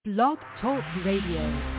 Blog Talk Radio.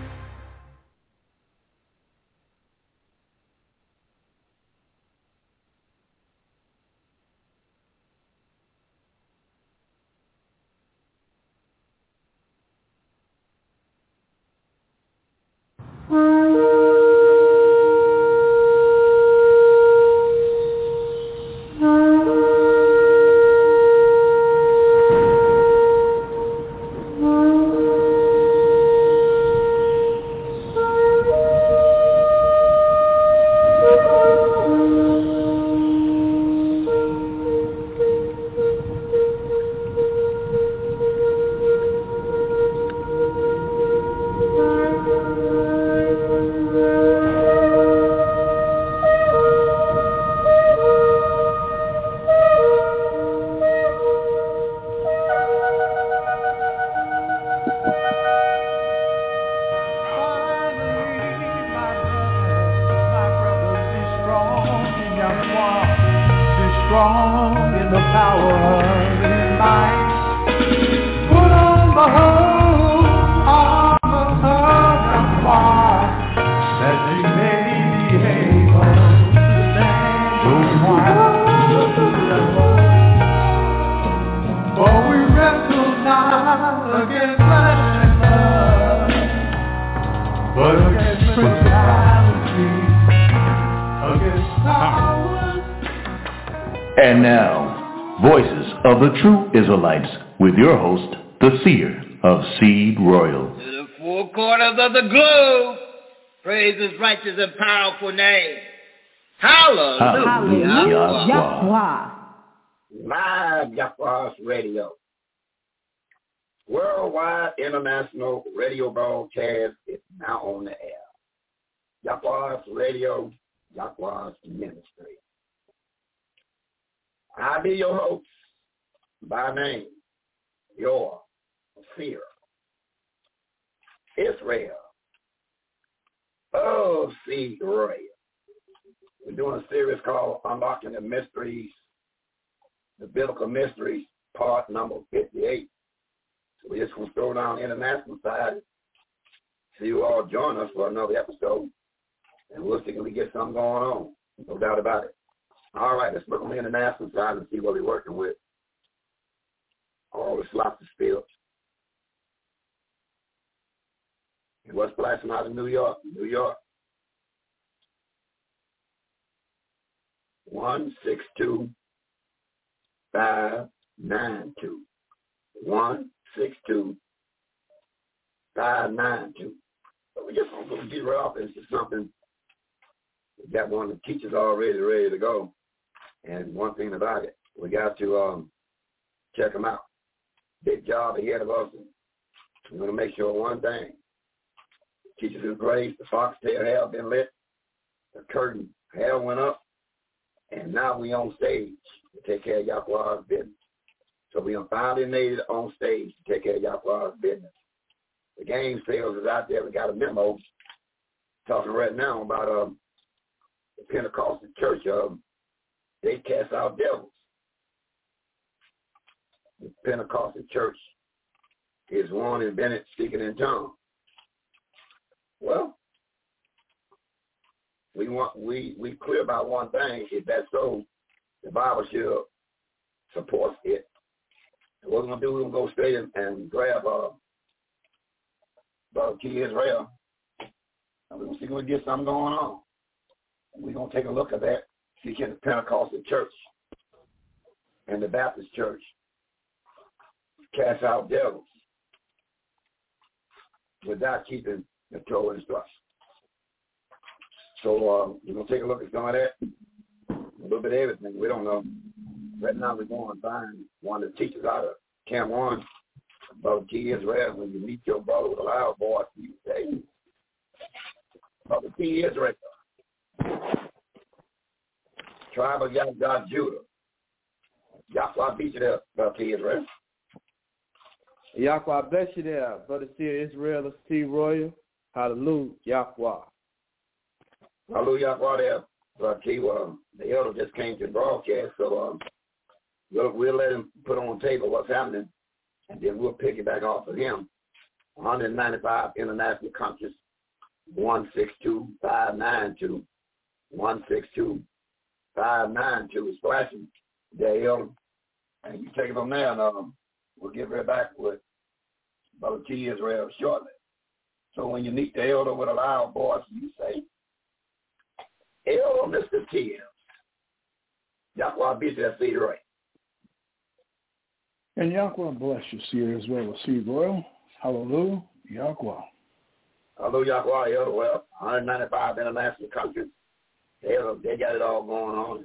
And now, Voices of the True Israelites, with your host, the Seer of Seed Royal. To the four corners of the globe, praise His righteous and powerful name. Hallelujah. Hallelujah. Live Yahweh's Radio. Worldwide international radio broadcast is now on the air. Yahweh's Radio, Yahweh's Ministry. I'll be your host by name, your Seer, Israel of Seed Royal. We're doing a series called Unlocking the Mysteries, the Biblical Mysteries, part number 58. So we're just going to throw down the international side, see you all join us for another episode, and we'll see if we get something going on. No doubt about it. All right, let's look on the international side and see what we're working with. All the sloppy spills. And what's flashing out of New York? New York. 162592. 162592. So we just going to get right off into something. We got one of the teachers already ready to go. And one thing about it, we got to check them out. Big job ahead of us. We're going to make sure one thing. Teachers of grace, the foxtail have been lit. The curtain hell went up. And now we on stage to take care of Yahweh's business. So we finally made it on stage to take care of Yahweh's business. The game sales is out there. We got a memo talking right now about the Pentecostal church. They cast out devils. The Pentecostal church is one in Bennett speaking in tongues. Well, we clear about one thing. If that's so, the Bible should support it. So what we're going to do, we're going to go straight and grab Brother T. Israel. And we're going to see if we can get something going on. And we're going to take a look at that. See can the Pentecostal church and the Baptist church cast out devils without keeping the Torah instruction. So we're going to take a look at some of that, a little bit of everything. We don't know. Right now we're going to find one of the teachers out of Camp 1, Brother T. Israel. When you meet your brother with a loud voice, you say, Brother T. Israel, tribe of Yahweh Judah. Yahweh beat you there, Brother T. Israel. Yahweh bless you there, Brother Seer Israel of Seed Royal. Hallelujah, Yahweh. Hallelujah, Yahweh there, Brother T. The elder just came to the broadcast, so we'll let him put on the table what's happening, and then we'll pick it back off of him 195 international countries, 162-592. 162-592 is flashing there, Elder. And you take it from there, and we'll get right back with Brother T. Israel shortly. So when you meet the elder with a loud voice, you say, Elder Mr. T. Yahweh be there, see right. And Yahweh bless you, Seer Israel, Seed Royal. Hallelujah, Yahweh. Hallelujah, Yahweh, Elder. Well, 195 international countries. They got it all going on.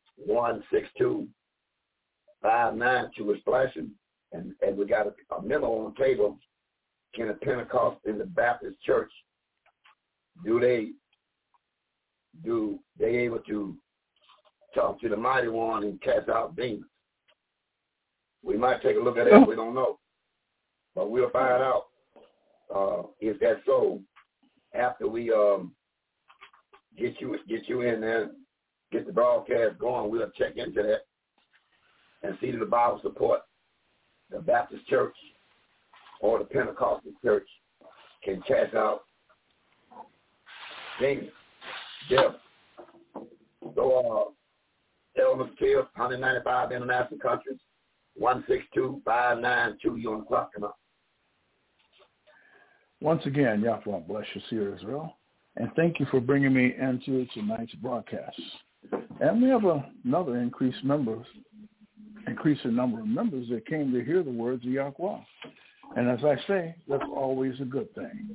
162-592 is flashing. And we got a memo on the table. Can a Pentecost in the Baptist church, do they able to talk to the mighty one and cast out demons? We might take a look at that. We don't know. But we'll find out if that's so after we get you in there, get the broadcast going. We'll check into that and see that the Bible support the Baptist church or the Pentecostal church can cast out demons. Yeah. So, Elder Kill, 195 international countries, 162-592. You on the clock, come up. Once again, Yahweh bless you, Seer Israel. And thank you for bringing me into tonight's broadcast. And we have another increasing number of members that came to hear the words of Yahweh. And as I say, that's always a good thing.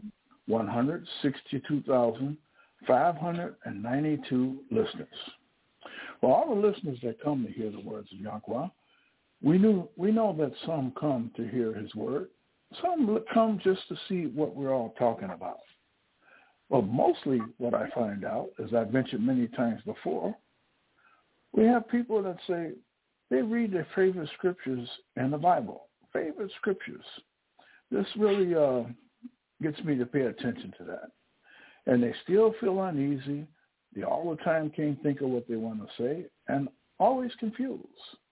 162,592 listeners. Well, all the listeners that come to hear the words of Yahweh, we know that some come to hear his word. Some come just to see what we're all talking about. Well, mostly what I find out, as I've mentioned many times before, we have people that say they read their favorite scriptures in the Bible, favorite scriptures. This really gets me to pay attention to that. And they still feel uneasy. They all the time can't think of what they want to say and always confused.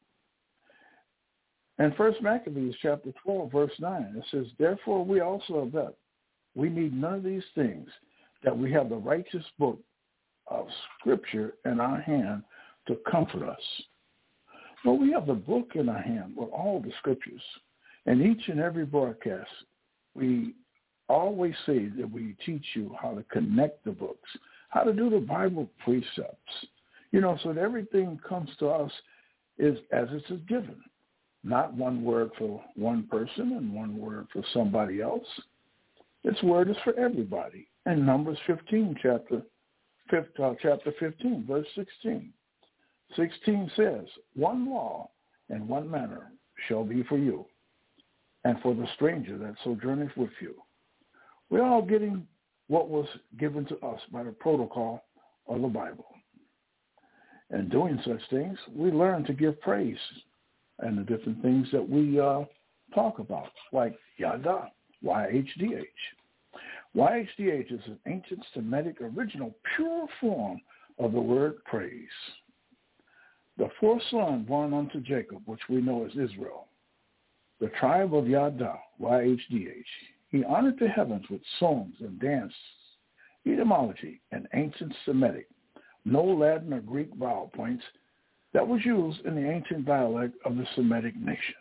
And 1 Maccabees chapter 12, verse 9, it says, therefore we also have that. We need none of these things, that we have the righteous book of Scripture in our hand to comfort us. Well, we have the book in our hand with all the Scriptures. And each and every broadcast, we always say that we teach you how to connect the books, how to do the Bible precepts, so that everything comes to us is as it is given. Not one word for one person and one word for somebody else. Its word is for everybody. And Numbers 15, chapter 15, verse 16. 16 says, one law and one manner shall be for you, and for the stranger that sojourneth with you. We're all getting what was given to us by the protocol of the Bible. And doing such things, we learn to give praise and the different things that we talk about, like Yada, YHDH. YHDH is an ancient Semitic original pure form of the word praise. The fourth son born unto Jacob, which we know as Israel, the tribe of Yada, YHDH, he honored the heavens with songs and dance, etymology, and ancient Semitic, no Latin or Greek vowel points that was used in the ancient dialect of the Semitic nation.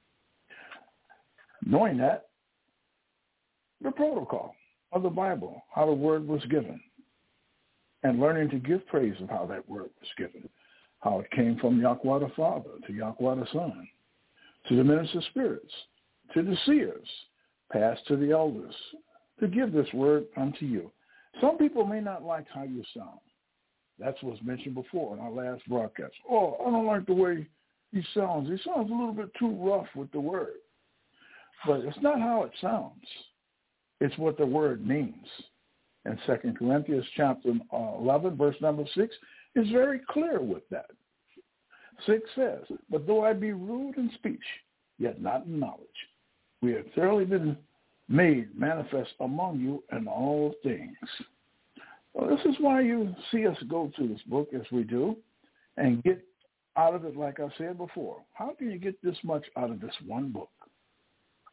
Knowing that, the protocol of the Bible, how the word was given, and learning to give praise of how that word was given, how it came from Yahweh the Father to Yahweh the Son, to the minister spirits, to the seers, passed to the elders, to give this word unto you. Some people may not like how you sound. That's what's mentioned before in our last broadcast. Oh, I don't like the way he sounds. He sounds a little bit too rough with the word. But it's not how it sounds. It's what the word means. And 2 Corinthians chapter 11, verse number 6, is very clear with that. 6 says, but though I be rude in speech, yet not in knowledge, we have thoroughly been made manifest among you in all things. Well, this is why you see us go through this book as we do and get out of it, like I said before. How can you get this much out of this one book?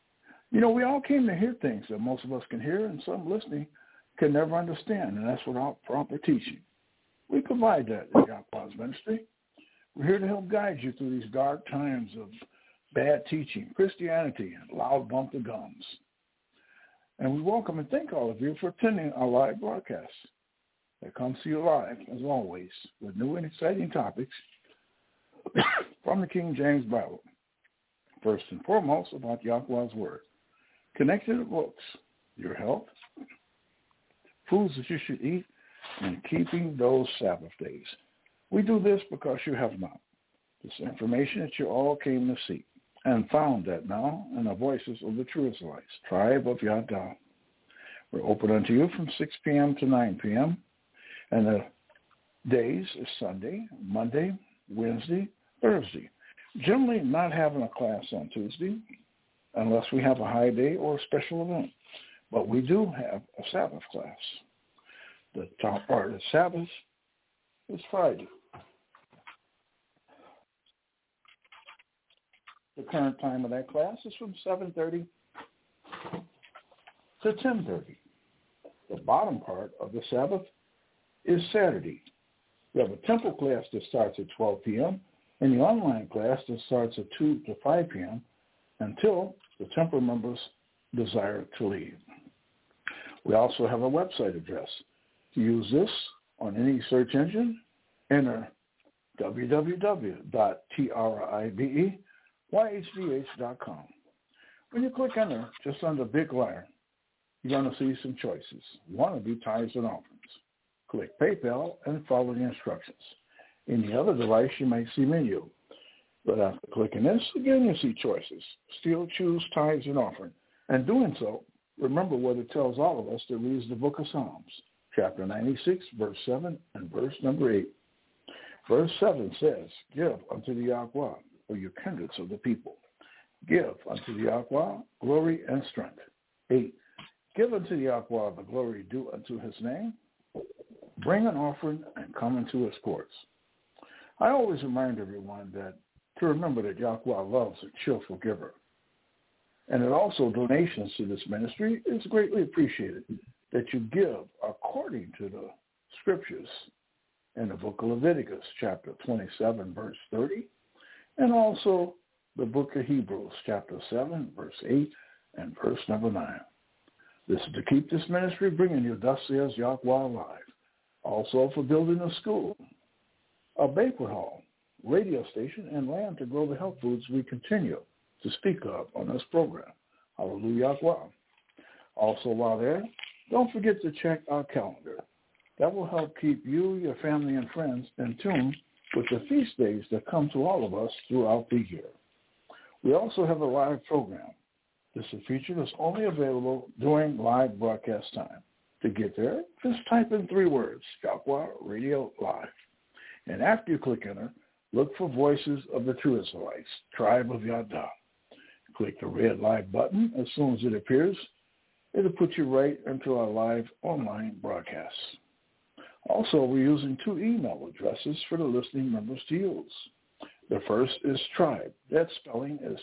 You know, we all came to hear things that most of us can hear and some listening can never understand, and that's without proper teaching. We provide that in Yahweh's ministry. We're here to help guide you through these dark times of bad teaching, Christianity, and loud bump the gums. And we welcome and thank all of you for attending our live broadcast that comes to you live, as always, with new and exciting topics from the King James Bible. First and foremost, about Yahweh's Word. Connected to books, your health, foods that you should eat, and keeping those Sabbath days. We do this because you have not. This information that you all came to seek and found that now in the voices of the true Israelites, tribe of Yada. We're open unto you from 6 p.m. to 9 p.m. And the days is Sunday, Monday, Wednesday, Thursday. Generally not having a class on Tuesday unless we have a high day or a special event. But we do have a Sabbath class. The top part of the Sabbath is Friday. The current time of that class is from 7:30 to 10:30. The bottom part of the Sabbath is Saturday. We have a temple class that starts at 12 p.m. and the online class that starts at 2 to 5 p.m. until the temple members desire to leave. We also have a website address. To use this on any search engine, enter www.tribeYHDH.com. When you click enter, just under Big Lion, you're going to see some choices. One will be tithes and offerings. Click PayPal and follow the instructions. In the other device, you may see menu. But after clicking this, again, you see choices. Still choose tithes and offering. And doing so, remember what it tells all of us that reads the book of Psalms, chapter 96, verse 7 and verse number 8. Verse 7 says, give unto the Yahweh, or your kindreds of the people. Give unto the Yahweh glory and strength. 8. Give unto the Yahweh the glory due unto his name. Bring an offering and come into his courts. I always remind everyone to remember that Yahweh loves a cheerful giver. And that also donations to this ministry is greatly appreciated, that you give according to the scriptures in the book of Leviticus, chapter 27, verse 30, and also the book of Hebrews, chapter 7, verse 8, and verse number 9. This is to keep this ministry bringing you thus says Yahweh alive. Also for building a school, a banquet hall, radio station, and land to grow the health foods we continue to speak of on this program. Hallelujah. Also while there, don't forget to check our calendar. That will help keep you, your family, and friends in tune with the feast days that come to all of us throughout the year. We also have a live program. This is a feature that's only available during live broadcast time. To get there, just type in 3 words, Yahweh Radio Live. And after you click enter, look for Voices of the True Israelites, Tribe of Yada. Click the red live button. As soon as it appears, it'll put you right into our live online broadcasts. Also, we're using 2 email addresses for the listening members to use. The first is tribe. That spelling is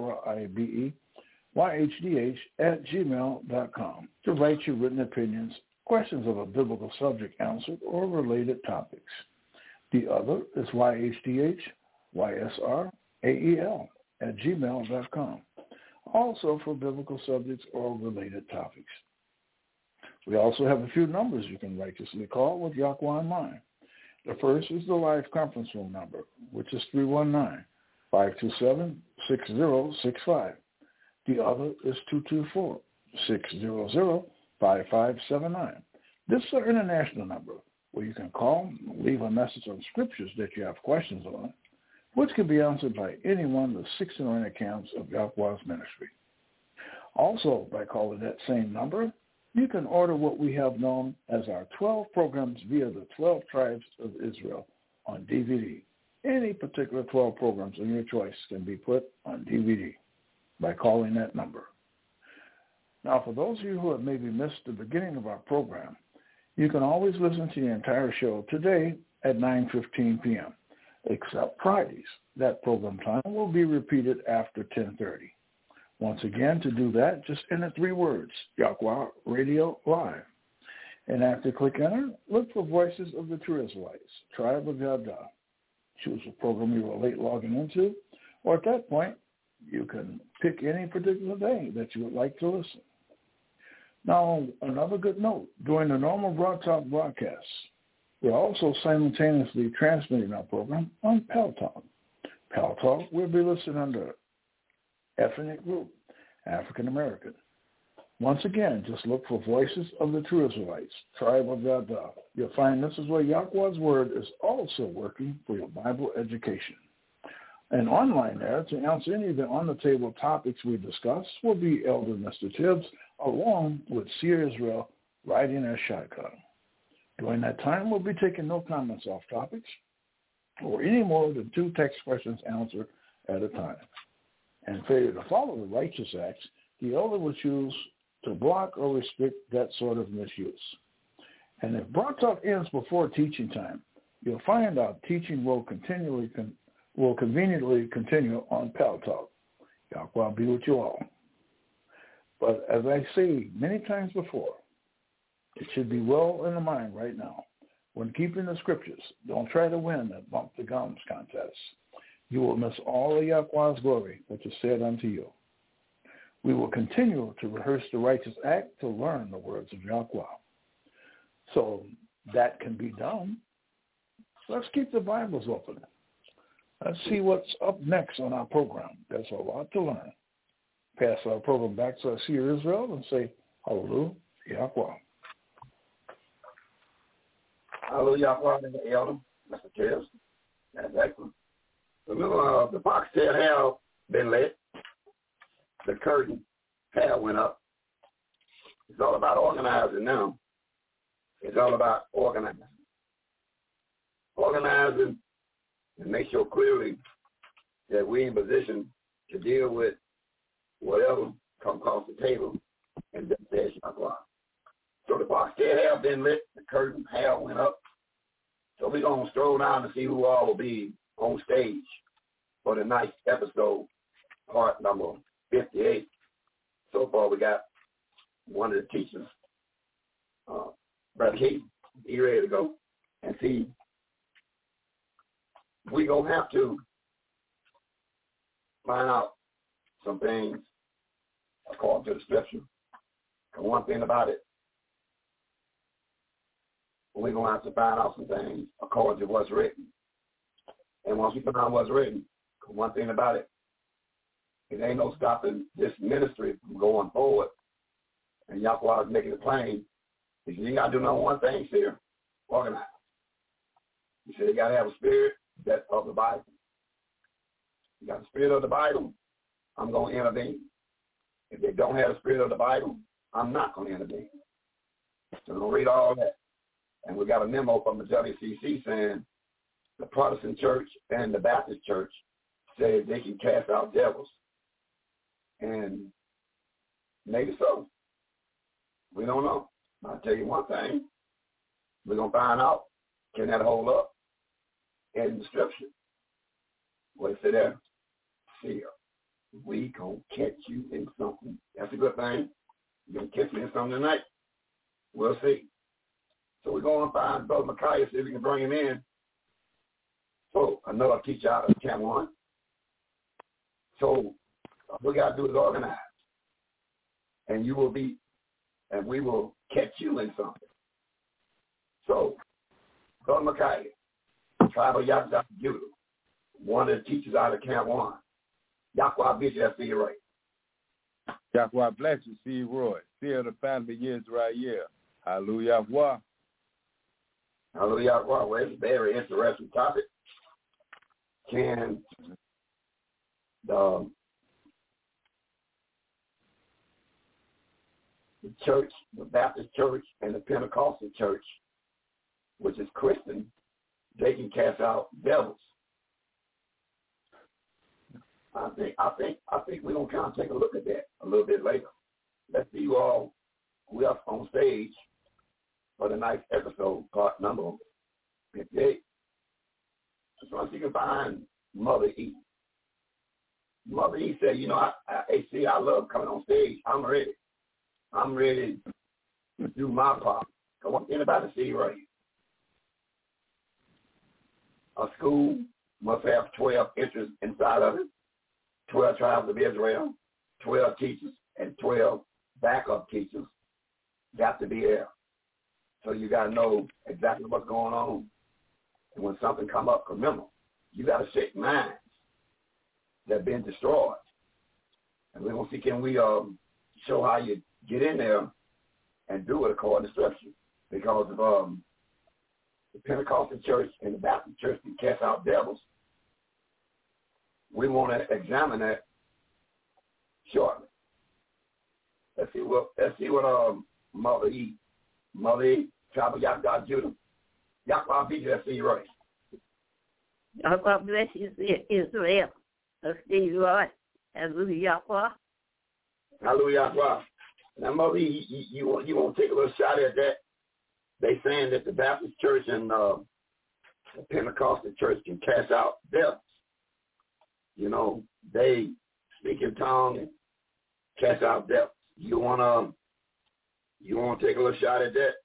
TRIBEYHDH@gmail.com to write your written opinions, questions of a biblical subject answered, or related topics. The other is YHDHYSRAEL@gmail.com, also for biblical subjects or related topics. We also have a few numbers you can righteously call with Yahweh in mind. The first is the live conference room number, which is 319-527-6065. The other is 224-600-5579. This is our international number, where you can call and leave a message on scriptures that you have questions on, which can be answered by any one of the 6 anointed camps of Yahweh's ministry. Also, by calling that same number, you can order what we have known as our 12 programs via the 12 tribes of Israel on DVD. Any particular 12 programs of your choice can be put on DVD by calling that number. Now, for those of you who have maybe missed the beginning of our program, you can always listen to the entire show today at 9:15 p.m., except Fridays. That program time will be repeated after 10:30. Once again, to do that, just enter 3 words, Yahweh Radio Live. And after click enter, look for Voices of the True Israelites, Tribe of Yada. Choose a program you are late logging into, or at that point, you can pick any particular day that you would like to listen. Now, another good note, during the normal Broad Talk broadcasts, we're also simultaneously transmitting our program on Pal Talk. Pal Talk will be listed under ethnic group, African American. Once again, just look for Voices of the True Israelites, Tribe of Yada. You'll find this is where Yahweh's Word is also working for your Bible education. And online there, to answer any of the on-the-table topics we discuss, will be Elder Mr. Tibbs, along with Seer Israel, riding a shotgun. During that time, we'll be taking no comments off topics or any more than 2 text questions answered at a time. And failure to follow the righteous acts, the elder will choose to block or restrict that sort of misuse. And if Broad Talk ends before teaching time, you'll find out teaching will conveniently continue on Pal Talk. Yahweh be with you all. But as I say many times before, it should be well in the mind right now. When keeping the scriptures, don't try to win that bump the gums contest. You will miss all of Yahweh's glory, which is said unto you. We will continue to rehearse the righteous act to learn the words of Yahweh. So that can be done. Let's keep the Bibles open. Let's see what's up next on our program. There's a lot to learn. Pass our program back to our Seer Israel and say, Hallelujah, Yahweh. Hallelujah, Yahweh, and the elder, Mr. Tibbs. That's excellent. Remember, the box said had been lit. The curtain had went up. It's all about organizing now. It's all about organizing. Organizing and make sure clearly that we're in position to deal with whatever comes across the table and that says Yahweh. So the box did have been lit, the curtain had went up. So we're going to stroll down to see who all will be on stage for the night's episode, part number 58. So far we got one of the teachers, Brother Keith. He ready to go and see. We're going to have to find out some things according to the scripture. And one thing about it, we're going to have to find out some things according to what's written. And once we find out what's written, one thing about it, it ain't no stopping this ministry from going forward. And Yahweh is making it plain. He said, you got to do one thing here, organize. He said, you got to have a spirit that's of the Bible. You got the spirit of the Bible, I'm going to intervene. If they don't have the spirit of the Bible, I'm not going to intervene. So we're going to read all that. And we got a memo from the WCC saying the Protestant church and the Baptist church say they can cast out devils. And maybe so. We don't know. I'll tell you one thing. We're going to find out, can that hold up in the scripture? What it said there? See, we going to catch you in something. That's a good thing. You're going to catch me in something tonight. We'll see. So we're going to find Brother Micaiah, see if we can bring him in. So another teacher out of Camp 1. So all we got to do is organize. And you will be, and we will catch you in something. So, Brother Micaiah, Tribal Yahweh Judah, one of the teachers out of Camp 1. Yahweh bless you, that's the right. Yahweh bless you, Steve Roy. Still the family years right here. Hallelujah. Hallelujah. Well, it's a very interesting topic. Can the church, the Baptist church, and the Pentecostal church, which is Christian, they can cast out devils? I think we're gonna kind of take a look at that a little bit later. Let's see you all who else on stage for the night's episode, part number 58. Just want to see if you can find Mother E. Mother E said, you know, I love coming on stage. I'm ready. I'm ready to do my part. I want anybody to see right here. A school must have 12 interests inside of it, 12 tribes of Israel, 12 teachers, and 12 backup teachers got to be there. So you got to know exactly what's going on. And when something come up, remember, you got to shake minds that have been destroyed. And we're going to see, can we show how you get in there and do it according to Scripture. Because of the Pentecostal church and the Baptist church can cast out devils. We want to examine that shortly. Let's see what Mother E, tribe of Yahweh Judah. Yahweh be there, see right. God bless you, Israel. Let's see right. Hallelujah. Hallelujah. Now, Mother E, you want to take a little shot at that? They saying that the Baptist church and the Pentecostal church can cast out devils. You know, they speak in tongues and cast out devils. You wanna take a little shot at that?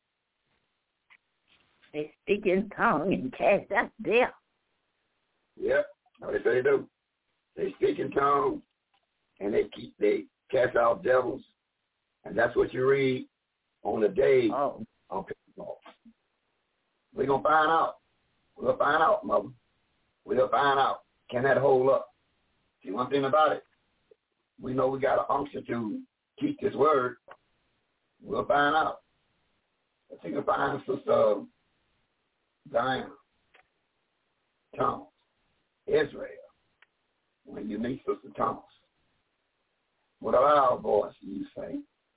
They speak in tongues and cast out devils. Yep, they say they do. They speak in tongues and they cast out devils, and that's what you read on the day on Pentecost. We're gonna find out. We'll find out, Mother. We'll find out. Can that hold up? See, one thing about it, we know we got an unction to teach this word. We'll find out. I think we'll find Sister Diana Thomas, Israel, when you meet Sister Thomas. With a loud voice, you say,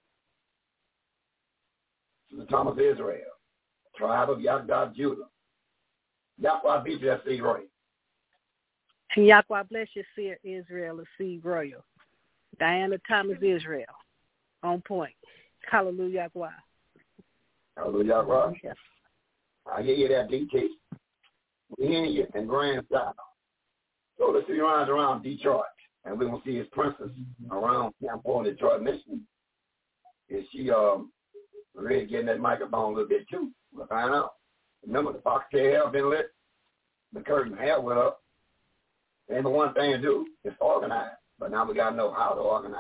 Sister Thomas, Israel, tribe of Yahweh Judah. Yahweh be there, see right. Yahweh bless you, Seer Israel, the seed royal. Diana Thomas, Israel. On point. Hallelujah. Hallelujah. I hear you that, DT. We hear you in grand style. So let's see around Detroit, and we're going to see his princess around Camp Point, Detroit, Michigan. Is she really getting that microphone a little bit too? We'll find out. Remember, the foxtail have been lit, the curtain hair went up. And the one thing to do is organize. But now we got to know how to organize.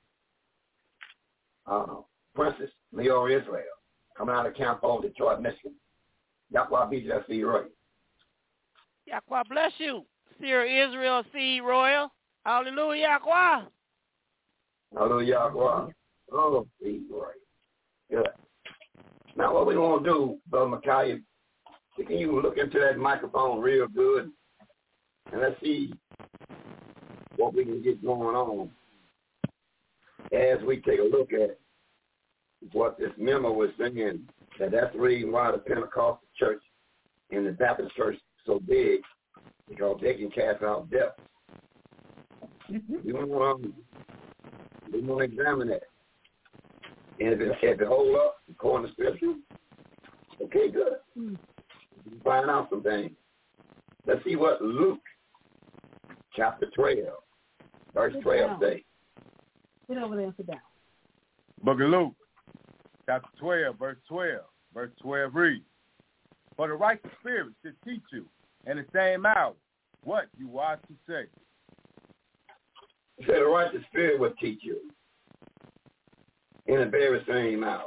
I don't know. Princess Leo Israel, coming out of Camp Point, Detroit, Michigan. Yahweh be just see right. Yahweh bless you, Seer Israel, seed royal. Hallelujah, Yahweh. Hallelujah, Yahweh. Oh, seed right. Good. Now what we want to do, Brother Micaiah, can you look into that microphone real good? And let's see what we can get going on as we take a look at what this memo was saying, that's the reason why the Pentecostal church and the Baptist church is so big, because they can cast out devils. We want to examine that. And if it hold up according to Scripture, okay, good. We find out some things. Let's see what Luke chapter 12, verse 12 says. Get over there and sit down. Book of Luke, chapter 12, verse 12. Verse 12 reads, "For the righteous spirit should teach you in the same hour what you ought to say." He said the righteous spirit will teach you in the very same hour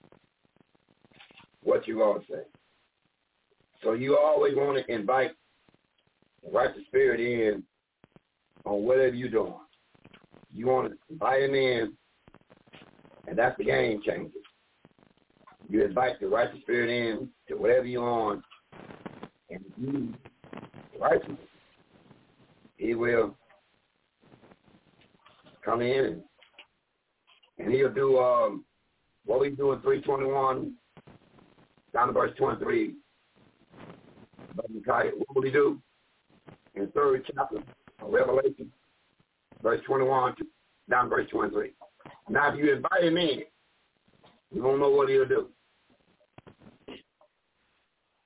what you ought to say. So you always want to invite the righteous spirit in on whatever you're doing. You want to invite him in, and that's the game changer. You invite the righteous spirit in to whatever you're on, and you righteous, he will come in and he'll do what we do in 3:21 down to verse 23. But what will he do in 3rd chapter of Revelation, verse 21 down to verse 23? Now, if you invite him in, you don't know what he'll do.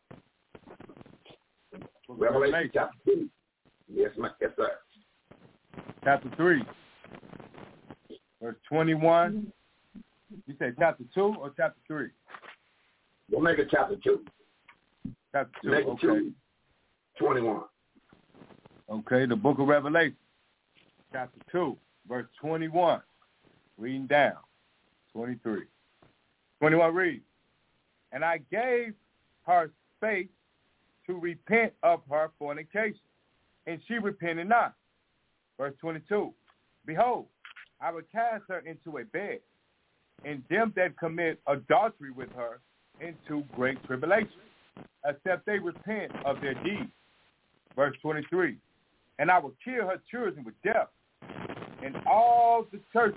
Revelation chapter 2. Yes, sir. chapter 3, verse 21. You said chapter 2 or chapter 3? We'll make it chapter 2. Chapter 2, make it okay. 2, 21. Okay, the book of Revelation, chapter 2, verse 21. Reading down, 23. 21 reads, and I gave her space to repent of her fornication, and she repented not. Verse 22, behold, I will cast her into a bed, and them that commit adultery with her into great tribulation, except they repent of their deeds. Verse 23, and I will kill her children with death, and all the churches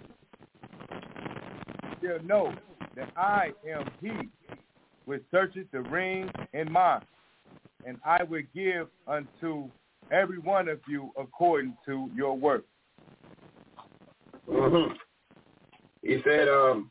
shall know that I am he which searches the ring and mind, and I will give unto every one of you according to your work. Mm-hmm. He said,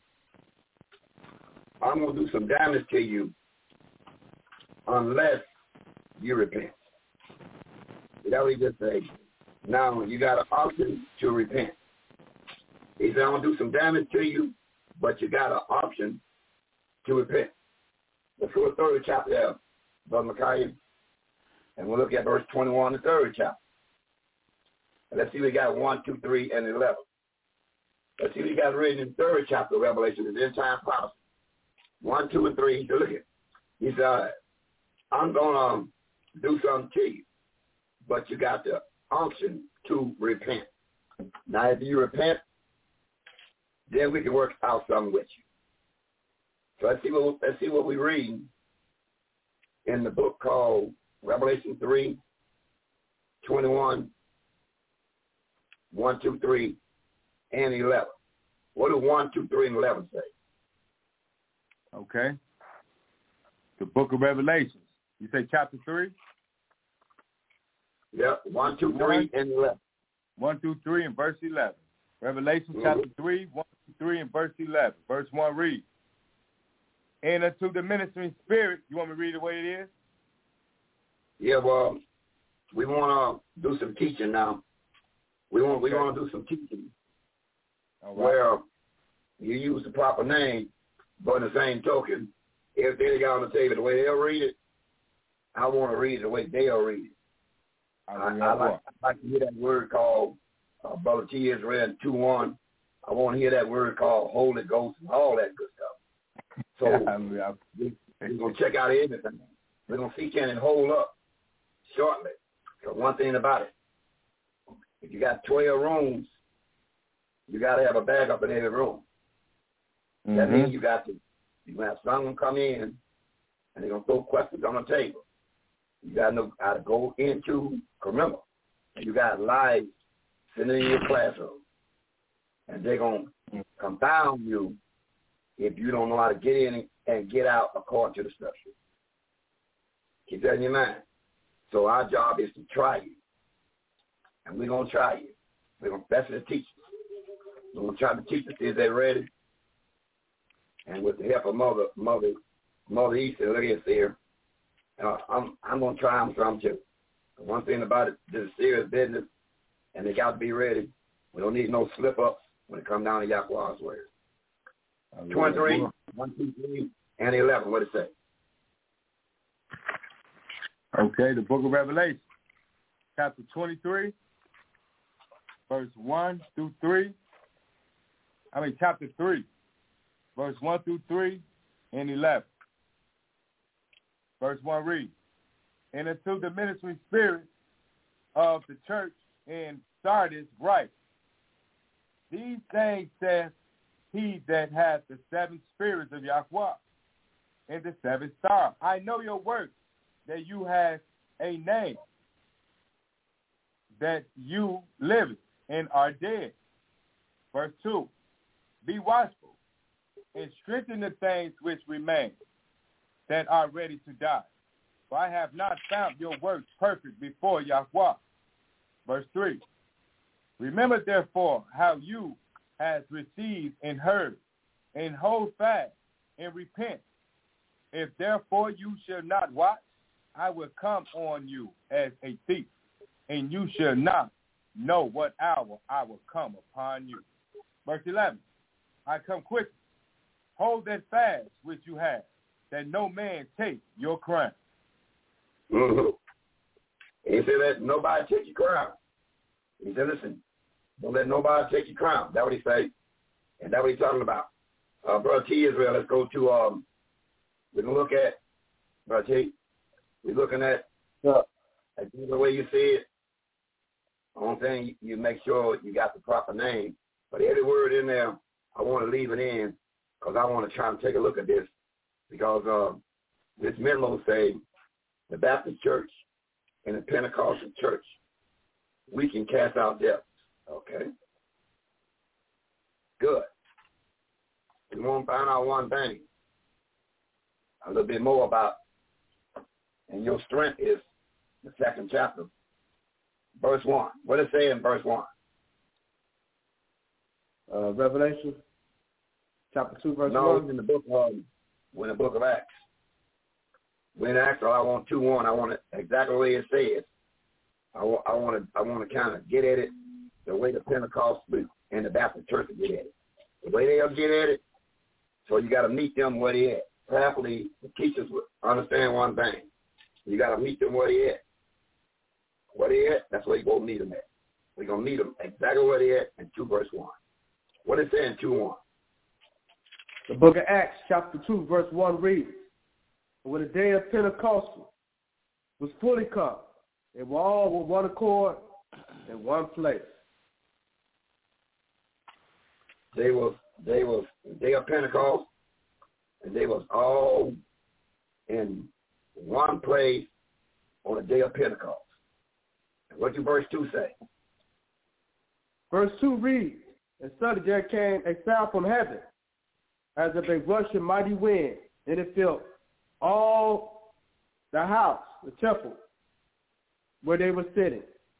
I'm going to do some damage to you unless you repent. That what he just said. Now, you got an option to repent. He said, I'm going to do some damage to you, but you got an option to repent. Let's go to the third chapter there, Brother Micaiah, and we'll look at verse 21, the third chapter. And let's see we got 1, 2, 3, and 11. Let's see what you got written in the third chapter of Revelation, the end time prophecy. 1, 2, and 3. So look at it. He said, I'm going to do something to you, but you got the option to repent. Now, if you repent, then we can work out something with you. So let's see what we read in the book called Revelation 3, 21, 1, 2, 3, and 11. What do 1, 2, 3, and 11 say? Okay. The book of Revelations. You say chapter 3? Yep, 1, 2, 3, and 11. 1 through 3 and verse 11. Revelation chapter 3, 1 through 3 and verse 11. Verse 1 reads, and unto the ministering spirit, you want me to read the way it is? Yeah, well, we want to do some teaching now. We want to do some teaching where you use the proper name, but in the same token, if they got on the table the way they'll read it, I want to read it the way they'll read it. I like to hear that word called, Brother T. has read 2:1. I want to hear that word called Holy Ghost and all that good stuff. So we're going to check out everything. We're going to see can it hold up shortly. Because one thing about it, if you got 12 rooms, you got to have a backup in every room. Mm-hmm. That means you're going to have someone come in and they're going to throw questions on the table. You got to know how to go into, remember, you got lives sitting in your classroom, and they're going to confound you if you don't know how to get in and get out according to the structure. Keep that in your mind. So our job is to try you, and we're going to try you. We're going to best to teach you. We're going to try to teach us if they're ready, and with the help of Mother Easter, look at here. I'm going to try them some too. One thing about it, this is serious business, and they got to be ready. We don't need no slip-ups when it comes down to Yahweh's word. 23, 1, 2, 3, and 11. What it say? Okay, the book of Revelation, chapter 23, verse 1 through 3. Chapter 3, verse 1 through 3 and 11. Verse 1 reads, and unto the ministering spirit of the church in Sardis write, these things saith he that hath the 7 spirits of Yahweh and the 7 stars. I know your works, that you have a name, that you live and are dead. Verse 2, be watchful and strengthen the things which remain, that are ready to die. For I have not found your works perfect before Yahweh. Verse 3, remember therefore how you have received and heard, and hold fast and repent. If therefore you shall not watch, I will come on you as a thief, and you shall not know what hour I will come upon you. Verse 11, I come quickly. Hold that fast which you have, that no man take your crown. Mm-hmm. He said, let nobody take your crown. He said, listen, don't let nobody take your crown. That's what he said. And that's what he's talking about. Brother T. Israel, let's go to, we can look at, Brother T. We're looking at the way you see it. Only thing, you make sure you got the proper name. But every word in there, I want to leave it in because I want to try and take a look at this. Because this memo say the Baptist church and the Pentecostal church, we can cast out devils. Okay? Good. We want to find out one thing, a little bit more about, and your strength is the second chapter, verse 1. What does it say in verse 1? Revelation, chapter 2, verse 1. No, it's in the book of Acts. When Acts, I want 2:1. I want it exactly the way it says. I want to kind of get at it the way the Pentecostal and the Baptist church will get at it. The way they'll get at it, so you got to meet them where they at. Practically, the teachers would understand one thing. You got to meet them where they at. Where they at, that's where you're going to meet them at. We're going to meet them exactly where they at in 2 verse 1. What is it in 2:1? The book of Acts, chapter 2, verse 1 reads, when the day of Pentecost was fully come, they were all with one accord in one place. They was the day of Pentecost, and they was all in one place on the day of Pentecost. And what does verse 2 say? Verse 2 reads, and suddenly there came a sound from heaven, as of a rushing mighty wind, and it filled all the house, the temple, where they were sitting.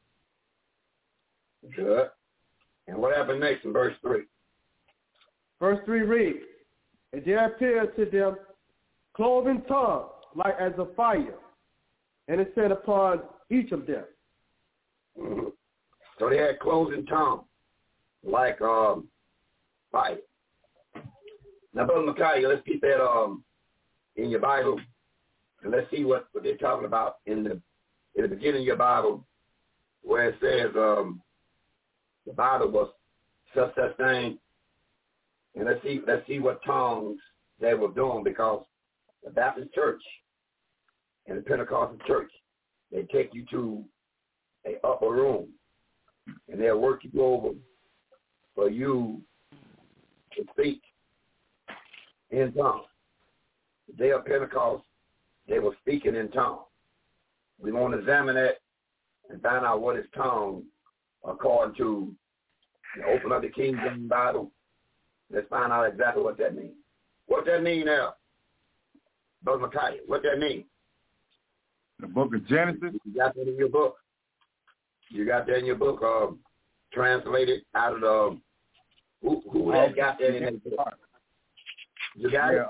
Good. And what happened next in verse 3? Verse 3 reads, and there appeared to them cloven tongues like as of fire, and it set upon each of them. Mm-hmm. So they had cloven tongues like fire. Now, Brother Micaiah, let's keep that in your Bible, and let's see what they're talking about in the beginning of your Bible, where it says the Bible was such thing. And let's see what tongues they were doing, because the Baptist church and the Pentecostal church, they take you to an upper room, and they'll work you over for you to speak in tongues. The day of Pentecost, they were speaking in tongues. We want to examine that and find out what is tongue according to, open up the King James Bible. Let's find out exactly what that means. What that mean now, Brother Micaiah? What that mean? The book of Genesis? You got that in your book? You got that in your book, translated out of the, who has got that in their book? You got it?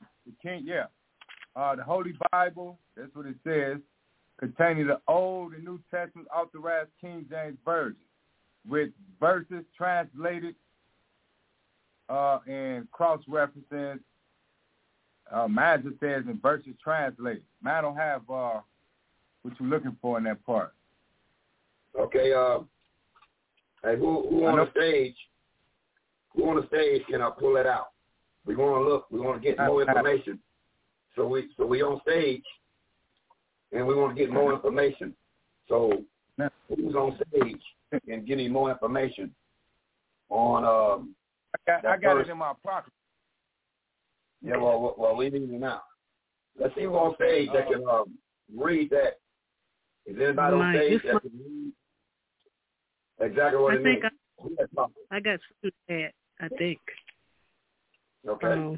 The Holy Bible, that's what it says, containing the Old and New Testament authorized King James Version, with verses translated and cross-references. Mine just says in verses translated. Mine don't have what you're looking for in that part. Okay. Hey, who on the stage? Who on the stage can I pull it out? We want to look. We want to get more information. So we on stage, and we want to get more information. So who's on stage and give me more information on I got it in my pocket. Yeah, well, we need it now. Let's see who on stage that can read that. Is anybody on stage that can read exactly what it means? I got something to add, I think. Okay.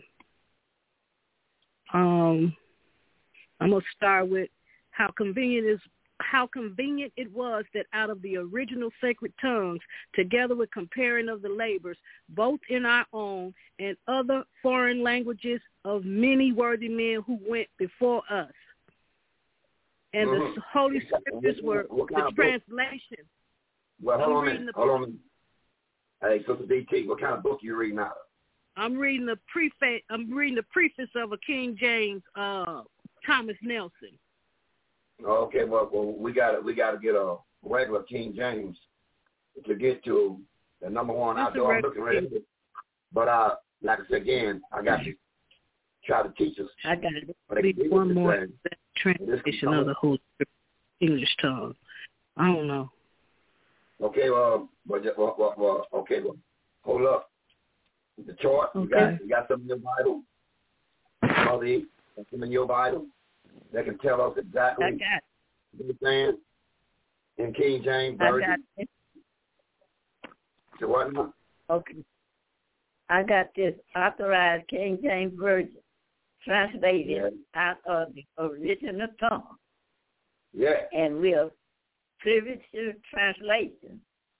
I'm gonna start with how convenient it was that out of the original sacred tongues, together with comparing of the labors, both in our own and other foreign languages of many worthy men who went before us. And the Holy Scriptures were the translation. Well, hold on a minute. Hey, Sister DT, what kind of book are you reading out of? I'm reading the preface of a King James, Thomas Nelson. Okay, well, we got to get a regular King James to get to the number one outdoor. I'm looking ready, but like I said again, I got to try to teach us. I got to read one more translation of the whole English tongue. I don't know. Okay, okay, hold up. The chart, okay. you got something in your Bible? Something in your Bible that can tell us exactly what you're saying in King James Version? I got it. So what? Okay. I got this authorized King James Version translated out of the original tongue. Yeah. And we're privy to translation.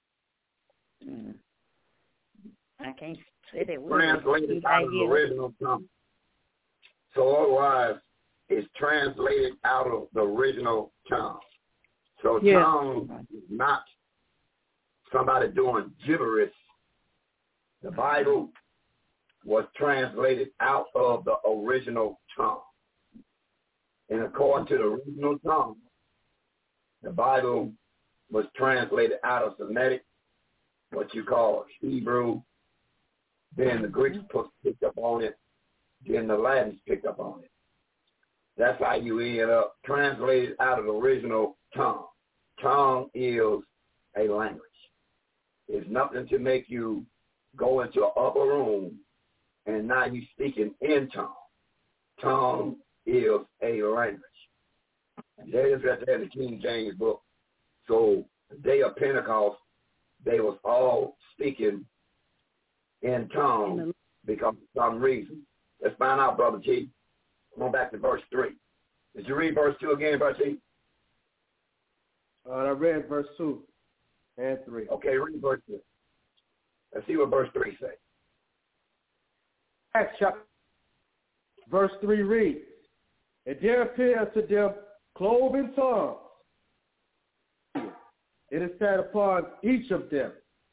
I can't say that word. Translated out of the original tongue. So otherwise, it's translated out of the original tongue. So tongue is not somebody doing gibberish. The Bible was translated out of the original tongue. And according to the original tongue, the Bible was translated out of Semitic, what you call Hebrew. Then the Greeks picked up on it. Then the Latins picked up on it. That's how you end up translated out of the original tongue. Tongue is a language. It's nothing to make you go into an upper room and now you speaking in tongue. Tongue is a language. And that is right there in the King James book. So the day of Pentecost, they was all speaking in tongue because of some reason. Let's find out, Brother G. Come on back to verse 3. Did you read verse 2 again, Brother G? I read verse 2 and 3. Okay, read verse 2. Let's see what verse 3 says. Acts chapter, verse 3 reads, and there appeared to them cloven tongues. It is sat upon each of them.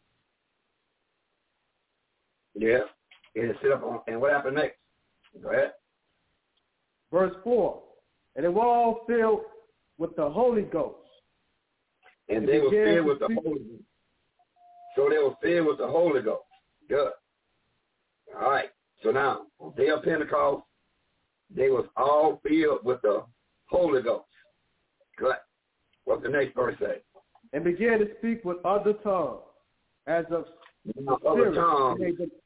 Yeah, it is set up on, and what happened next? Go ahead. Verse 4, and they were all filled with the Holy Ghost. And they were filled with the Holy Ghost. So they were filled with the Holy Ghost. Good. All right. So now, on the day of Pentecost, they was all filled with the Holy Ghost. Good. What's the next verse say? And began to speak with other tongues, as of other tongues.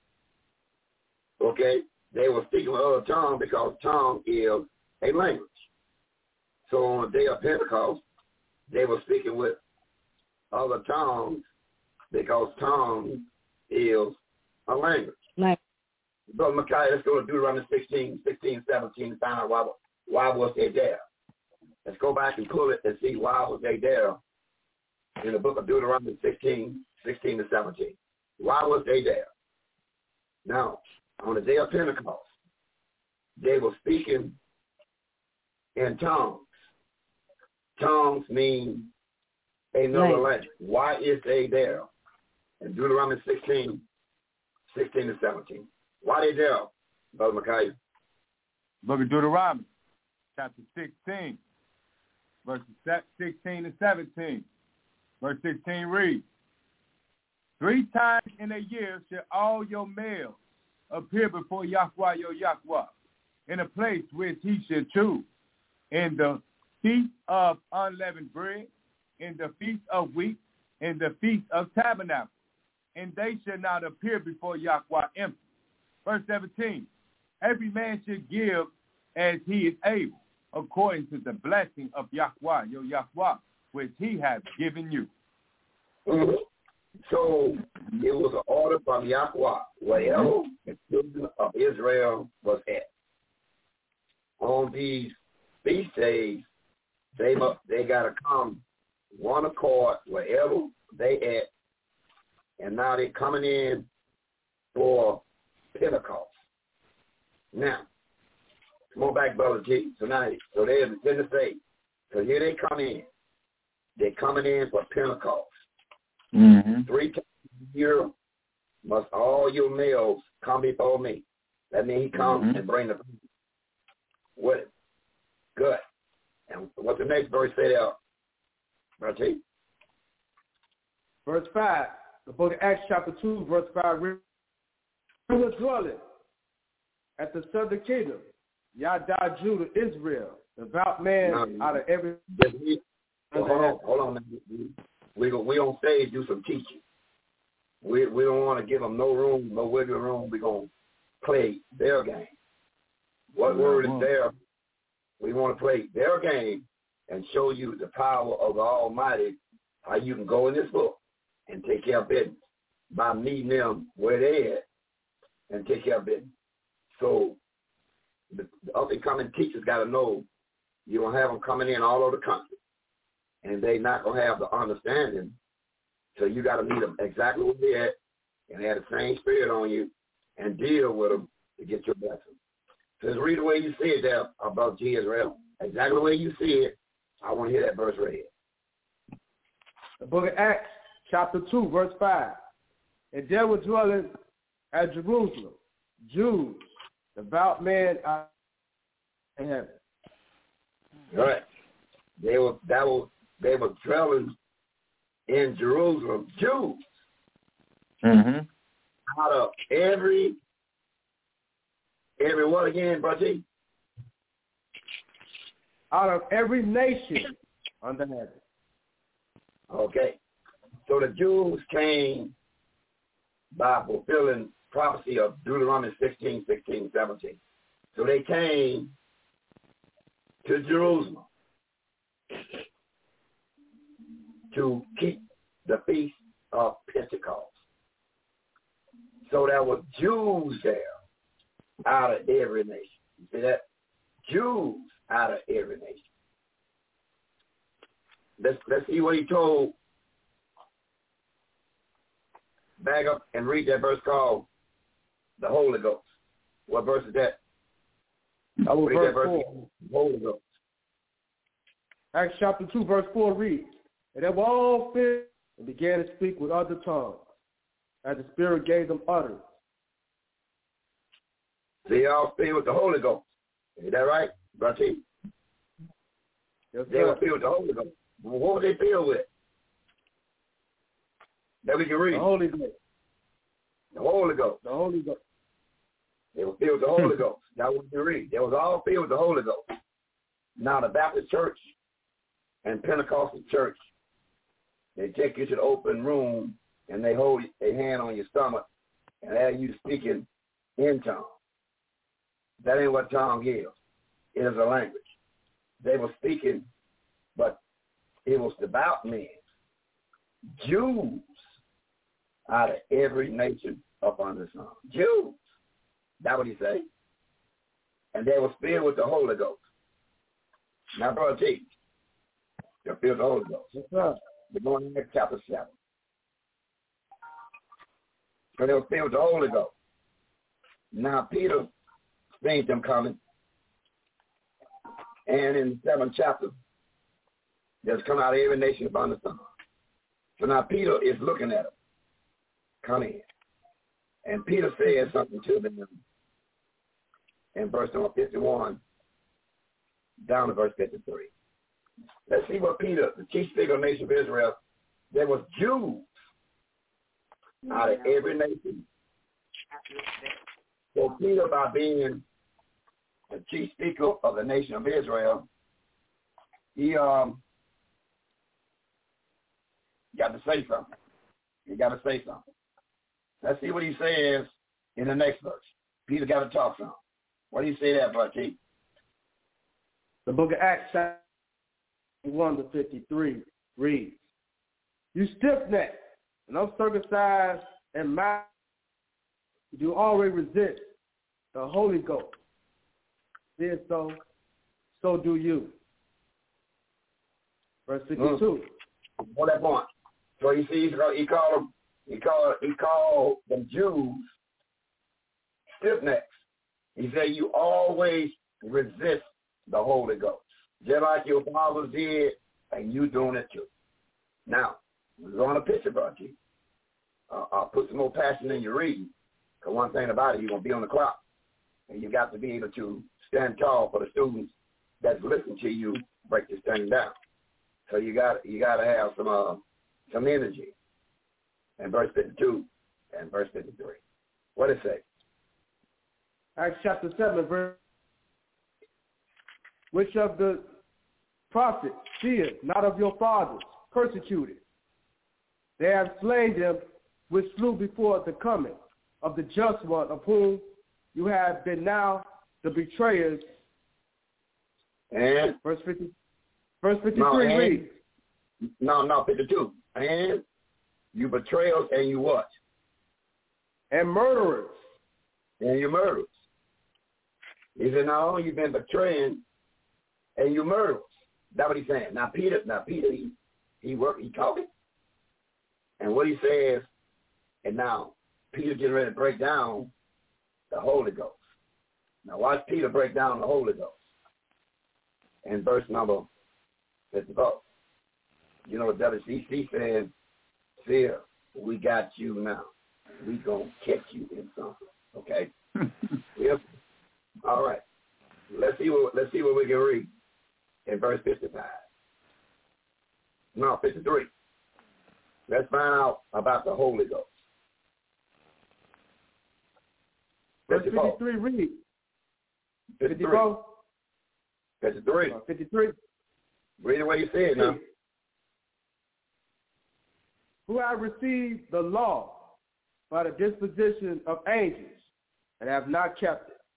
Okay. They were speaking with other tongues because tongue is a language. So on the day of Pentecost, they were speaking with other tongues because tongue is a language. Brother Micaiah, let's go to Deuteronomy 16, 17 and find out why was they there. Let's go back and pull it and see why was they there in the book of Deuteronomy 16 to 17. Why was they there? Now, on the day of Pentecost, they were speaking in tongues. Tongues mean another language. Why is they there? In Deuteronomy 16 to 17. Why they there, Brother Micaiah? Book of Deuteronomy, chapter 16, verses 16 to 17. Verse 16 reads, 3 times in a year shall all your males appear before Yahweh your Yahweh, in a place which he shall choose, in the feast of unleavened bread, in the feast of weeks, in the feast of tabernacles, and they shall not appear before Yahweh empty. Verse 17, every man should give as he is able, according to the blessing of Yahweh your Yahweh, which he hath given you. Mm-hmm. So it was an order from Yahweh, wherever the children of Israel was at. On these feast days, they got to come one accord wherever they at, and now they're coming in for Pentecost. Now, come on back, Brother G. So they're in the state. So here they come in. They're coming in for Pentecost. Mm-hmm. 3 times a year must all your males come before me. That means he comes and bring the with him. Good. And what the next verse say there, Brother T? Verse 5, the book of Acts chapter 2, verse 5, who was dwelling at the southern kingdom, Yada, Judah, Israel, devout man out of every... Hold on. We on stage do some teaching. We don't want to give them no room, no wiggle room. We're going to play their game. What word is there? We want to play their game and show you the power of the Almighty, how you can go in this book and take care of business by meeting them where they at and take care of business. So the up-and-coming teachers got to know you don't have them coming in all over the country, and they not going to have the understanding. So you got to meet them exactly where they at and have the same spirit on you and deal with them to get your blessing. So just read the way you see it there about G. Israel. Exactly the way you see it. I want to hear that verse read. The book of Acts, chapter 2, verse 5. And there were dwelling at Jerusalem Jews, devout men out in heaven. All right. They were dwelling in Jerusalem, Jews. Out of every what again, Brother T? Out of every nation under heaven. Okay. So the Jews came by fulfilling prophecy of Deuteronomy 16, 16, 17. So they came to Jerusalem to keep the feast of Pentecost. So there were Jews there out of every nation. You see that? Jews out of every nation. Let's see what he told. Back up and read that verse called the Holy Ghost. What verse is that? Read that verse. 4. Holy Ghost. Acts chapter 2, verse 4 reads, and they were all filled and began to speak with other tongues, as the Spirit gave them utterance. They all filled with the Holy Ghost. Is that right, Brother T? Yes, they were filled with the Holy Ghost. What were they filled with? That we can read. The Holy Ghost. The Holy Ghost. The Holy Ghost. They were filled with the Holy Ghost. That was the read. They was all filled with the Holy Ghost. Now the Baptist church and Pentecostal church, they take you to the open room and they hold their hand on your stomach and have you speaking in tongues. That ain't what tongue is. It is a language. They were speaking, but it was devout men, Jews out of every nation up under the sun. Jews. That's what he say. And they were filled with the Holy Ghost. Now, Brother T, they're filled with the Holy Ghost. Yes, sir. We're going into chapter 7. So they were filled with the Holy Ghost. Now, Peter seen them coming. And in the 7th chapter, there's come out of every nation upon the sun. So now Peter is looking at them. Come in. And Peter says something to them in verse number 51 down to verse 53. Let's see what Peter, the chief figure of the nation of Israel, there was Jews out of every nation. So Peter, by being the chief speaker of the nation of Israel, he got to say something. He got to say something. Let's see what he says in the next verse. Peter got to talk something. What do you say there, Brother T? The book of Acts, 1 to 53, reads, you stiff-necked and uncircumcised and mouth, you always resist the Holy Ghost. Did so do you. Verse 52. On that point. So you see, he called them Jews stiff-necks. He said, you always resist the Holy Ghost. Just like your fathers did, and you doing it too. Now, We're on a picture, Bucky. I'll put some more passion in your reading. Because one thing about it, you're going to be on the clock. And you got to be able to stand tall for the students that's listening to you break this thing down. So you got to have some energy. And verse 52 and verse 53. What does it say? Acts chapter 7, verse. Which of the prophets seers, not of your fathers, persecuted? They have slain them which slew before the coming of the just one, of whom you have been now the betrayers. And verse 53 reads. No, 52. And you betrayers and you what? And murderers. And you murderers. He said, no, you've been betraying and you murderers. That's what he's saying. Now Peter, he talking. And what he says, and now Peter getting ready to break down the Holy Ghost. Now watch Peter break down the Holy Ghost. In verse number 54. You know what WCC said? Fear, we got you now. We gonna catch you in something. Okay? Yep. All right. Let's see what we can read in verse 55. No, 53. Let's find out about the Holy Ghost. Verse 53 read. 54. 53. 53. Read the way you say it now. Who have received the law by the disposition of angels and have not kept it.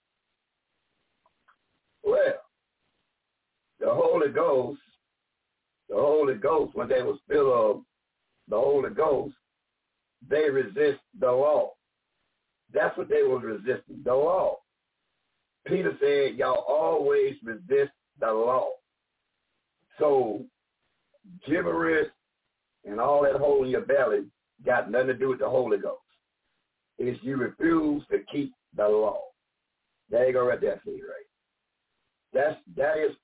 Well, the Holy Ghost, when they was filled of the Holy Ghost, they resist the law. That's what they was resisting, the law. Peter said, y'all always resist the law. So gibberish and all that hole in your belly got nothing to do with the Holy Ghost. It's you refuse to keep the law. There you go right there, see, right? That is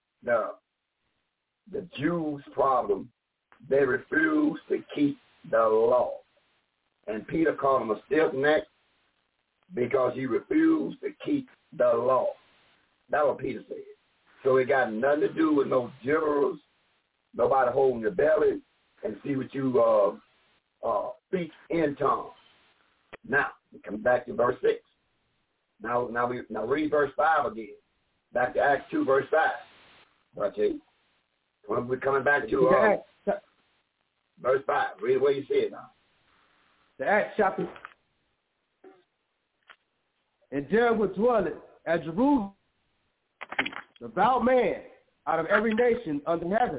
the Jews' problem. They refuse to keep the law. And Peter called him a stiff neck because he refused to keep the law. That's what Peter said. So it got nothing to do with no gibberish, nobody holding your belly, and see what you speak in tongues. Now, we come back to verse 6. Now read verse 5 again. Back to Acts 2, verse 5. Right, we're coming back to verse 5. Read what you said now. The Acts chapter. And there was dwelling at Jerusalem the devout man out of every nation under heaven.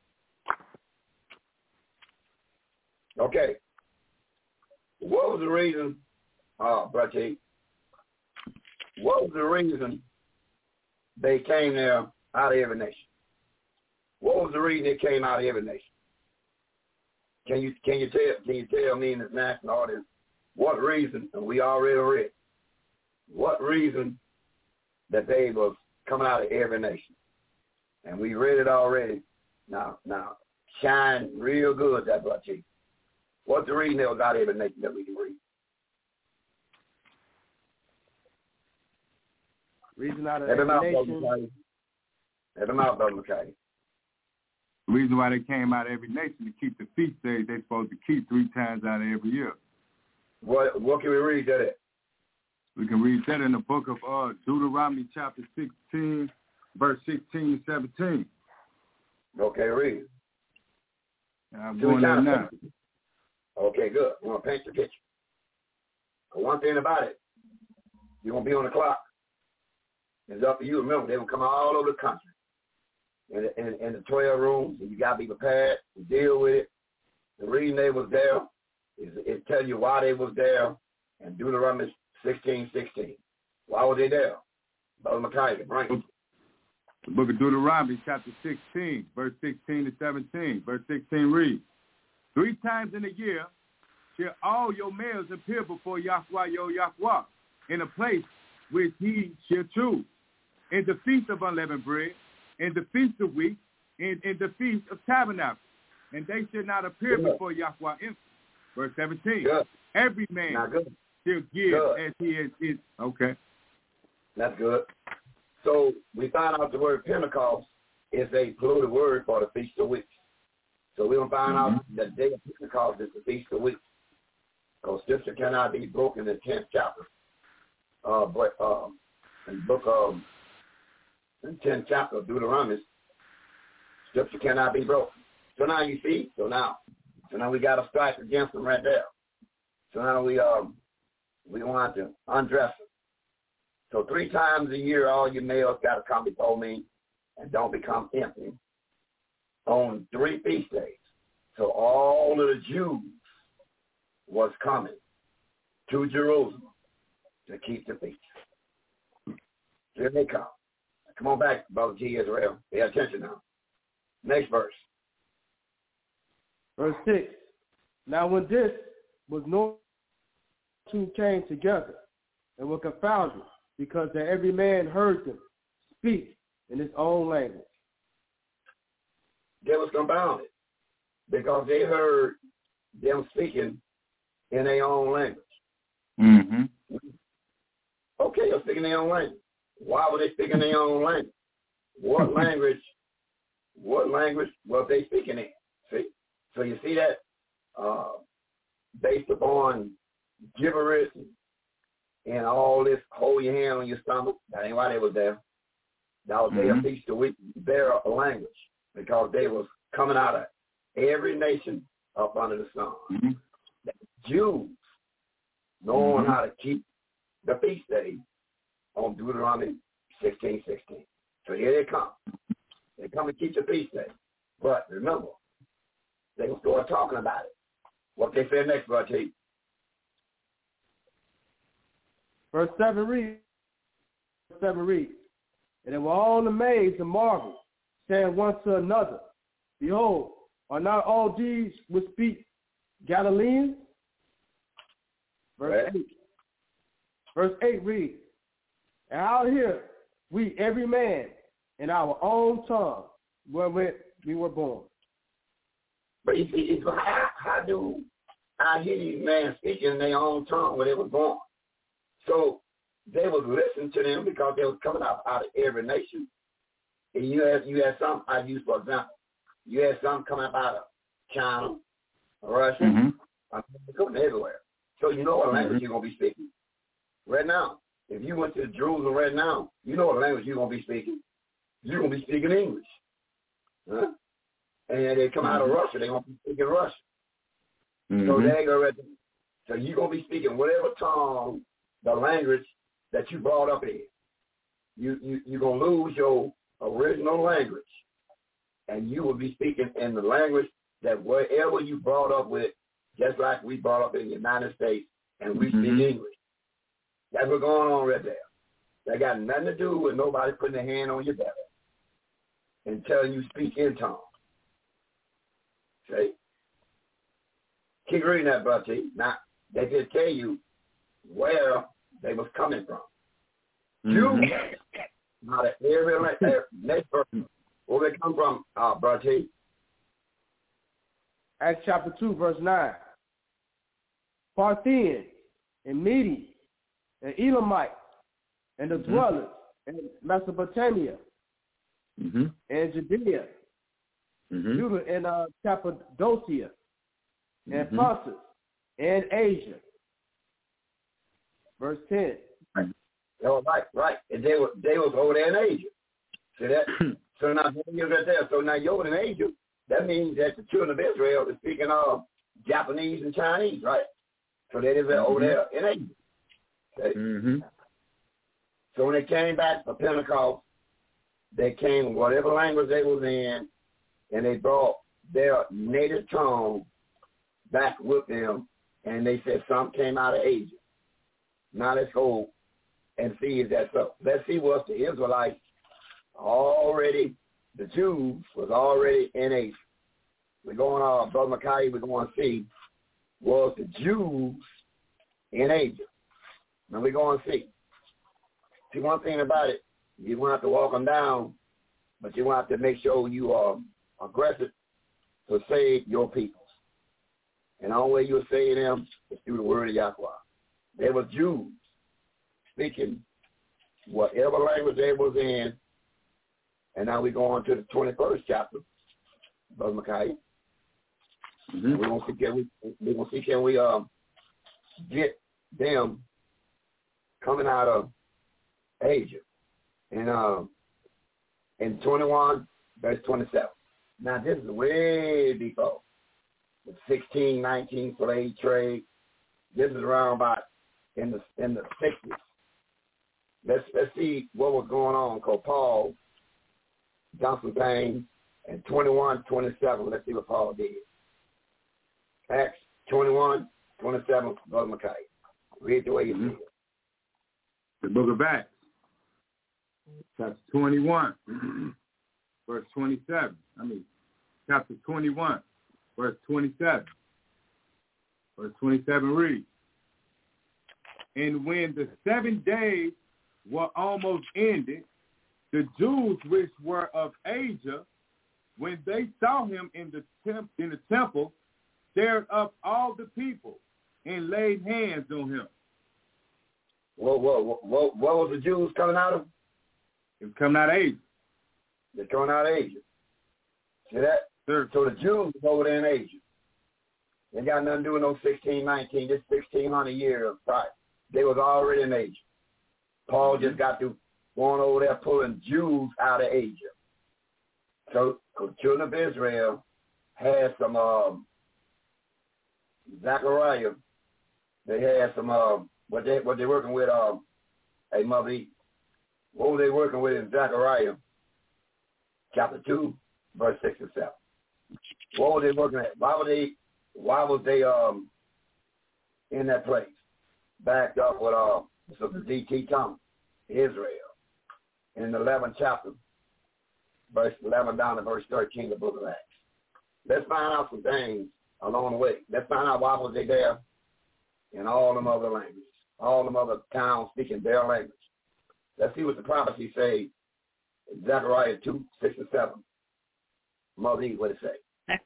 Okay. What was the reason, Brother? What was the reason they came there out of every nation? What was the reason they came out of every nation? Can you tell me in this national audience what reason? And we already read. What reason that they was coming out of every nation? And we read it already. Now shine real good, that Brother. What's the reason they was out of every nation that we can read? Reason out of every nation. Let them out, Brother McKay. The reason why they came out of every nation to keep the feast days they're supposed to keep 3 times out of every year. What can we read that at? We can read that in the book of Deuteronomy chapter 16, verse 16 and 17. Okay, read. I'm going there now. Okay, good. We want to paint the picture. But one thing about it, you're going to be on the clock. It's up to you. Remember, they're going to come all over the country. In the 12 rooms, and you got to be prepared to deal with it. The reason they was there is tell you why they was there in Deuteronomy 16:16. Why were they there? Brother Micaiah, bring it. The book of Deuteronomy, chapter 16, verse 16 to 17. Verse 16 reads, 3 times in a year shall all your males appear before Yahweh your Yahweh in a place which he shall choose, in the feast of unleavened bread, in the feast of weeks, and in the feast of tabernacles, and they should not appear before Yahweh empty. Verse 17. Good. Every man shall give as he is. Okay. That's good. So we find out the word Pentecost is a polluted word for the Feast of Weeks. So we're going to find out that the day of Pentecost is the Feast of Weeks. Because Scripture cannot be broken in the 10th chapter. But in the book of the 10th chapter of Deuteronomy, Scripture cannot be broken. So now you see, so now we got to strike against them right there. So now we want to undress them. So 3 times a year, all you males got to come before me and don't become empty on 3 feast days. So all of the Jews was coming to Jerusalem to keep the feast. Here they come. Come on back, Brother T. Israel. Pay attention now. Next verse. Verse 6. Now when this was known, 2 came together and were confounded, because that every man heard them speak in his own language. They was confounded because they heard them speaking in their own language. Mm-hmm. Okay, they're speaking their own language. Why were they speaking their own language? What language were they speaking in? See? So you see that based upon gibberish and all this, hold your hand on your stomach. That ain't why they was there. That was their feast of week, their language, because they was coming out of every nation up under the sun. Mm-hmm. The Jews knowing how to keep the feast day on Deuteronomy 16:16. So here they come. They come and keep the feast day. But remember, they will start talking about it. What they say next, Brother T. Verse 7 reads, and they were all amazed and marveled, saying one to another, behold, are not all these which speak Galileans? Verse 8. Verse 8 reads, and out here we every man in our own tongue wherewith we were born. But you see, how do I hear these men speaking in their own tongue where they were born? So they was listening to them because they was coming out of every nation. And you had some, I use for example, you had some coming up out of China, Russia, coming everywhere. So you know what language you're going to be speaking. Right now, if you went to Jerusalem right now, you know what language you're going to be speaking. You're going to be speaking English. Huh? And they come out of Russia, they're going to be speaking Russian. So they go right there. So you're going to be speaking whatever tongue, the language that you brought up in. You're going to lose your original language. And you will be speaking in the language that wherever you brought up with, just like we brought up in the United States, and we speak English. That's what's going on right there. That got nothing to do with nobody putting their hand on your belly and telling you speak in tongues. See? Keep reading that, Brother T. Now, they just tell you where they was coming from. Jews, not every next person. Where they come from, Brother T? Acts chapter 2, verse 9. Parthians and Medes and Elamites and the dwellers in Mesopotamia and Judea, Judah and Cappadocia and Pontus and Asia. Verse 10. Oh, right. And they was over there in Asia. See that? So now you're right there. So now you're over in Asia. That means that the children of Israel is speaking Japanese and Chinese, right? So that is over there in Asia. Okay? So when they came back for Pentecost, they came whatever language they was in, and they brought their native tongue back with them, and they said some came out of Asia. Now let's go and see if that's so. Let's see what the Israelites already, the Jews was already in Asia. We're going on, Brother Mackay, we're going to see was the Jews in Asia. Now we're going to see. See, one thing about it, you won't have to walk them down, but you won't have to make sure you are aggressive to save your peoples. And the only way you'll save them is through the word of Yahweh. They were Jews speaking whatever language they was in. And now we go on to the 21st chapter, Brother Micaiah. Mm-hmm. We're gonna see can we get them coming out of Asia. And in 21, verse 27. Now this is way before the 1619 slave trade. This is around about in the 60s. Let's see what was going on. Because Paul Johnson Payne and 21:27. Let's see what Paul did. Acts 21:27. Brother Micaiah. Read the way you see it. The book of Acts, chapter 21, verse 27. Chapter 21, verse 27. Verse 27 reads, and when the 7 days were almost ended, the Jews which were of Asia, when they saw him in the temple, stirred up all the people and laid hands on him. What was the Jews coming out of? It was coming out of Asia. They're coming out of Asia. See that? Sure. So the Jews over there in Asia. They got nothing to do with no 1619, this 1600 years of Christ. They was already in Asia. Paul just got to going over there pulling Jews out of Asia. So the children of Israel had some Zechariah. They had some what they working with hey Mother E. What were they working with in Zechariah chapter 2, verse 6 and 7? What were they working at? Why was they in that place? Backed up with Sister D.T. Thomas, Israel, in the 11th chapter, verse 11 down to verse 13 of the book of Acts. Let's find out some things along the way. Let's find out why was they there in all them other languages, all them other towns speaking their language. Let's see what the prophecy say in Zechariah 2, 6 and 7. Mother E, what it say?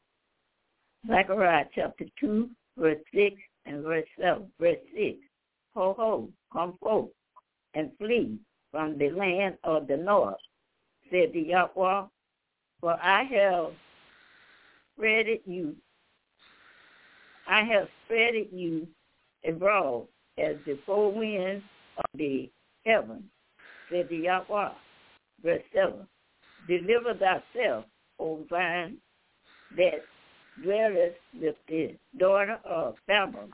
Zechariah chapter 2, verse 6 and verse 7, verse 6. Ho, ho, come forth and flee from the land of the north, said the Yahweh, for I have spreaded you abroad as the four winds of the heaven, said the Yahweh. Verse 7. Deliver thyself, O vine, that dwelleth with the daughter of Babel.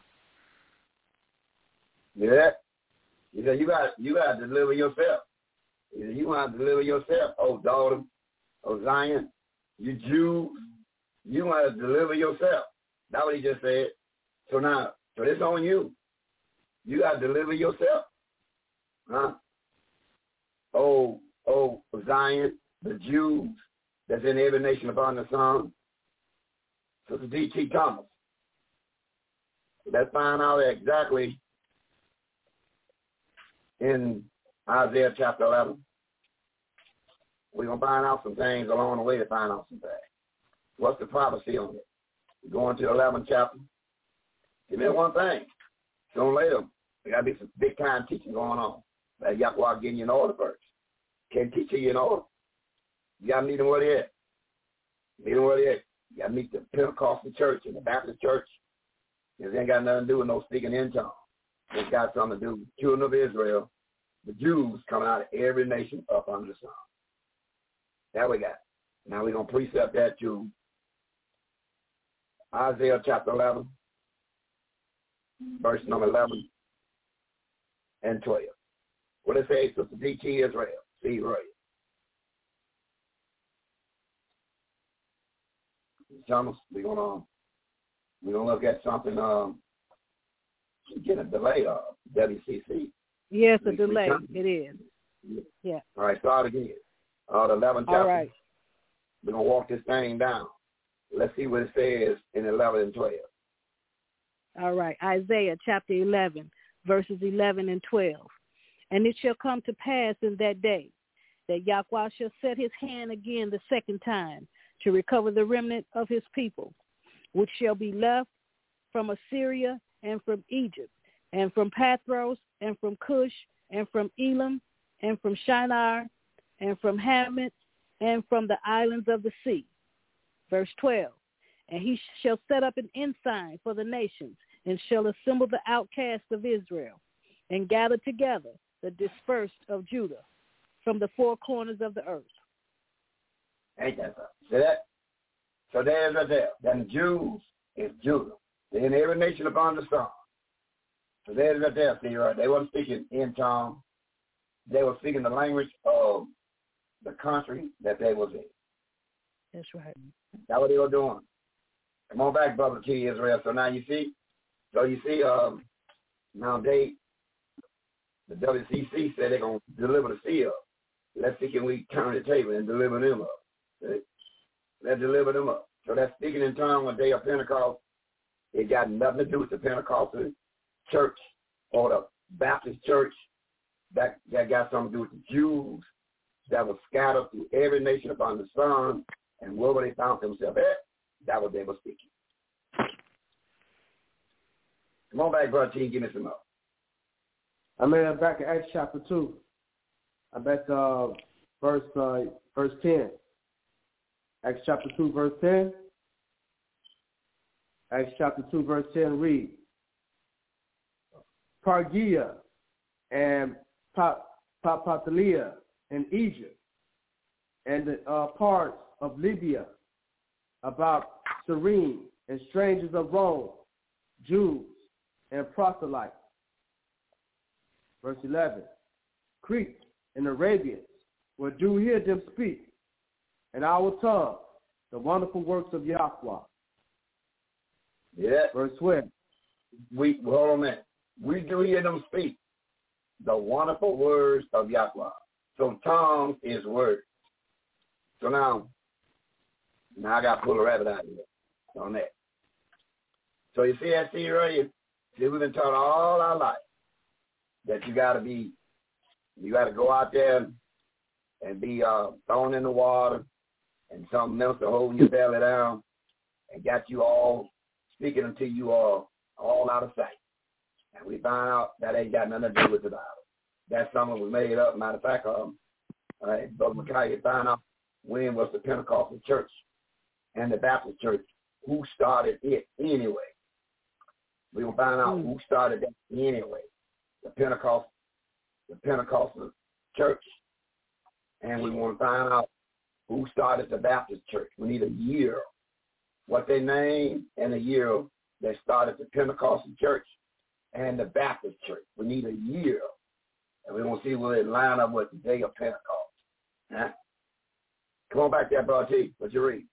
Yeah. He said, you got to deliver yourself. He said, you want to deliver yourself, oh daughter of Zion. You Jews, you want to deliver yourself. That's what he just said. So it's on you. You got to deliver yourself. Huh? Oh, Zion, the Jews that's in every nation upon the sun. Sister D.T. Thomas. Let's find out exactly in Isaiah chapter 11. We're going to find out some things along the way to find out some things. What's the prophecy on it? We're going to the 11th chapter. Give me one thing. Sooner or later, there got to be some big-time teaching going on. That Yahweh getting you in order first. Can't teach you in order. You got to meet them where they at. Meet them where they at. You got to meet the Pentecostal church and the Baptist church. It ain't got nothing to do with no speaking in tongues. It's got something to do with the children of Israel, the Jews coming out of every nation up under the sun. That we got. Now we're going to precept that to Isaiah chapter 11, verse number 11 and 12. What it says, Sister D.T. Israel, see right. Thomas, we're gonna look at something. Get a delay of WCC. Yes, a delay. It is. Yeah. All right, start again. The 11th chapter. All right. We're gonna walk this thing down. Let's see what it says in 11 and 12. All right, Isaiah chapter 11, verses 11 and 12. And it shall come to pass in that day that Yahweh shall set his hand again the second time to recover the remnant of his people, which shall be left from Assyria and from Egypt, and from Pathros, and from Cush, and from Elam, and from Shinar, and from Hamath, and from the islands of the sea. Verse 12, and he shall set up an ensign for the nations, and shall assemble the outcasts of Israel, and gather together the dispersed of Judah from the four corners of the earth. Ain't that something? See that? So there's right there. Then the Jews is Judah. They're in every nation upon the sun. So there's right there. See, right? They weren't speaking in tongue. They were speaking the language of the country that they was in. That's right. That's what they were doing. Come on back, Brother T, Israel. So now you see, now the WCC said they're going to deliver the seal. Let's see, can we turn the table and deliver them up? See? Let's deliver them up. So that speaking in tongues on the day of Pentecost, it got nothing to do with the Pentecostal church or the Baptist church. That got something to do with the Jews that were scattered through every nation upon the sun, and wherever they found themselves at, that was they were speaking. Come on back, Brother T, give me some more. I'm back in Acts chapter 2. I'm at verse 10. Acts chapter 2, verse 10. Acts chapter 2, verse 10 read, Pargia and Pamphylia in Egypt, and the parts of Libya about Cyrene, and strangers of Rome, Jews, and proselytes. Verse 11, Crete and Arabians will do hear them speak in our tongue the wonderful works of Yahweh. Yeah. Verse 12. Hold on a minute. We do hear them speak the wonderful words of Yahweh. So tongues is words. So now I got to pull a rabbit out of here on that. So you see that, see right here? See, we've been taught all our life that you got to go out there and be thrown in the water and something else to hold your belly down and got you all speaking until you are all out of sight. And we find out that ain't got nothing to do with the Bible. That's something we made up. Matter of fact, Brother Micaiah found out when was the Pentecostal church and the Baptist church, who started it anyway. We will find out who started that anyway. The Pentecostal church. And we want to find out who started the Baptist church. We need a year, what they named, and a year that started the Pentecostal church and the Baptist church. We need a year. And we want to see where it line up with the day of Pentecost. Huh? Come on back there, Brother T. What you read?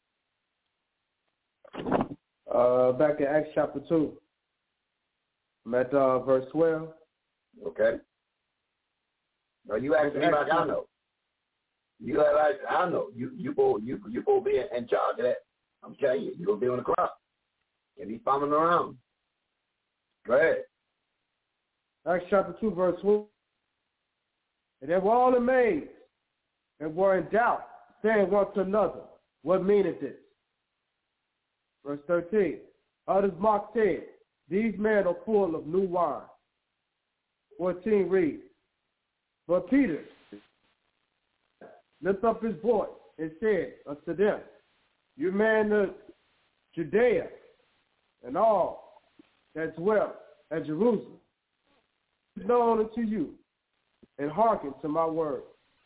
Back in Acts chapter 2. I'm at verse 12. Okay. Now you asking me like I know. You act like I know. You go be in charge of that. I'm telling you, you're gonna be on the crop. And be fumbling around. Go ahead. Acts chapter 2, verse 1. And they were all amazed and were in doubt, saying one to another, what meaneth this? Verse 13. Others mocked, said, these men are full of new wine. 14 reads, but Peter lifted up his voice and said unto them, you men of Judea and all that dwell at Jerusalem, is known unto you, and hearken to my word.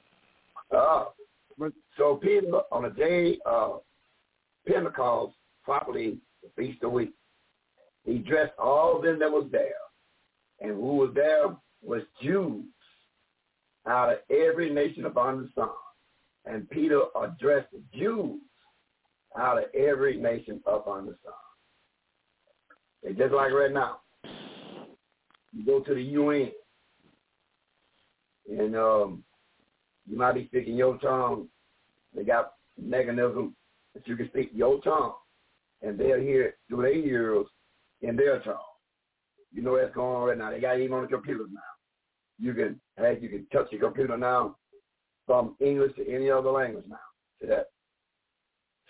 So Peter, on the day of Pentecost, properly the Feast of Weeks, he dressed all of them that was there. And who was there was Jews out of every nation upon the sun. And Peter addressed the Jews out of every nation upon the sun. It's just like right now. You go to the UN, and you might be speaking your tongue. They got mechanism that you can speak your tongue, and they'll hear it through their ears in their tongue. You know that's going on right now. They got it even on the computers now. You can touch your computer now from English to any other language now. See that?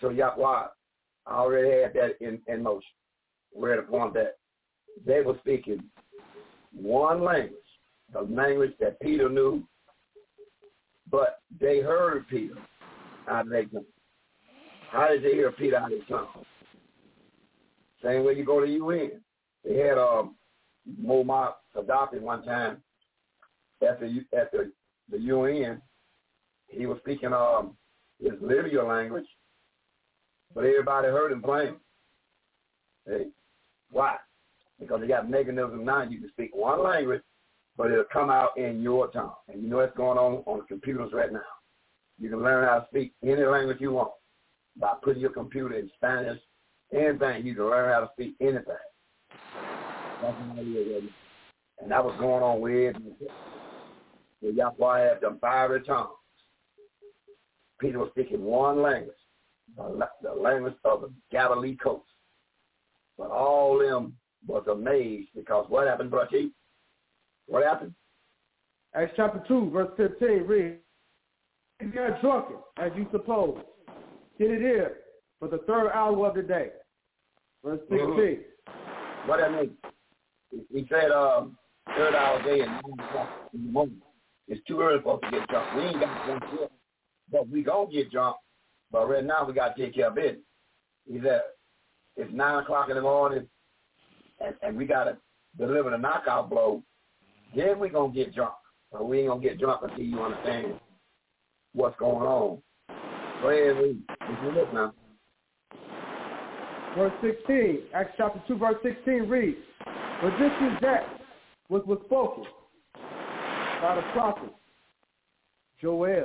So Yahweh already had that in motion. We're at the point that they were speaking one language, the language that Peter knew, but they heard Peter out of their tongue. How did they hear Peter out of his tongue? Same way you go to UN. They had Muammar Gaddafi one time at the UN. He was speaking his Libya language, but everybody heard him plain. Hey, why? Because they got mechanism now. You can speak one language, but it'll come out in your tongue. And you know what's going on the computers right now. You can learn how to speak any language you want by putting your computer in Spanish, anything. You can learn how to speak anything. That's how it is. And that was going on with Yahweh had them fiery tongues. Peter was speaking one language, the language of the Galilee coast. But all of them was amazed because what happened, Brother Chief? What happened? Acts chapter 2, verse 15, read. And they are drunken, as you suppose. Get it here for the third hour of the day. Verse 16. Mm-hmm. What that mean? He said third hour of the day and 9 o'clock in the morning. It's too early for us to get drunk. We ain't got drunk yet, but we going to get drunk. But right now we got to take care of it. He said, it's 9 o'clock in the morning, and we got to deliver the knockout blow. Then we going to get drunk. But we ain't going to get drunk until you understand what's going on. Go ahead, read. If you look now. Verse 16, Acts chapter 2, verse 16 reads, but this is that which was spoken by the prophet Joel.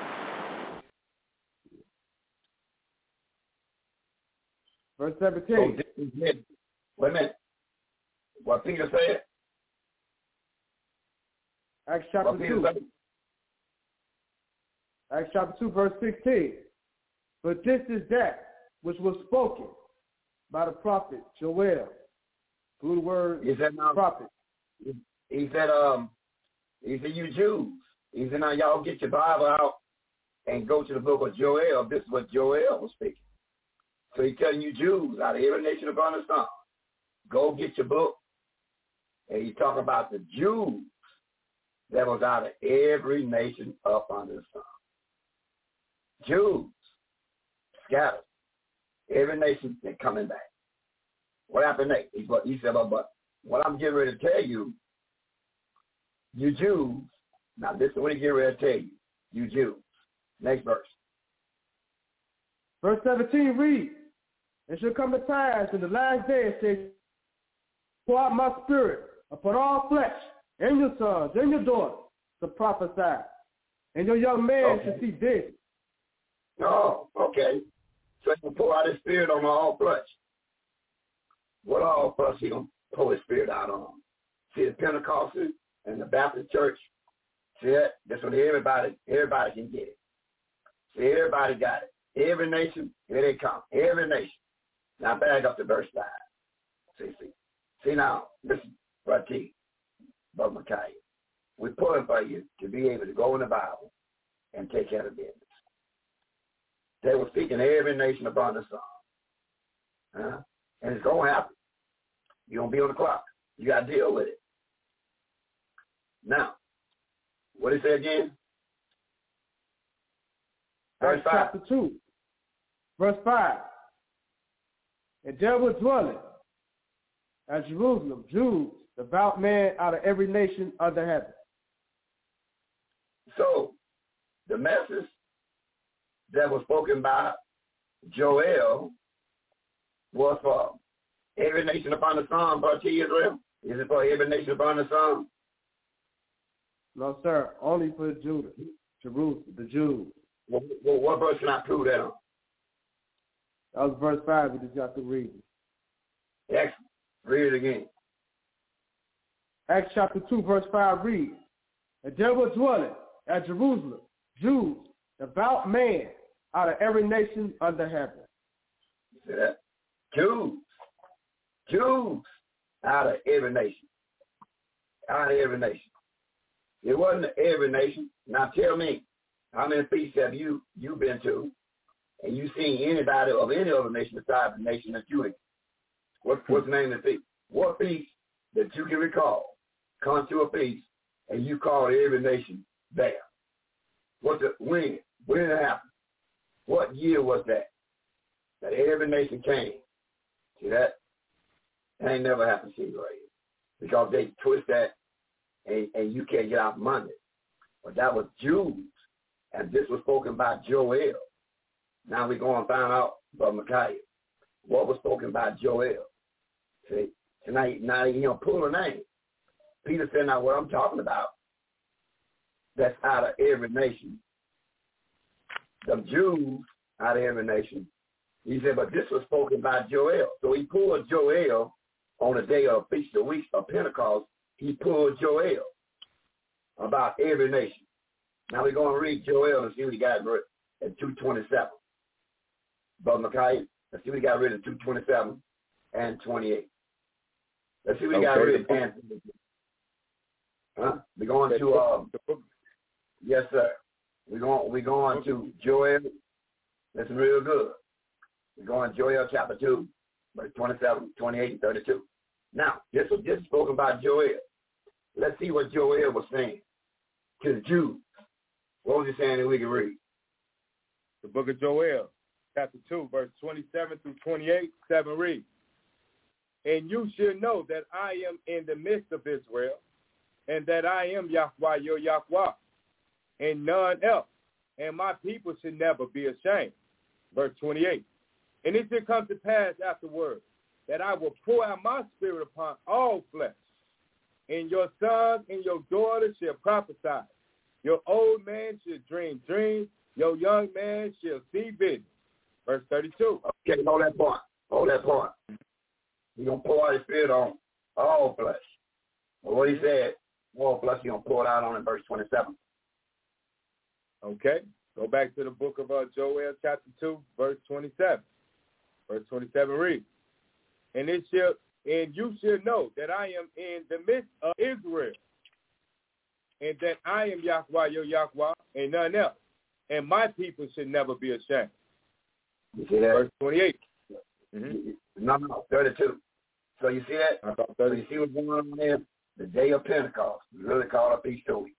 Verse 17. Wait a minute. What Peter said? Acts chapter 2. Acts chapter 2, verse 16. But this is that which was spoken by the prophet Joel. Through the word prophet. He said, you Jews. He said, now y'all get your Bible out and go to the book of Joel. This is what Joel was speaking. So he's telling you Jews out of every nation upon the sun, go get your book. And he's talking about the Jews that was out of every nation up under the sun. Jews scattered. Every nation is coming back. What happened next? He said, but what I'm getting ready to tell you, you Jews, now this is what he getting ready to tell you, you Jews. Next verse. Verse 17 reads, it shall come to pass in the last days, say, pour out my spirit upon all flesh, and your sons, and your daughters, to prophesy. And your young man shall see visions. Oh, okay. So he will pour out his spirit on all flesh. What all flesh he going to pour his spirit out on? See, the Pentecostals and the Baptist church, see that? That's what everybody can get it. See, everybody got it. Every nation, here they come. Every nation. Now back up to verse 5. See now, listen, Brother T, Brother Micaiah. We're pulling for you to be able to go in the Bible and take care of business. They were speaking every nation upon the sun. And it's going to happen. You're going to be on the clock. You got to deal with it. Now, what did it say again? Verse 5. Chapter 2, verse 5. And there were dwelling at Jerusalem Jews, devout men out of every nation under heaven. So, the message that was spoken by Joel was for every nation upon the sun, but to Israel? Is it for every nation upon the sun? No, sir. Only for Judah, Jerusalem, the Jews. Well, what verse can I prove that on? That was verse 5. We just got to read it. Excellent. Read it again. Acts chapter 2, verse 5 reads, and there were dwelling at Jerusalem Jews, devout men out of every nation under heaven. See that? Jews out of every nation. Out of every nation. It wasn't every nation. Now tell me, how many feasts have you been to and you see anybody of any other nation besides the nation that you in. What's the name of the feast? What feast that you can recall comes to a feast and you call every nation there? When did it happen? What year was that? That every nation came. See that? That ain't never happened, see, right? Because they twist that and you can't get out from under it. But that was Jews. And this was spoken by Joel. Now we're going to find out about Micaiah. What was spoken by Joel? See? So now you pull a name. Peter said, now what I'm talking about, that's out of every nation. The Jews out of every nation. He said, but this was spoken by Joel. So he pulled Joel on the day of Feast of Weeks of Pentecost. He pulled Joel about every nation. Now we're going to read Joel and see what he got at 2:27. But Micaiah, let's see what he got rid of 2:27 and 28. Let's see what he got rid of. We're going to yes, sir. We're going to Joel. Listen real good. We're going to Joel chapter 2, verse 27, 28, and 32. Now, this is spoken by Joel. Let's see what Joel was saying to the Jews. What was he saying that we can read? The book of Joel, chapter 2, verse 27 through 28, 7 reads, and you should know that I am in the midst of Israel, and that I am Yahweh your Yahweh, and none else, and my people should never be ashamed. Verse 28, and it shall come to pass afterward that I will pour out my spirit upon all flesh, and your sons and your daughters shall prophesy. Your old man shall dream dreams. Your young man shall see visions. Verse 32. Okay, hold that point. He's going to pour out his spirit on all flesh. But what he said, all flesh, he's going to pour it out on in verse 27. Okay. Go back to the book of Joel, chapter 2, verse 27. Verse 27 reads, and you shall know that I am in the midst of Israel, and that I am Yahweh your Yahweh, and none else, and my people should never be ashamed. You see that? Verse 28. No, 32. So you see that? So you see what's going on there? The day of Pentecost, we really call it Feast of Weeks.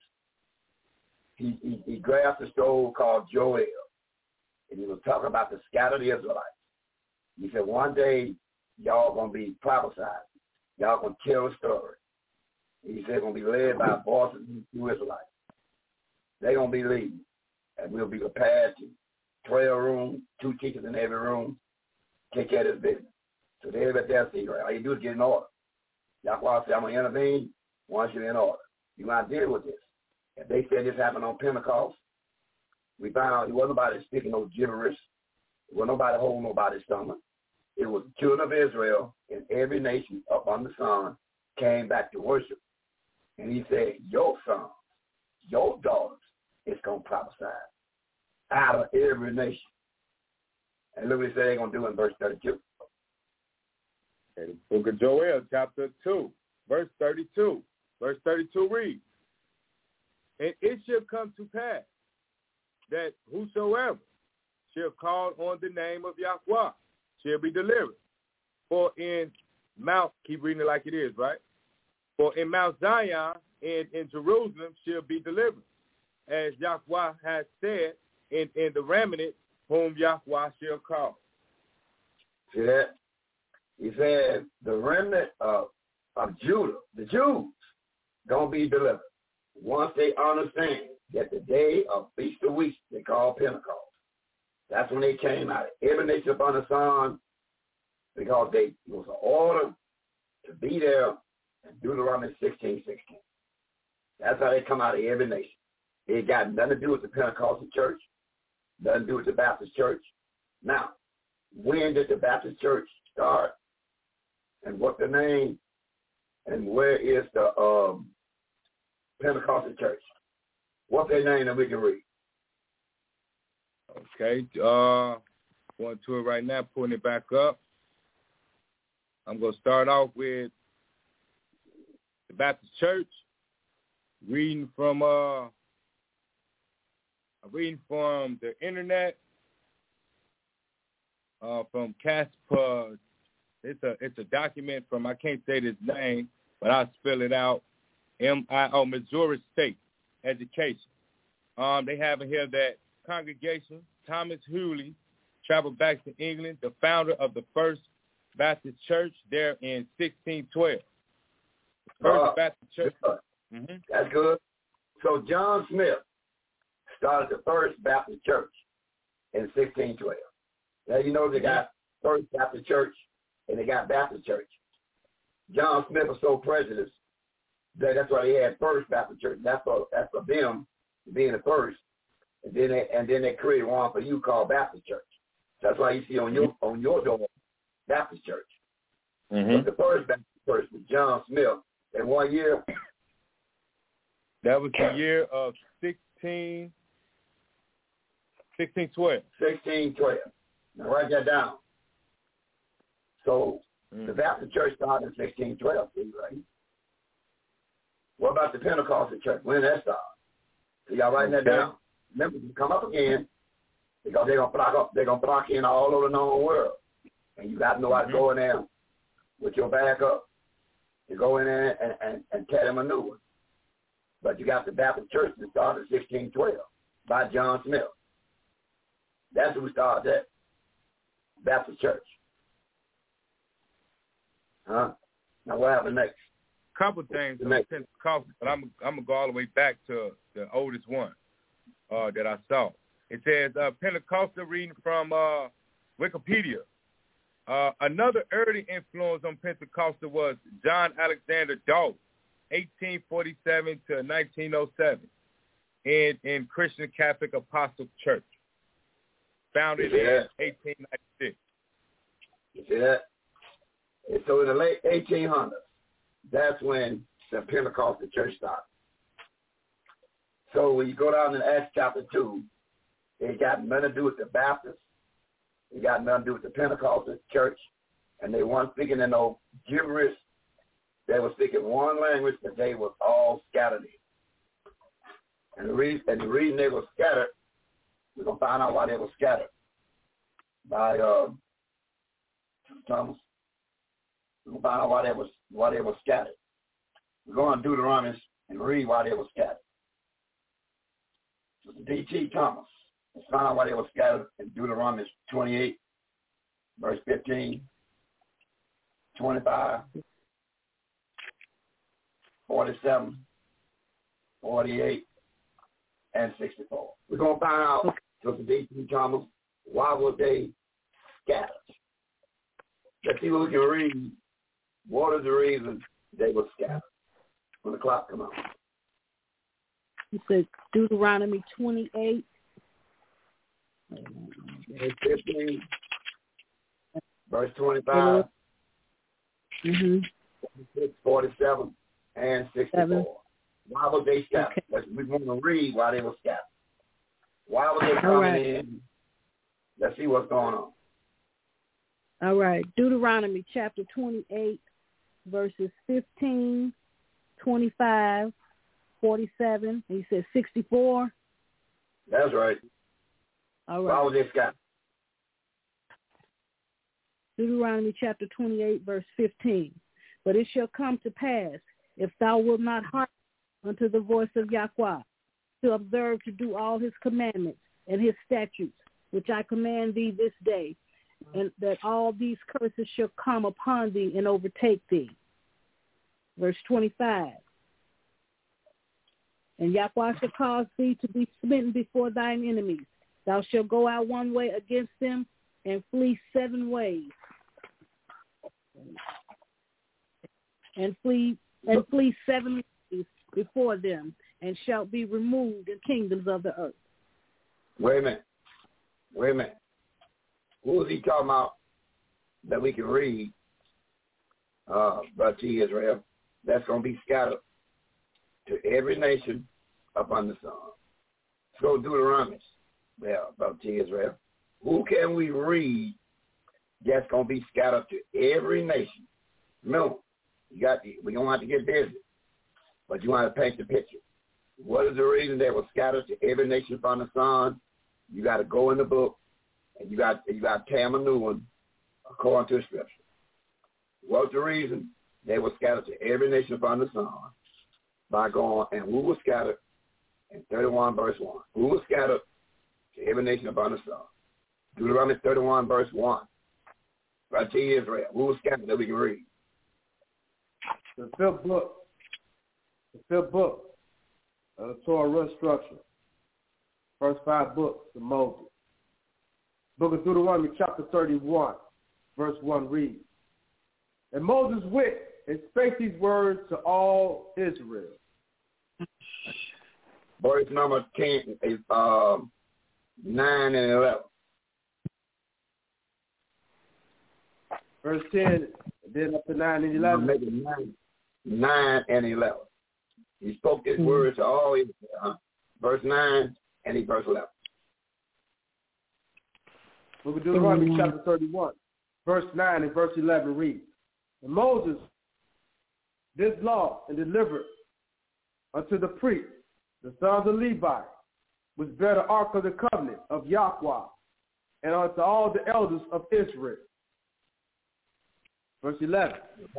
He grabbed a scroll called Joel, and he was talking about the scattered Israelites. He said, one day, y'all going to be prophesied. Y'all going to tell a story. He said, going to be led by bosses and two Israelites. They're going to be leading, and we'll be prepared to 12 rooms, 2 teachers in every room, take care of this business. So they're at their secret. All you do is get in order. Yahweh said, I'm going to intervene once you're in order. You're going to deal with this. If they said this happened on Pentecost, we found out it wasn't nobody speaking no gibberish. It wasn't nobody holding nobody's stomach. It was the children of Israel in every nation up under the sun came back to worship. And he said, your sons, your daughters is going to prophesy out of every nation. And look what he said they're going to do in verse 32. Okay, the book of Joel, chapter 2, verse 32. Verse 32 reads, and it shall come to pass that whosoever shall call on the name of Yahweh shall be delivered. For in Mount, keep reading it like it is, right? For in Mount Zion and in Jerusalem shall be delivered, as Yahweh has said, in the remnant whom Yahweh shall call. See that? He said the remnant of Judah, the Jews, going to be delivered. Once they understand that the day of Feast of Weeks, they call Pentecost, that's when they came out of every nation upon the sun, because it was an order to be there in Deuteronomy 16:16. That's how they come out of every nation. It got nothing to do with the Pentecostal church, nothing to do with the Baptist church. Now, when did the Baptist church start? And what's the name? And where is the Pentecostal church? What's their name that we can read? Okay, going to it right now, pulling it back up. I'm going to start off with the Baptist church, reading from the internet. from Casper. It's a document from, I can't say this name, but I'll spell it out. Missouri State Education. They have in here that congregation, Thomas Hewley, traveled back to England, the founder of the First Baptist Church there in 1612. First Baptist Church. Mm-hmm. That's good. So John Smith started the First Baptist Church in 1612. Now you know they got First Baptist Church and they got Baptist Church. John Smith was so prejudiced that's why they had First Baptist Church. That's for them being the first, and then they created one for you called Baptist Church. That's why you see on your door Baptist Church. Mm-hmm. But the First Baptist Church was John Smith. In 1 year, that was the year of 1612. 1612. Now write that down. So the Baptist Church started in 1612, right? What about the Pentecostal church? When did that start? So y'all writing that down. Remember, you come up again because they're gonna block in all over the known world, and you got to know how to go in there with your back up. You go in there and tell them a new one. But you got the Baptist church that started in 1612 by John Smith. That's who started that Baptist church. Huh? Now what happened next? Couple things on Pentecostal, but I'm gonna go all the way back to the oldest one that I saw. It says Pentecostal, reading from Wikipedia. Another early influence on Pentecostal was John Alexander Doss, 1847 to 1907, in Christian Catholic Apostle Church, founded in 1896. You see that? And so in the late 1800s, that's when the Pentecostal church started. So when you go down in Acts chapter 2, it got nothing to do with the Baptists. It got nothing to do with the Pentecostal church. And they weren't speaking in no gibberish. They were speaking one language, but they were all scattered in. And the reason they were scattered, we're going to find out why they were scattered by Thomas. We're going to find out why they were scattered. We're going to Deuteronomy and read why they were scattered. So D.T. Thomas. Let's find out why they were scattered in Deuteronomy 28, verse 15, 25, 47, 48, and 64. We're going to find out, Sister D.T. Thomas, why were they scattered? Let's see what we can read. What is the reason they were scattered? When the clock comes out. You said Deuteronomy 28. Verse 15, verse 25, 46, 47, and 64. Why were they scattered? Okay. We want to read why they were scattered. Why were they coming in? Let's see what's going on. All right. Deuteronomy chapter 28, verses 15, 25, 47, and he said 64. That's right. All right. Why was they scattered? Deuteronomy chapter 28, verse 15. But it shall come to pass, if thou wilt not hearken unto the voice of Yahweh, to observe to do all his commandments and his statutes, which I command thee this day, and that all these curses shall come upon thee and overtake thee. Verse 25. And Yahweh shall cause thee to be smitten before thine enemies. Thou shalt go out one way against them and flee 7 ways. And flee 7 ways before them, and shalt be removed in kingdoms of the earth. Wait a minute. Who is he talking about that we can read, Brother T. Israel, that's going to be scattered to every nation upon the sun? So Deuteronomy, Brother T. Israel. Who can we read that's going to be scattered to every nation? No, we don't have to get busy, but you want to paint the picture. What is the reason they were scattered to every nation upon the sun? You got to go in the book and you got Tam a new one, according to the scripture. What's the reason? They were scattered to every nation upon the sun by going, and who was scattered in 31 verse 1? Who was scattered to every nation upon the sun? Deuteronomy 31 verse 1. Right to Israel. Who was scattered that we can read? The fifth book of the Torah structure. First 5 books of Moses. Book of Deuteronomy chapter 31, verse 1 reads, and Moses went and spake these words to all Israel. Verse number 10 is 9 and 11. Verse 10, then up to 9 and 11. Make it 9 and 11. He spoke his words to all Israel. Verse 9 and verse 11. Book of Deuteronomy chapter 31, verse 9 and verse 11 reads, and Moses this law and delivered unto the priests, the sons of Levi, which bear the ark of the covenant of Yahweh, and unto all the elders of Israel. Verse 11.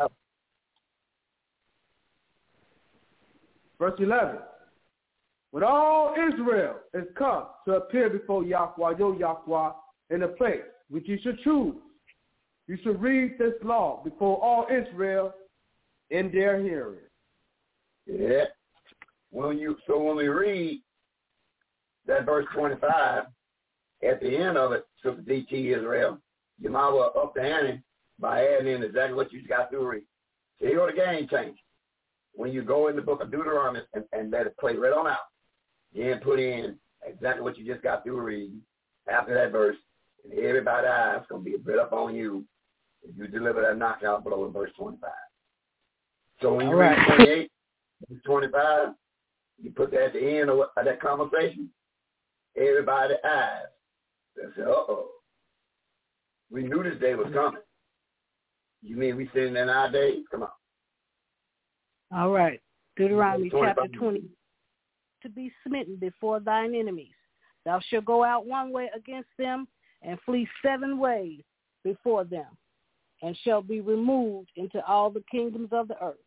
Verse 11. When all Israel is come to appear before Yahweh, your Yahweh, in the place which you should choose, you should read this law before all Israel in their hearing. Yeah. When we read that verse 25, at the end of it, Sister D.T. Israel, you might well up the ante by adding in exactly what you got to read. So here go the game change. When you go in the book of Deuteronomy and let it play right on out, then put in exactly what you just got through reading after that verse, and everybody's eyes going to be right up on you if you deliver that knockout blow in verse 25. So when you read 28, verse 25, you put that at the end of that conversation, everybody's eyes, they say, uh-oh, we knew this day was coming. You mean we sitting in our days? Come on. All right. Deuteronomy chapter 20. To be smitten before thine enemies. Thou shalt go out one way against them and flee 7 ways before them, and shall be removed into all the kingdoms of the earth.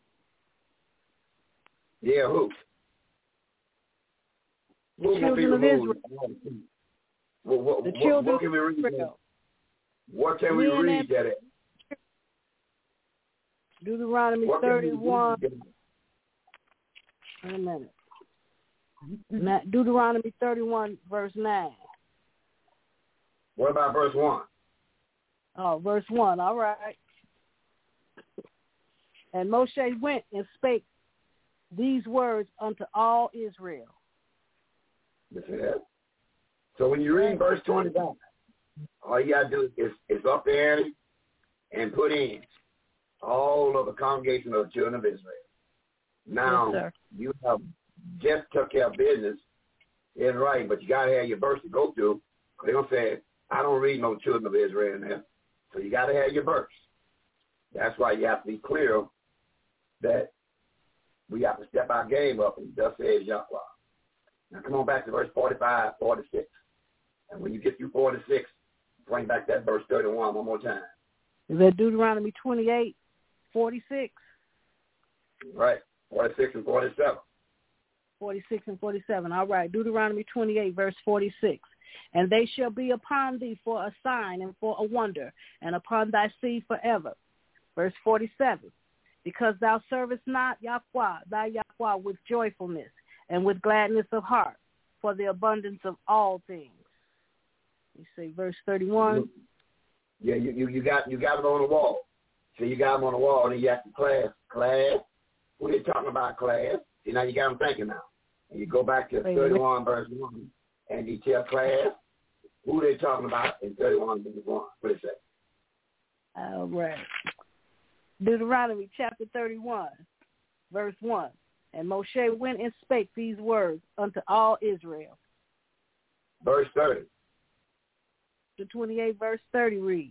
Yeah, who? The children of Israel. The children of Israel. What can we read that at? Deuteronomy 31. Wait a minute. Deuteronomy 31, verse 9. What about verse 1? Oh, verse 1, all right. And Moshe went and spake these words unto all Israel. Yeah. So when you read verse 25, all you got to do is up the ante and put in all of the congregation of the children of Israel. Now, yes, you have just took care of business in right, but you got to have your verse to go to. They're going to say, I don't read no children of Israel in there. So you got to have your verse. That's why you have to be clear that we have to step our game up, and thus says Yahweh. Now come on back to verse 45, 46. And when you get through 46, bring back that verse 31 one more time. Is that Deuteronomy 28, 46? Right, 46 and 47. 46 and 47. All right, Deuteronomy 28, verse 46. And they shall be upon thee for a sign and for a wonder, and upon thy seed forever. Verse 47. Because thou servest not Yahweh, thy Yahweh, with joyfulness and with gladness of heart, for the abundance of all things. You say verse 31. Yeah, you got it on the wall. So you got them on the wall, and you ask the class, who they talking about, class? See, now you got them thinking now. And you go back to 31 verse 1, and you tell class who they talking about in 31 verse 1. What it say? All right. Deuteronomy chapter 31, verse 1. And Moshe went and spake these words unto all Israel. Verse 30. The 28 verse 30 reads.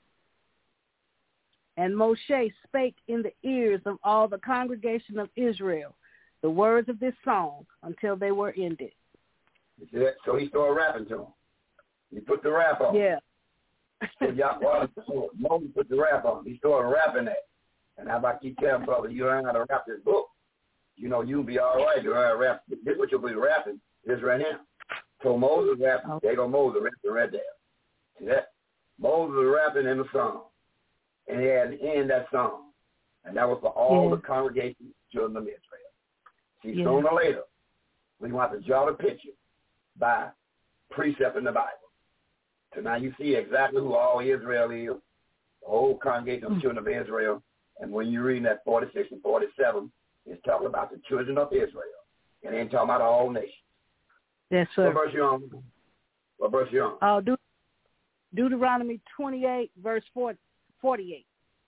And Moshe spake in the ears of all the congregation of Israel the words of this song until they were ended. So he started rapping to them. You put the wrap on. Yeah. So Moses put the wrap on. He started wrapping that. And how about keep telling brother, you learn how to wrap this book. You know, you'll be all right. You learn how to wrap. This is what you'll be wrapping. This right here. So Moses wrapped. There go Moses wrapped the red there. See that? Moses was rapping in the song. And he had to end that song. And that was for all the congregation children of Israel. See, sooner or later, we want to draw the picture by precept in the Bible. So now you see exactly who all Israel is, the whole congregation of children of Israel. And when you read that 46 and 47, it's talking about the children of Israel. And it ain't talking about all nations. Yes, sir. What verse you on? What verse you on? Deuteronomy 28, verse 48.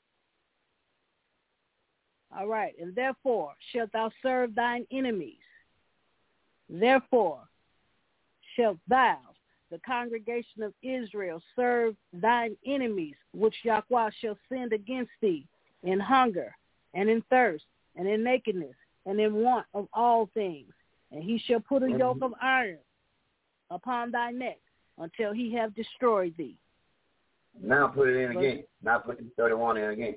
All right. And therefore shalt thou serve thine enemies. Therefore shalt thou, the congregation of Israel, serve thine enemies, which Yahweh shall send against thee in hunger and in thirst and in nakedness and in want of all things. And he shall put a yoke of iron upon thy neck until he have destroyed thee. Now put it in again. Now put the 31 in again.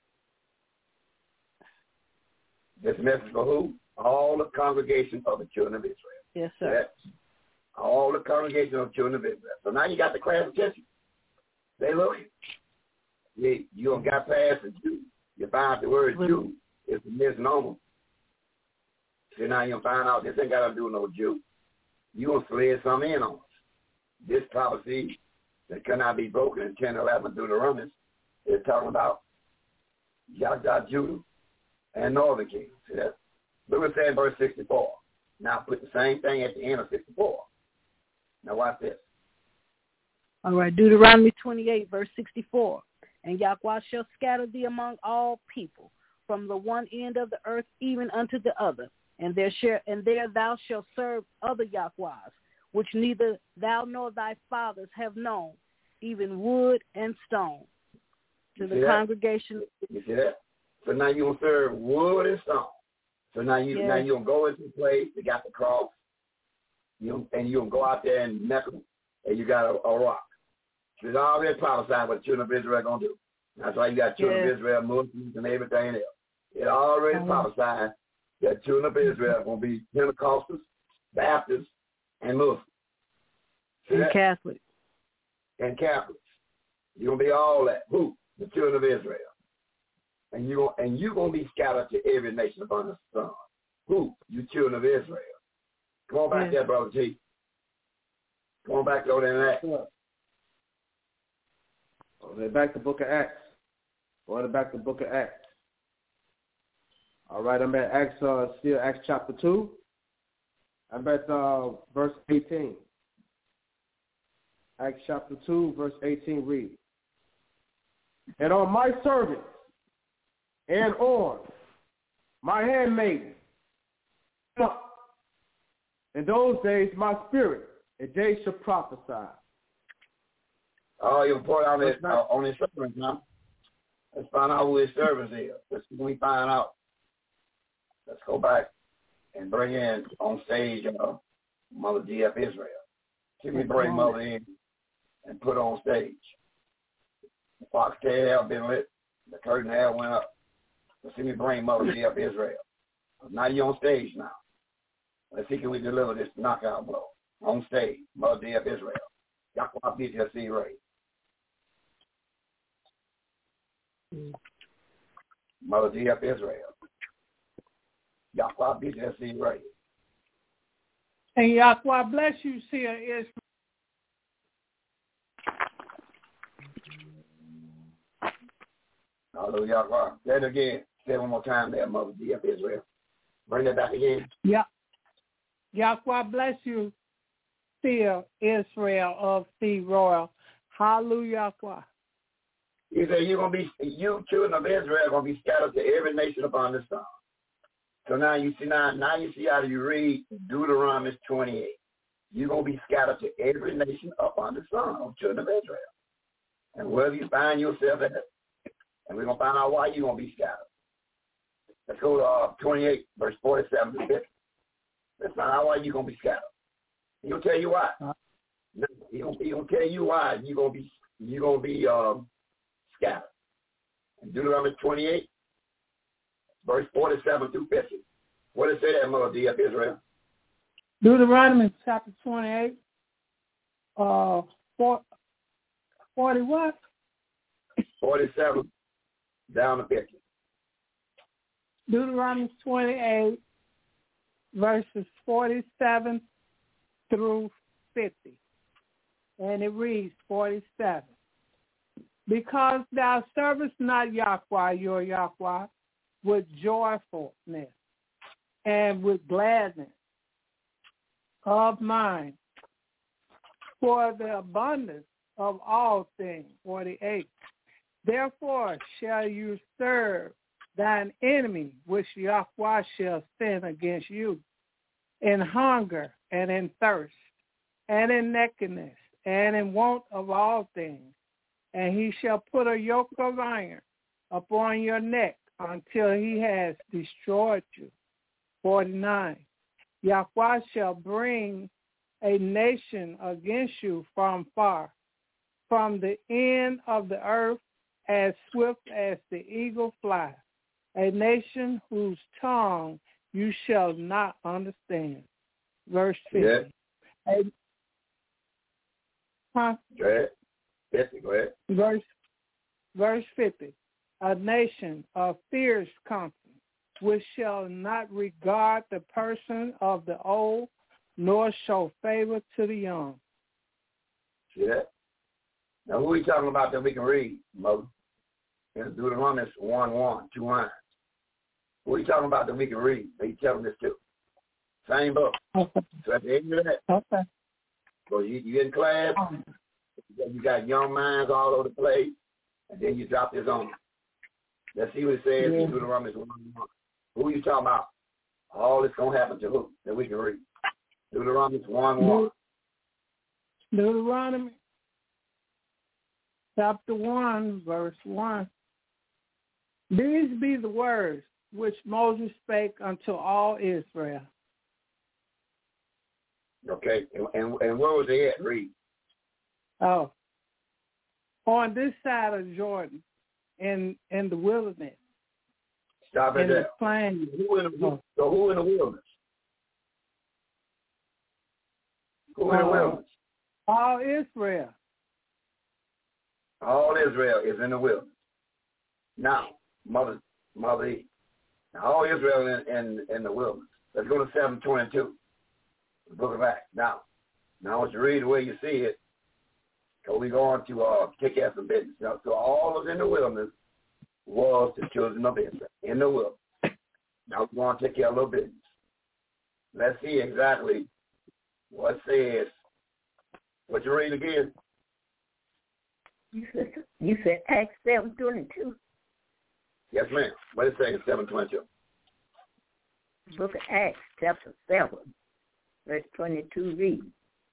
This message for who? All the congregation of the children of Israel. Yes, sir. That's all the congregation of the children of Israel. So now you got the classification. They look. You don't got past the Jew. You find out the word Jew is a misnomer. So now you find out this ain't got to do with no Jew. You going to slid something in on us. This prophecy that cannot be broken in 10, 11 through the Romans is talking about Yahweh, Judah, and Northern Kingdom. See that? Look what it says in verse 64. Now put the same thing at the end of 64. Now watch this. All right, Deuteronomy 28, verse 64. And Yahweh shall scatter thee among all people, from the one end of the earth even unto the other. And there thou shalt serve other Yahwehs, which neither thou nor thy fathers have known, even wood and stone. To the congregation. You see that? So now you're going to serve wood and stone. So now you're going to go into the place, you got the cross, and you're going to go out there and Mecca, and you got a rock. So it's already prophesied what the children of Israel are going to do. That's why you got children of Israel, Muslims, and everything else. It already prophesied that children of Israel are going to be Pentecostals, Baptists, and Muslims. And Catholics. And Catholics. You're going to be all that. Who? The children of Israel. And you're going to be scattered to every nation upon the sun. Who? You children of Israel. Come on back there, Brother G. Come on back over there in Acts. Okay, back to the book of Acts. Back to the book of Acts. All right, I'm at Acts, still Acts chapter 2. I'm at verse 18. Acts chapter 2, verse 18 reads, and on my servants and on my handmaiden, in those days my spirit, and they shall prophesy. Oh, you report on his servants now. Let's find out who his servants is. Let's find out. Let's go back and bring in on stage Mother D.F. Israel. See me bring Mother in and put on stage. The foxtail been lit. The curtain hair went up. Let's see me bring Mother D.F. Israel. Now you're on stage now. Let's see can we deliver this knockout blow. On stage, Mother D.F. Israel. Yahweh BTSC Ray. Mother D.F. Israel. Yahweh BTSC Ray. And Yahweh bless you, Seer Israel. Hallelujah. Say it again. Say it one more time there, Mother D.F. Israel. Bring that back again. Yeah. Yahweh bless you, Seer Israel of the Royal. Hallelujah. He said you children of Israel are going to be scattered to every nation upon the sun. So now you see how you read Deuteronomy 28. You're going to be scattered to every nation upon the sun, of children of Israel. And wherever you find yourself at, and we're going to find out why you're going to be scattered. Let's go to 28, verse 47 to 50. Let's find out why you're going to be scattered. He'll tell you why. No, he gonna tell you why you're gonna be scattered. In Deuteronomy 28, verse 47 through 50. What does it say that, Mother D, of Israel? Deuteronomy chapter 28, 40 what? 47 down to 50. Deuteronomy 28, verses 47 through 50. And it reads 47. Because thou servest not Yahweh, your Yahweh, with joyfulness and with gladness of mind, for the abundance of all things. 48. Therefore shall you serve thine enemy, which Yahweh shall send against you, in hunger and in thirst, and in nakedness, and in want of all things. And he shall put a yoke of iron upon your neck until he has destroyed you. 49. Yahweh shall bring a nation against you from far, from the end of the earth, as swift as the eagle flies, a nation whose tongue you shall not understand. Verse 50. Yeah. Huh? Go ahead. 50, go ahead. Verse 50. A nation of fierce company, which shall not regard the person of the old, nor show favor to the young. See that? Now, who are we talking about that we can read, Mother? In Deuteronomy 1:1, 2 lines. Who are you talking about that we can read? Are you telling this to? Same book. Okay. So at the end of that, okay. So you in class, you got young minds all over the place, and then you drop this on them. Let's see what it says in Deuteronomy 1:1. Who are you talking about? All this going to happen to who that we can read? Deuteronomy 1:1. Deuteronomy chapter 1, verse 1. These be the words which Moses spake unto all Israel. Okay, and where was they at? Read. Oh, on this side of Jordan, in the wilderness. Stop it in there. The plain. So who in the wilderness? Who in the wilderness? All Israel. All Israel is in the wilderness. Now, Mother E. Now, all Israel in the wilderness. Let's go to 7:22. The book of Acts. Now I want you to read the way you see it. So we're going to take care of some business. So all of us in the wilderness was the children of Israel in the wilderness. Now we're going to take care of a little business. Let's see exactly what says. What you read again? You said Acts 7:22. Yes, ma'am. What does it say in 7:22? Book of Acts, chapter 7, verse 22 reads,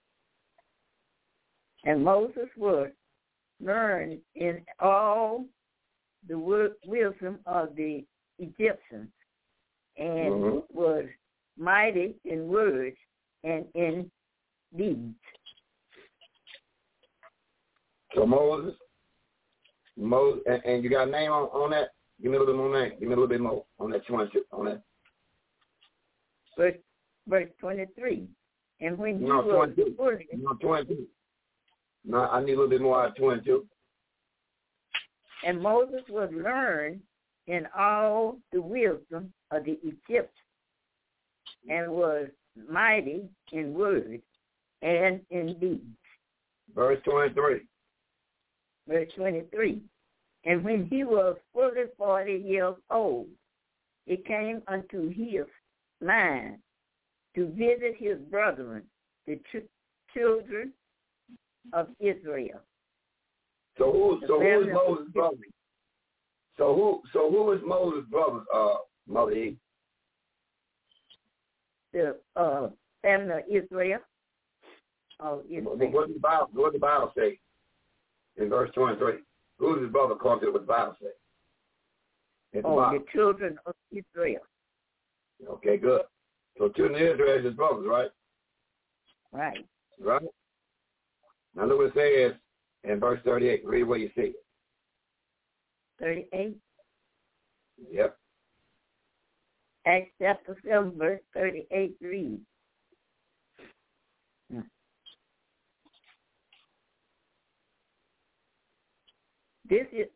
and Moses was learned in all the wisdom of the Egyptians, and was mighty in words and in deeds. So Moses, and you got a name on that? Give me a little bit more name. Give me a little bit more on that 22. On that. Verse 23. And when you 22. 22. No, I need a little bit more out of 22. And Moses was learned in all the wisdom of the Egyptians, and was mighty in words and in deeds. Verse 23. Verse 23. And when he was fully 40 years old, it came unto his mind to visit his brethren, the children of Israel. So who is Moses' brother? So who is Moses' brother, Mother E? The family of Israel. What does the Bible say in verse 23? Who's his brother according to what the Bible says? The children of Israel. Okay, good. So children of Israel is his brothers, right? Right. Right? Now look what it says in verse 38. Read what you see. 38. Yep. Acts chapter 7, verse 38 reads. This is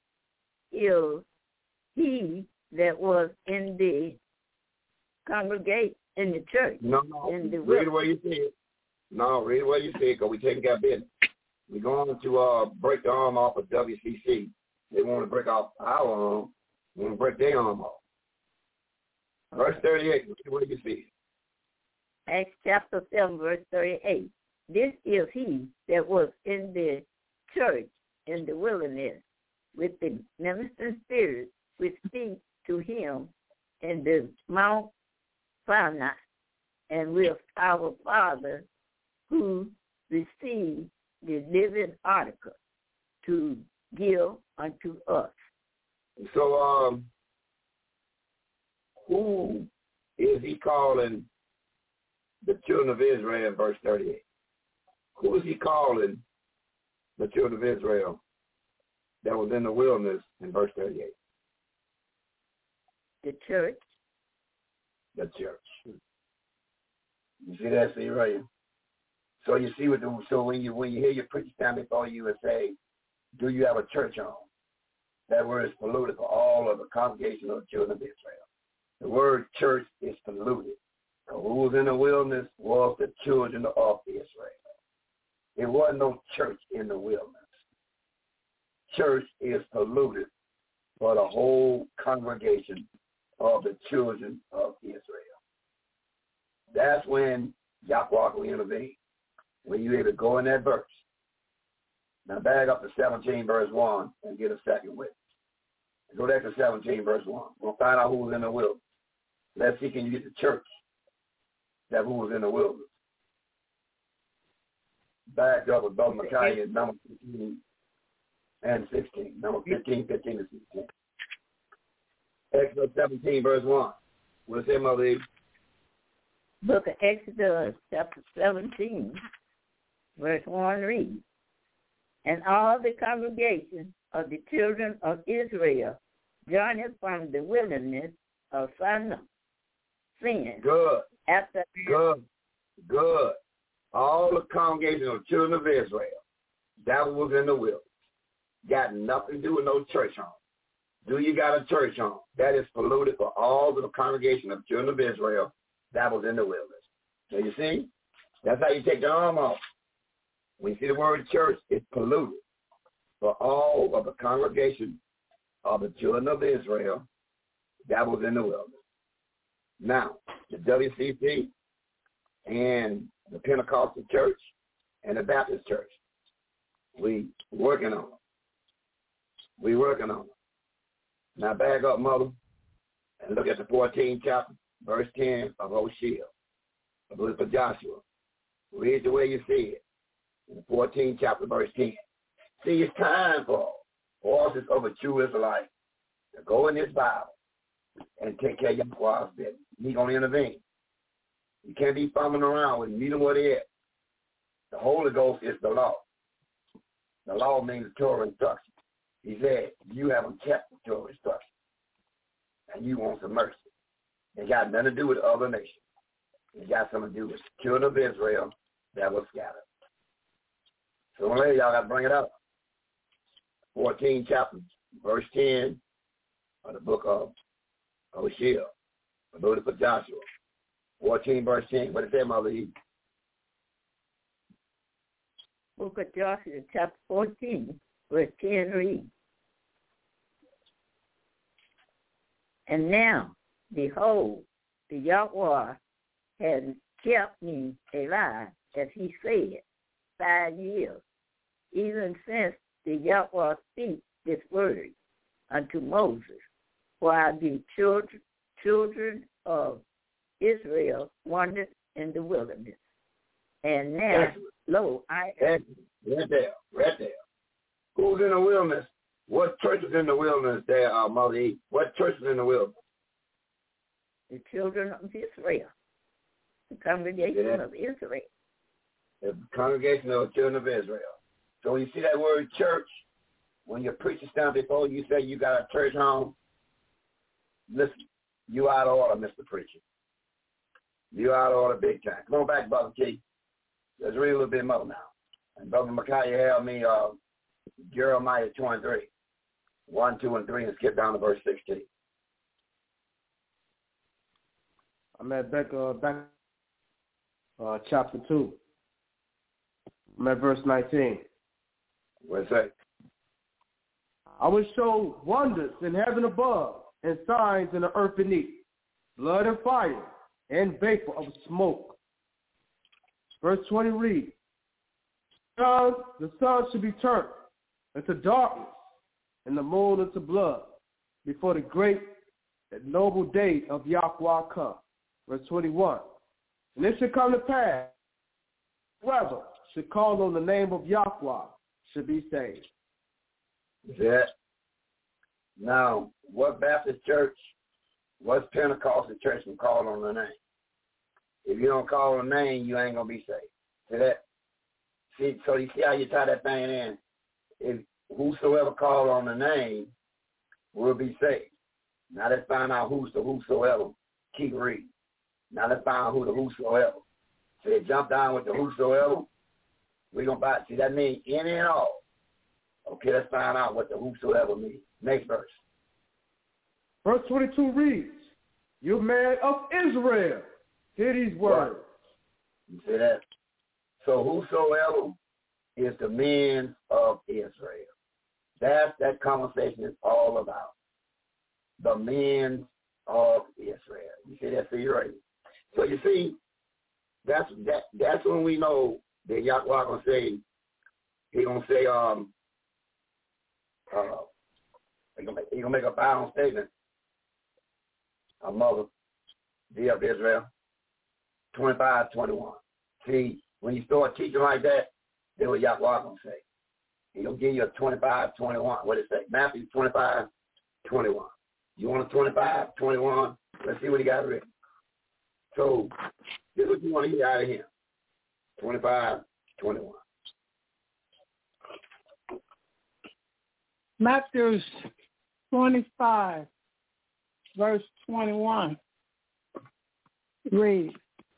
he that was in the congregation in the church. No, read where you see it. No, read where you see it, because we're taking care of business. We're going to break the arm off of WCC. They want to break off our arm. We want to break their arm off. Verse 38, what do you see? Acts chapter 7, verse 38. This is he that was in the church in the wilderness with the ministering spirit which speak to him in the Mount Sinai, and with our Father who received the living article to give unto us. So, who is he calling the children of Israel in verse 38? Who is he calling the children of Israel that was in the wilderness in verse 38? The church. The church. You see that, see right here? So you see what so when you hear your preacher stand before you and say, do you have a church home? That word is polluted for all of the congregation of the children of Israel. The word church is polluted. Who was in the wilderness was the children of Israel. There wasn't no church in the wilderness. Church is polluted for the whole congregation of the children of Israel. That's when Yahweh will intervene, when you're able to go in that verse. Now back up to 17 verse 1 and get a second witness. Go back to 17 verse 1. We'll find out who was in the wilderness. Let's see, can you get the church that who was in the wilderness. Back up with Brother Micaiah, number 15 and 16. Number 15, 15 and 16. Exodus 17, verse 1. What's it, Mother Eve? Book of Exodus, chapter 17, verse 1 reads, and all the congregation of the children of Israel journeyed from the wilderness of Sinai. Good. After Good. All the congregation of the children of Israel, that was in the wilderness. Got nothing to do with no church home. Do you got a church home? That is polluted for all the congregation of children of Israel that was in the wilderness. So you see, that's how you take the arm off. When you see the word church, it's polluted for all of the congregation of the children of Israel that was in the wilderness. Now, the WCC and the Pentecostal church and the Baptist church, we working on them. Now back up, Mother, and look at the 14th chapter, verse 10 of Hosea, the book of Joshua. Read the way you see it. In the 14th chapter, verse 10. See, it's time for all this other true Israelites to go in this Bible and take care of Yahweh's business. He's going to intervene. You can't be fumbling around with meet them where they at. The Holy Ghost is the law. The law means the Torah instruction. He said, you haven't kept the Torah instruction, and you want some mercy. It got nothing to do with other nations. It got something to do with the children of Israel that was scattered. So later, y'all got to bring it up. 14 chapter, verse 10 of the book of Hosea, the book of Joshua. 14 verse 10. What is that, Mother Eve? Book of Joshua, chapter 14, verse 10 reads, and now, behold, the Yahweh has kept me alive, as he said, 5 years, even since the Yahweh speak this word unto Moses, while the children of Israel wandered in the wilderness. And now, lo, I am. Right there. Who's in the wilderness? What church is in the wilderness there, Mother Eve? What church is in the wilderness? The children of Israel. The congregation of Israel. The congregation of the children of Israel. So when you see that word church, when your preacher stand before you say you got a church home, listen, you out of order, Mr. Preacher. You out of order big time. Come on back, Brother Keith. Let's read a little bit more now. And Brother Micaiah held me Jeremiah 23, 1, 2, and 3, and skip down to verse 16. I'm at chapter 2. I'm at verse 19. What's that? I will show wonders in heaven above and signs in the earth beneath, blood and fire and vapor of smoke. Verse 20 reads, the sun should be turned into darkness and the moon into blood before the great and noble day of Yahweh come. Verse 21, and it should come to pass, whoever should call on the name of Yahweh should be saved. Yeah. Now, what Baptist church, what Pentecostal church can call on the name? If you don't call on the name, you ain't going to be saved. See that? See, so you see how you tie that thing in? If whosoever call on the name will be saved. Now let's find out who's the whosoever. Keep reading. Now let's find out who the whosoever. So they jump down with the whosoever. We're going to buy it. See, that means any and all. Okay, let's find out what the whosoever means. Next verse. Verse 22 reads, you man of Israel, hear these words. You see that? So whosoever is the men of Israel. That's that conversation is all about. The men of Israel. You see that? See, right? So you see, that's when we know that Yahweh gonna say, he gonna say, he gonna make a final statement. Our mother, the of Israel, 25:21. See, when you start teaching like that, that's what Yahweh gonna say. He gonna give you a 25:21. What it say? Matthew 25:21. You want a 25:21? Let's see what he got written. So this is what you want to hear out of him. 25:21. Matthew 25, verse 21. Read.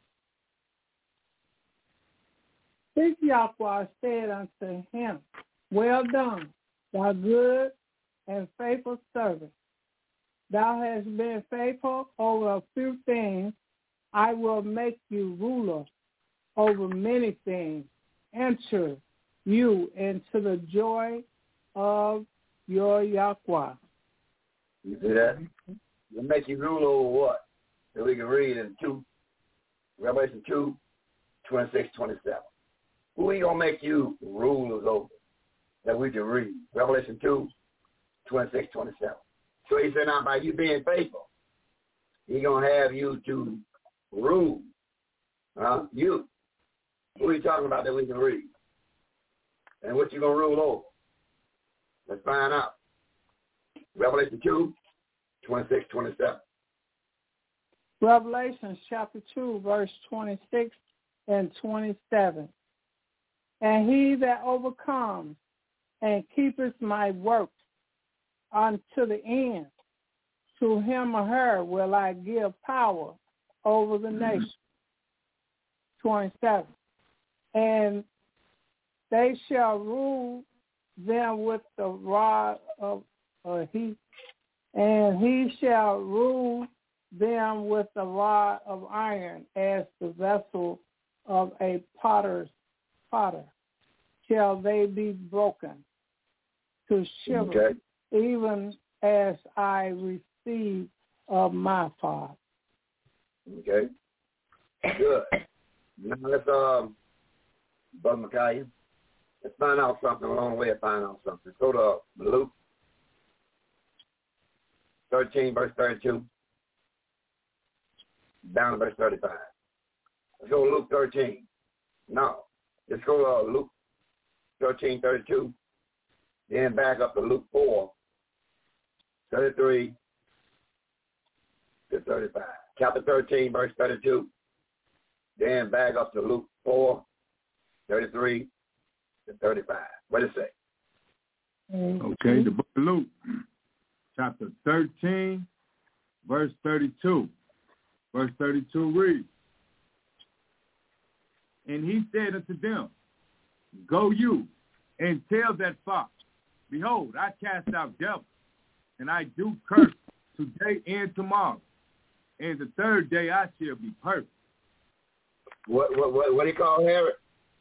This Yahweh said unto him, well done, thou good and faithful servant. Thou hast been faithful over a few things. I will make you ruler over many things. Enter you into the joy of your Yahweh. You see that? It'll make you rule over what? That we can read in Revelation 2, 26, 27. Who are you going to make you rulers over? That we can read. Revelation 2, 26, 27. So he said, now by you being faithful, he's going to have you to rule. You. Who are you talking about that we can read? And what you going to rule over? Let's find out. Revelation 2, 26, 27. Revelation chapter 2, verse 26 and 27. And he that overcomes and keepeth my works unto the end, to him or her will I give power over the nation. 27. And they shall rule them with the rod of he shall rule them with the rod of iron, as the vessel of a potter shall they be broken to shiver, even as I receive of my Father. Okay. Good. Now let's Brother Micaiah, let's find out something along the way of finding out something. Let's go to Luke 13, verse 32, down to verse 35. Let's go to Luke 13. No, let's go to Luke 13, 32, then back up to Luke 4, 33 to 35. Chapter 13, verse 32, then back up to Luke 4, 33 to 35. What does it say? Okay, the book of Luke, chapter 13, verse 32. Verse 32 reads, and he said unto them, go you and tell that fox, behold, I cast out devils, and I do curse today and tomorrow, and the third day I shall be perfect. What do you call Herod?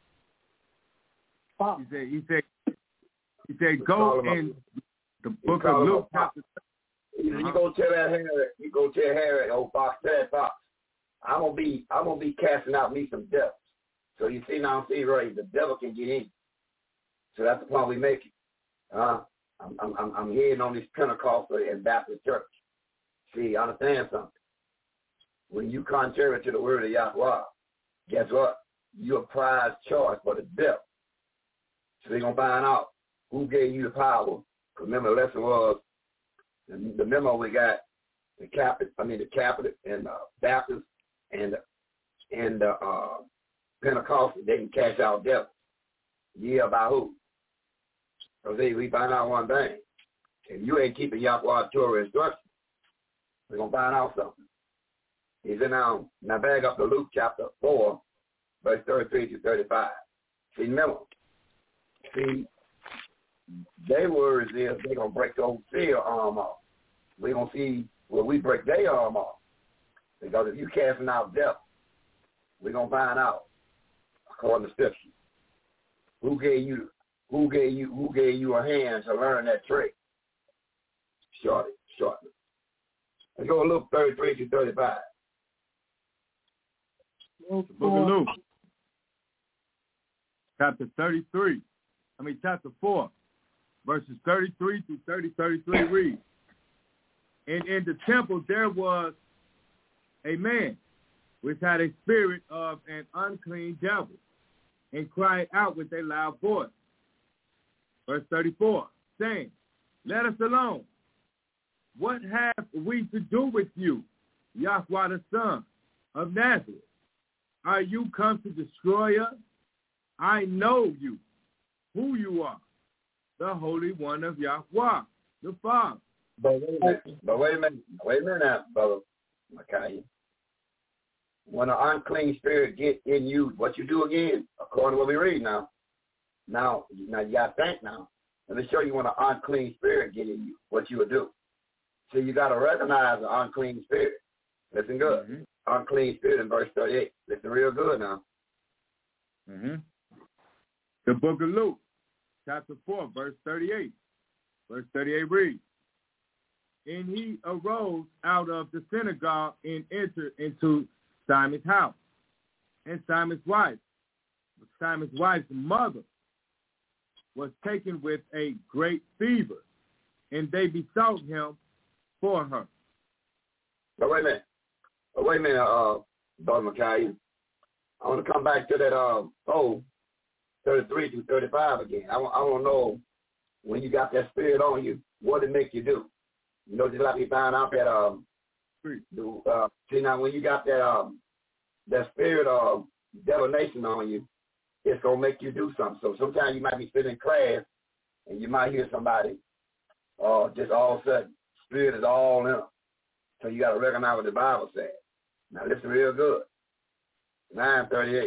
He said, go in the book of Luke chapter. You go tell that Herod. You go tell Herod, oh fox, that fox. I'm gonna be casting out me some devils. So you see now, right, the devil can get in. So that's the point we make. I'm hearing on this Pentecostal and Baptist church. See, understand something. When you contrary to the word of Yahweh, guess what? You're a prize choice for the devil. So they're going to find out who gave you the power. Remember, the lesson was, the memo we got, the Catholic and Baptist and Pentecostal, they can cash out devils. Yeah, by who? So we find out one thing. If you ain't keeping Yahweh's Torah instructions, we're going to find out something. He said, now back up to Luke chapter 4, verse 33 to 35. See, remember, their words is they're going to break the old seal arm off. We're going to see where we break their arm off. Because if you casting out death, we're going to find out, according to Scripture, who gave you a hand to learn that trick. Shortly. Let's go to Luke 33 to 35. The book of Luke, chapter 4, verses 33 to 33 read. And in the temple there was a man which had a spirit of an unclean devil, and cried out with a loud voice. Verse 34, saying, let us alone. What have we to do with you, Yahweh the Son of Nazareth? Are you come to destroy us? I know you, who you are, the Holy One of Yahweh, the Father. But wait a minute now, Brother Micaiah. When an unclean spirit get in you, what you do again, according to what we read now. Now you got to think now. Let me show you when an unclean spirit get in you, what you would do. So you got to recognize an unclean spirit. Listen good. Mm-hmm. Unclean spirit in verse 38. Listen real good now. Mm-hmm. The book of Luke, chapter 4, verse 38. Verse 38 reads, and he arose out of the synagogue and entered into Simon's house. And Simon's wife's mother was taken with a great fever, and they besought him for her. But wait a minute, Brother Micaiah. I want to come back to that 33 to 35 again. I want to know, when you got that spirit on you, what it make you do? You know, just like we found out that see now, when you got that spirit of divination on you, it's gonna make you do something. So sometimes you might be sitting in class and you might hear somebody, just all of a sudden, spirit is all in them. So you got to recognize what the Bible says. Now listen real good. 9:38.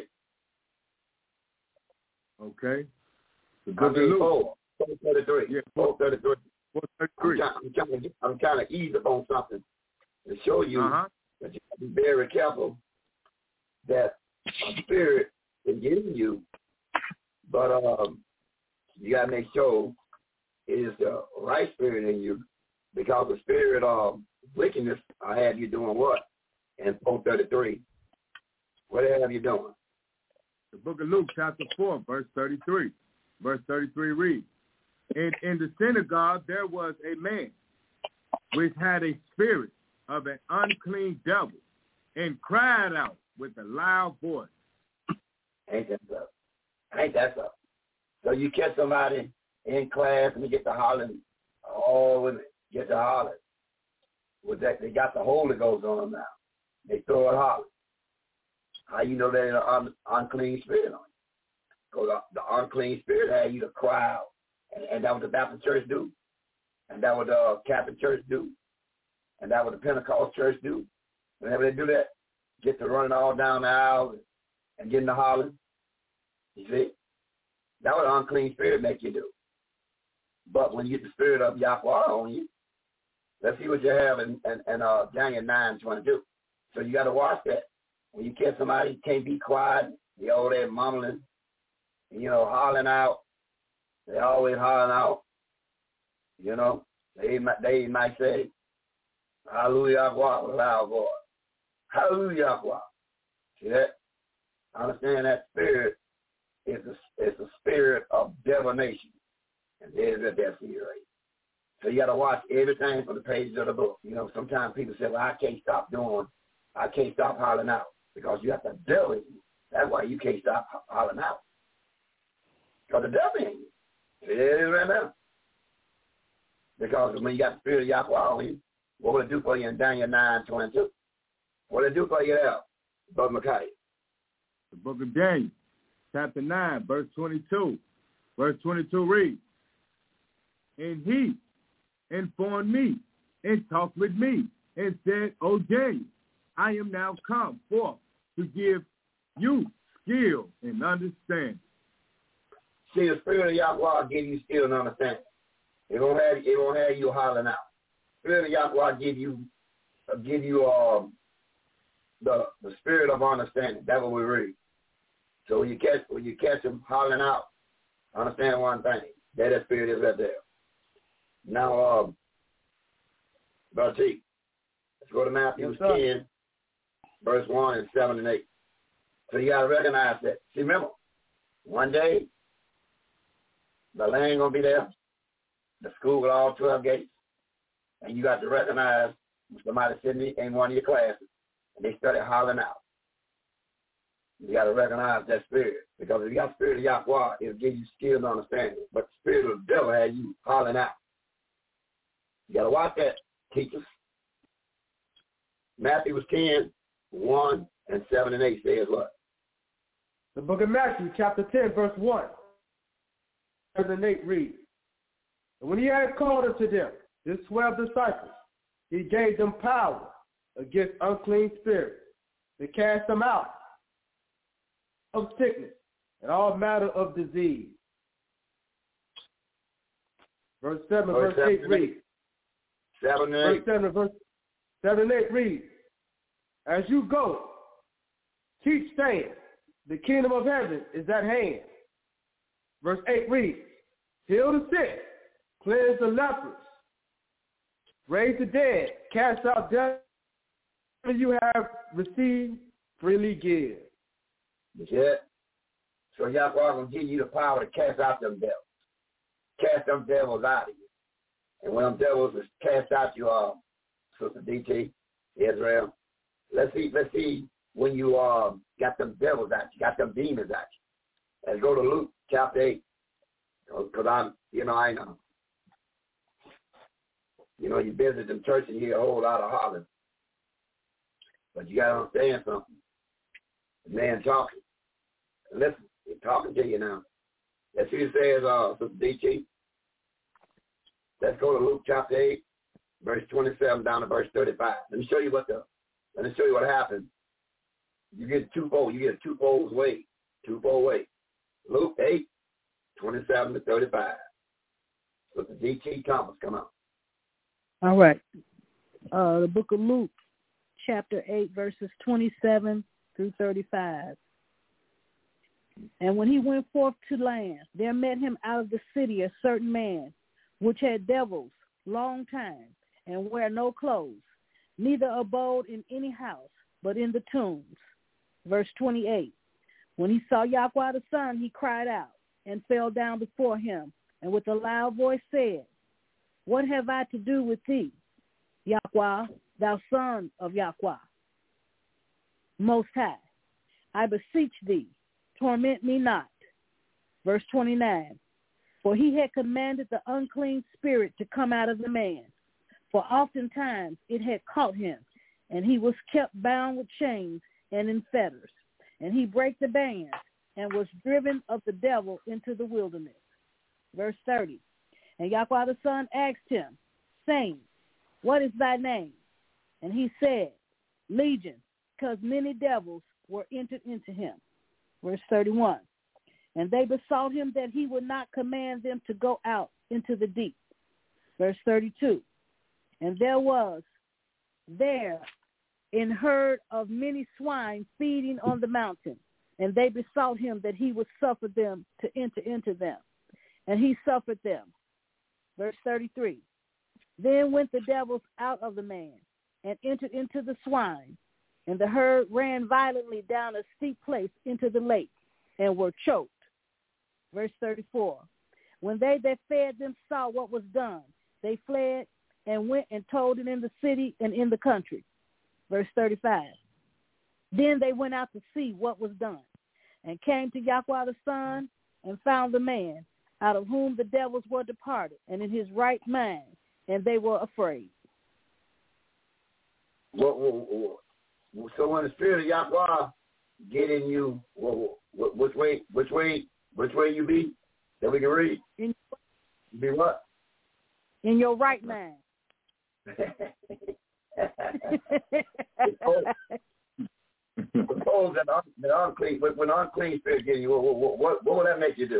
Okay. The book of Luke. 4:33. Yeah. 4:33. 4:33. I'm trying to ease up on something to show you that you have to be very careful that a spirit can get in you, but you got to make sure it is the right spirit in you, because the spirit of wickedness will have you doing what? In 4:33. What have you doing? The book of Luke, chapter 4, verse 33. Verse 33 reads, and in the synagogue there was a man which had a spirit of an unclean devil, and cried out with a loud voice. Ain't that so? So you catch somebody in class and they get to hollering, when they get to hollering. With that, they got the Holy Ghost on them now. They throw it hollering. How you know they're an unclean spirit on you? Because the unclean spirit had you to cry out. And that was the Baptist church do. And that was the Catholic church do. And that was the Pentecost church do. Whenever they do that, get to running all down the aisle and getting to hollering. You see? That was an unclean spirit make you do. But when you get the spirit of Yahweh on you, let's see what you have in Daniel 9:22. So you got to watch that. When you catch somebody, you can't be quiet. They over there mumbling, hollering out. They always hollering out. They might say, hallelujah, with a loud voice. Hallelujah. See that? Understand that spirit is a spirit of divination. And there's a death for you, right? So you got to watch everything from the pages of the book. Sometimes people say, well, I can't stop hollering out because you have the devil in you. That's why you can't stop hollering out. Because the devil in you. It is right now. Because when you got the spirit of Yahweh on you, what will it do for you in Daniel 9:22? What will it do for you there, Brother Micaiah? The book of Daniel, chapter 9, verse 22. Verse 22 reads, and he informed me and talked with me and said, O Daniel, I am now come forth to give you skill and understanding. See, the spirit of Yahweh will give you skill and understanding. It won't have you hollering out. The spirit of Yahweh give you the spirit of understanding. That's what we read. So when you catch them hollering out, understand one thing. That spirit is right there. Now, Brother T, let's go to Matthew 10, verse 1 and 7 and 8. So you got to recognize that. See, remember, one day, the land ain't going to be there. The school with all 12 gates. And you got to recognize somebody sitting in one of your classes, and they started hollering out. You got to recognize that spirit. Because if you got the spirit of Yahweh, it'll give you skill and understanding. But the spirit of the devil has you hollering out. You got to watch that, teachers. Matthew 10, 1 and 7 and 8 says what? The book of Matthew, chapter 10, verse 1. 7 and 8 reads, and when he had called unto them his 12 disciples, he gave them power against unclean spirits to cast them out of sickness and all matter of disease. Verse 7, verse 8 reads. 7 and 8. Verse 7 and 8 reads, as you go, teach saying, the kingdom of heaven is at hand. Verse 8 reads, heal the sick, cleanse the lepers, raise the dead, cast out devils, you have received, freely give. Yeah. So Yahweh will give you the power to cast out them devils. Cast them devils out of you. And when them devils is cast out, you Sister DT, Israel. Let's see when you got them devils out you, got them demons out you. Let's go to Luke chapter 8. Because I know. You visit them churches and you hear a whole lot of hollering. But you got to understand something. The man talking. Listen, he's talking to you now. Let's see what it says, Sister DT. Let's go to Luke chapter 8, verse 27 down to verse 35. Let me show you what happened. You get twofold. You get a twofold way. Luke 8, 27 to 35. Sister DT Thomas, come on. All right. The book of Luke, chapter 8, verses 27 through 35. And when he went forth to land, there met him out of the city a certain man, which had devils long time, and wear no clothes, neither abode in any house, but in the tombs. Verse 28. When he saw Yahweh the Son, he cried out, and fell down before him, and with a loud voice said, what have I to do with thee, Yahweh, thou Son of Yahweh, Most High? I beseech thee, torment me not. Verse 29. For he had commanded the unclean spirit to come out of the man, for oftentimes it had caught him, and he was kept bound with chains and in fetters. And he brake the bands and was driven of the devil into the wilderness. Verse 30. And Yahweh the Son asked him, saying, what is thy name? And he said, Legion, because many devils were entered into him. Verse 31. And they besought him that he would not command them to go out into the deep. Verse 32. And there was there an herd of many swine feeding on the mountain, and they besought him that he would suffer them to enter into them. And he suffered them. Verse 33. Then went the devils out of the man, and entered into the swine, and the herd ran violently down a steep place into the lake, and were choked. Verse 34. When they that fed them saw what was done, they fled and went and told it in the city and in the country. Verse 35. Then they went out to see what was done, and came to Yahweh the Son, and found the man, out of whom the devils were departed, and in his right mind, and they were afraid. So when the Spirit of Yahweh get in you, which way you be? That we can read. You be what? In your right mind. Suppose that unclean, when unclean spirit get in you, what will that make you do?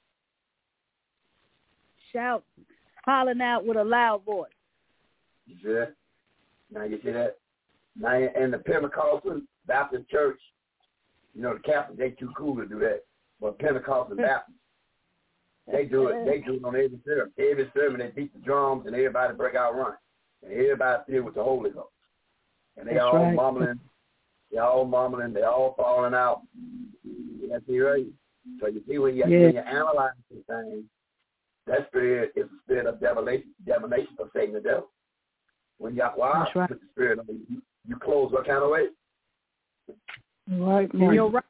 Shout, hollering out with a loud voice. You see that? Now you see that? Now in the Pentecostal Baptist church, you know, the Catholics, they too cool to do that. But Pentecostal Baptists, they do it. They do it on every sermon. Every sermon, they beat the drums and everybody break out running. And everybody filled with the Holy Ghost. And they all mumbling. They all mumbling. They all falling out. That's right. So you see when you analyze these things, that spirit is the spirit of divination of Satan the devil. When Yahweh put the spirit on you, you close what kind of way? Right. You're right.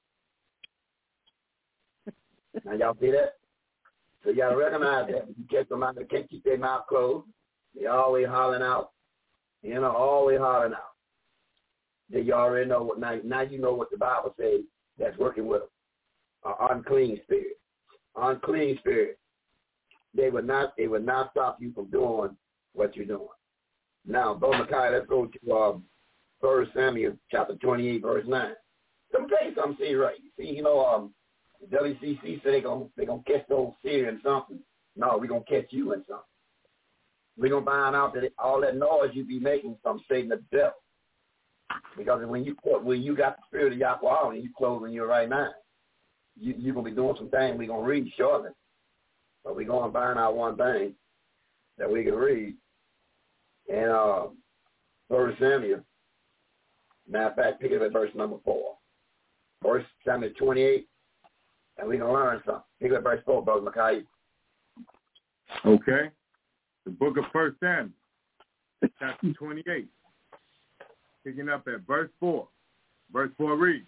Now y'all see that? So y'all recognize that. You catch them out that can't keep their mouth closed. They always hollering out. You know, always hollering out. Then you already know what now you know what the Bible says that's working with them. Unclean spirit. Unclean spirit. They would not stop you from doing what you're doing. Now, Brother Micaiah, let's go to 1 Samuel chapter 28, verse 9. Let me tell you something, see right. See, you know, the WCC said they're gonna catch those seer in something. No, we're gonna catch you in something. We're gonna find out that all that noise you be making from Satan the devil. Because when you got the spirit of Yahweh and you closing your right mind, you're gonna be doing some things we're gonna read shortly. But we're gonna find out one thing that we can read. And 1 Samuel, matter of fact, pick it up at verse number 4. 1 Samuel 28, and we're going to learn something. Pick it up at verse 4, Brother Micaiah. Okay. The book of 1 Samuel, chapter 28, picking up at verse 4. Verse 4 reads,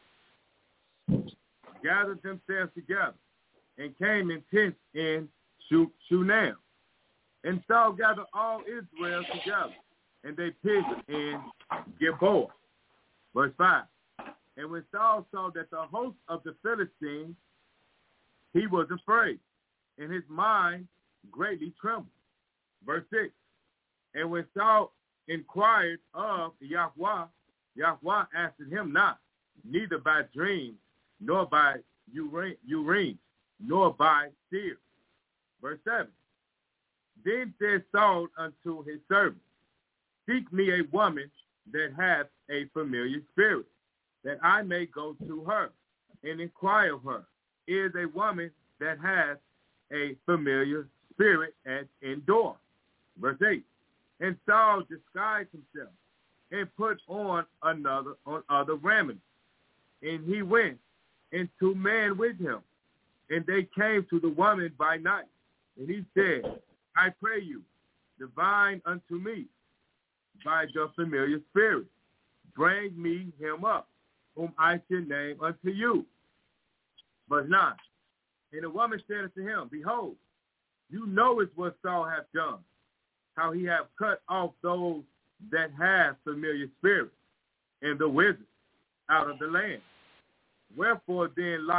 gathered themselves together and came in tents in Shunem. And Saul gathered all Israel together, and they pitched in Gilboa. Verse 5. And when Saul saw that the host of the Philistines, he was afraid, and his mind greatly trembled. Verse 6. And when Saul inquired of Yahweh, Yahweh answered him not, neither by dreams, nor by Urim, nor by seers. Verse 7. Then said Saul unto his servant, seek me a woman that hath a familiar spirit, that I may go to her and inquire of her. Is a woman that has a familiar spirit at Endor. Verse 8. And Saul disguised himself and put on other raiment. And he went, and 2 men with him. And they came to the woman by night. And he said, I pray you, divine unto me by the familiar spirit. Bring me him up, whom I should name unto you. Verse 9. And the woman said unto him, behold, you know it what Saul hath done, how he hath cut off those that have familiar spirits, and the wizards out of the land. Wherefore then lieth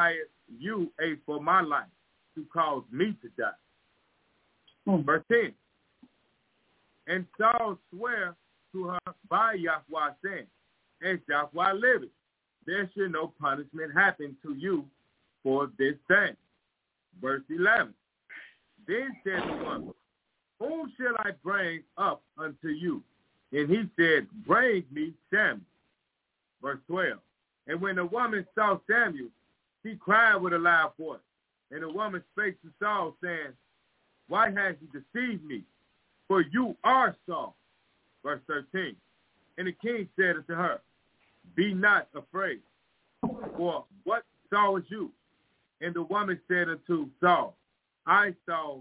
you a for my life to cause me to die. Verse 10. And Saul sware to her by Yahweh, saying, as Yahweh liveth, there should no punishment happen to you for this thing. Verse 11. Then said the woman, whom shall I bring up unto you? And he said, bring me Samuel. Verse 12. And when the woman saw Samuel, she cried with a loud voice. And the woman spake to Saul, saying, why hast you deceived me? For you are Saul. Verse 13. And the king said unto her, be not afraid, for what sawest you? And the woman said unto Saul, I saw,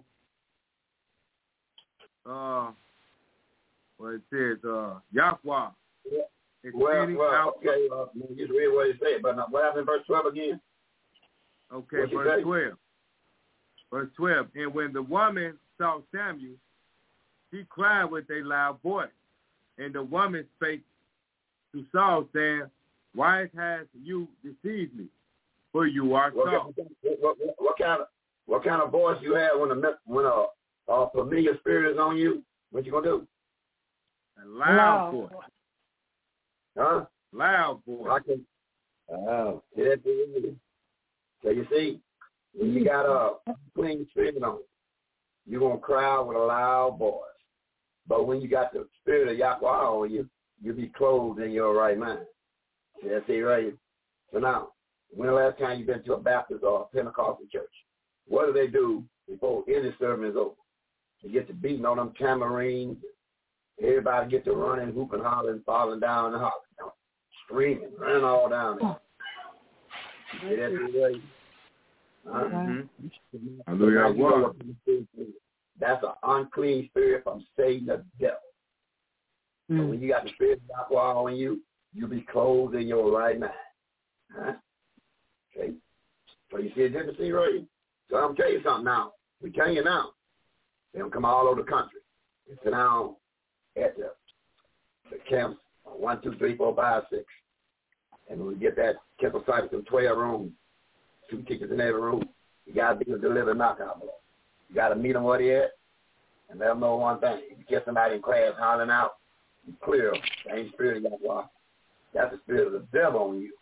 it says, Yahweh. Okay, just read what it said, but what happened in verse 12 again? Okay, verse 12. Verse 12. And when the woman saw Samuel, she cried with a loud voice. And the woman spake to Saul, saying, why hast you deceived me? For you are Saul. What kind of voice you have when a familiar spirit is on you? What you gonna do? A loud voice. Huh? Loud voice. So you see, when you got a clean spirit on, you're gonna cry with a loud voice. But when you got the spirit of Yahweh on you, you'll be clothed in your right mind. See, that's it right here. So now, when the last time you've been to a Baptist or a Pentecostal church? What do they do before any sermon is over? They get to beating on them tamarines. Everybody get to running, hooping, hollering, falling down and hollering, screaming, running all down there. See, that's it right here. That's an unclean spirit from Satan, the devil. So when you got the spirit of Yahweh on you, you'll be clothed in your right mind. Huh? Okay. So you see a difference here, right? So I'm tell you something now. We tell you now. They don't come all over the country. They sit down at the camps 1, 2, 3, 4, 5, 6. And we get that Temple site in 12 rooms, 2 tickets in every room. You got to be able to deliver knockout blow. You got to meet them where they at and let them know one thing. If you get somebody in class hollering out, you clear them. That ain't spirit of Yahweh. That's the spirit of the devil on you.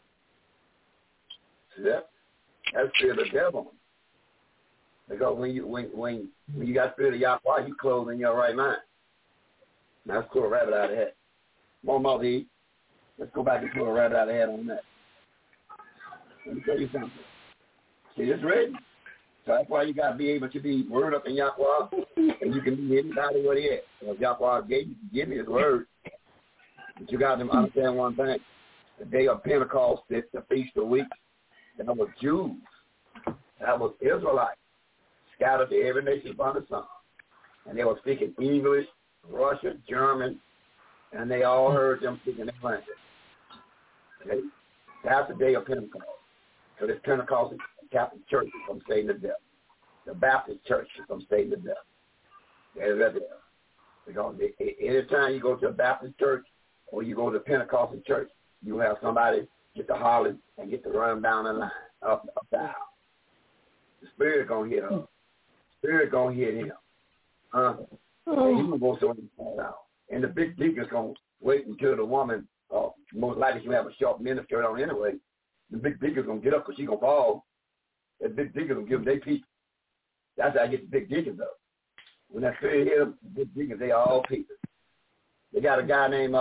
See that? That's the spirit of the devil on you. Because when you got spirit of Yahweh, you clothed in your right mind. Now let's pull a rabbit out of the hat. One more, E. Let's go back and pull a rabbit out of the hat on that. Let me tell you something. See, it's ready. So that's why you got to be able to be word up in Yahweh, and you can be anybody where they at. So if Yahweh give me his word, but you got to understand one thing. The day of Pentecost, the Feast of Weeks, that was Jews. That was Israelites scattered to every nation under the sun. And they were speaking English, Russian, German, and they all heard them speaking their language. Okay? That's the day of Pentecost. So this Pentecostal Catholic Church is from Satan to death. The Baptist Church is from Satan to death. There's that there. Because anytime you go to a Baptist church or you go to a Pentecostal church, you have somebody get to holler and get to run down the line, up down. The Spirit going to hit him. Spirit going to hit him. And he's going to go so down. And the big deacon's going to wait until the woman, most likely she'll have a short miniskirt on anyway. The big deacon's going to get up because she's going to fall. That big deacon's going to give them their peace. That's how I get the big deacons up. When that spirit hit them, the big deacons, they are all people. They got a guy named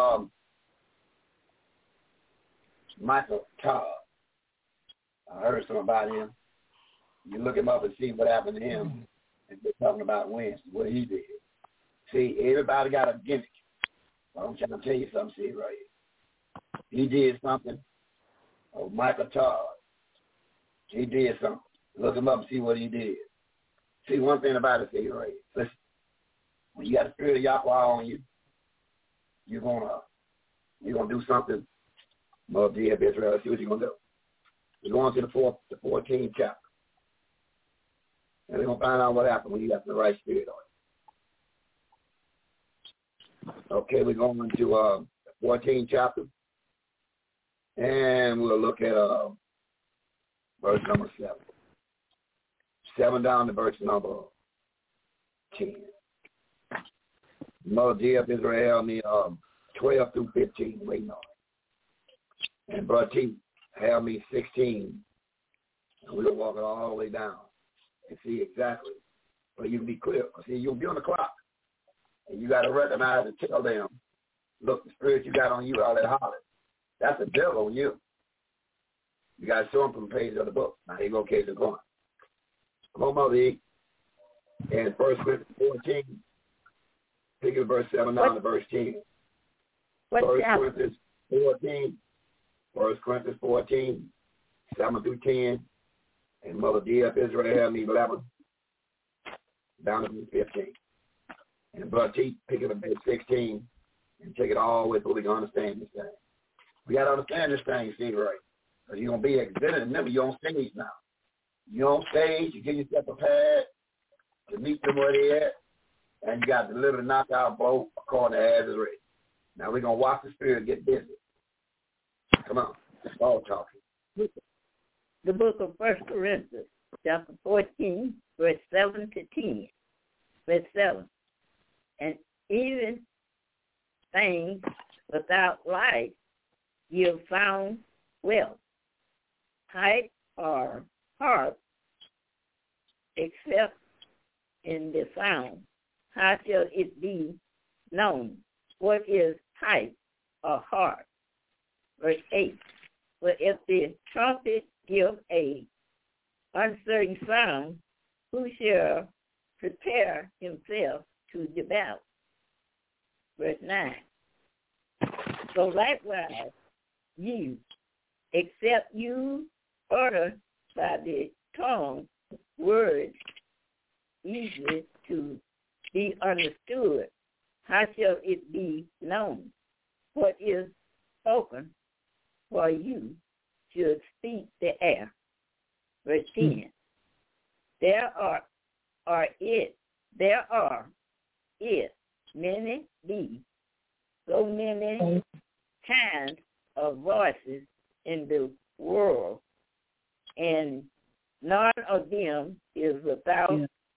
Michael Todd. I heard something about him. You look him up and see what happened to him. And they're talking about Wednesday, what he did. See, everybody got a gimmick. I'm trying to tell you something, see right here. He did something. Oh, Michael Todd. He did something. Look him up and see what he did. See, one thing about it, see right here. Listen, when you got the spirit of Yahweh on you, you're gonna do something. Of the of Israel. See what you're gonna do. We're going to the 14th chapter. And we're going to find out what happened when you got the right spirit on you. Okay, we're going into the 14th chapter. And we'll look at verse number 7. 7 down to verse number 10. Mother D of Israel, me 12 through 15, waiting on it. And Brother T have me 16. And we'll walk it all the way down and see exactly. But you can be clear. See, you'll be on the clock. And you got to recognize and tell them, look, the spirit you got on you, all that holler. That's the devil on you. You got to show them from the page of the book. Now, here you go, case of going. Come on, Mother E. And 1 Corinthians 14, pick it verse 7 down to verse 10. 1 Corinthians 14, 1 Corinthians 14, 7 through 10. And Mother D of Israel, me 11, down to 15. And Brother T, pick it up at 16 and take it all the way so we can understand this thing. We got to understand this thing, see, right? Because you're going to be exhibited. Remember, you're on stage now. You're on stage, you get yourself prepared to meet them where they at, and you got to deliver the knockout blow according to as is written. Now we're going to watch the spirit get busy. Come on, let's all talking. The book of 1 Corinthians, chapter 14, verse 7 to 10. Verse 7. And even things without life you have found wealth, height or heart, except in the sound. How shall it be known? What is height or heart? Verse 8. But if the trumpet give a uncertain sound, who shall prepare himself to the battle? Verse 9. So likewise, you, except you utter by the tongue words easy to be understood, how shall it be known? What is spoken for you should speak the air. Verse 10. There are many be, so many kinds of voices in the world, and none of them is without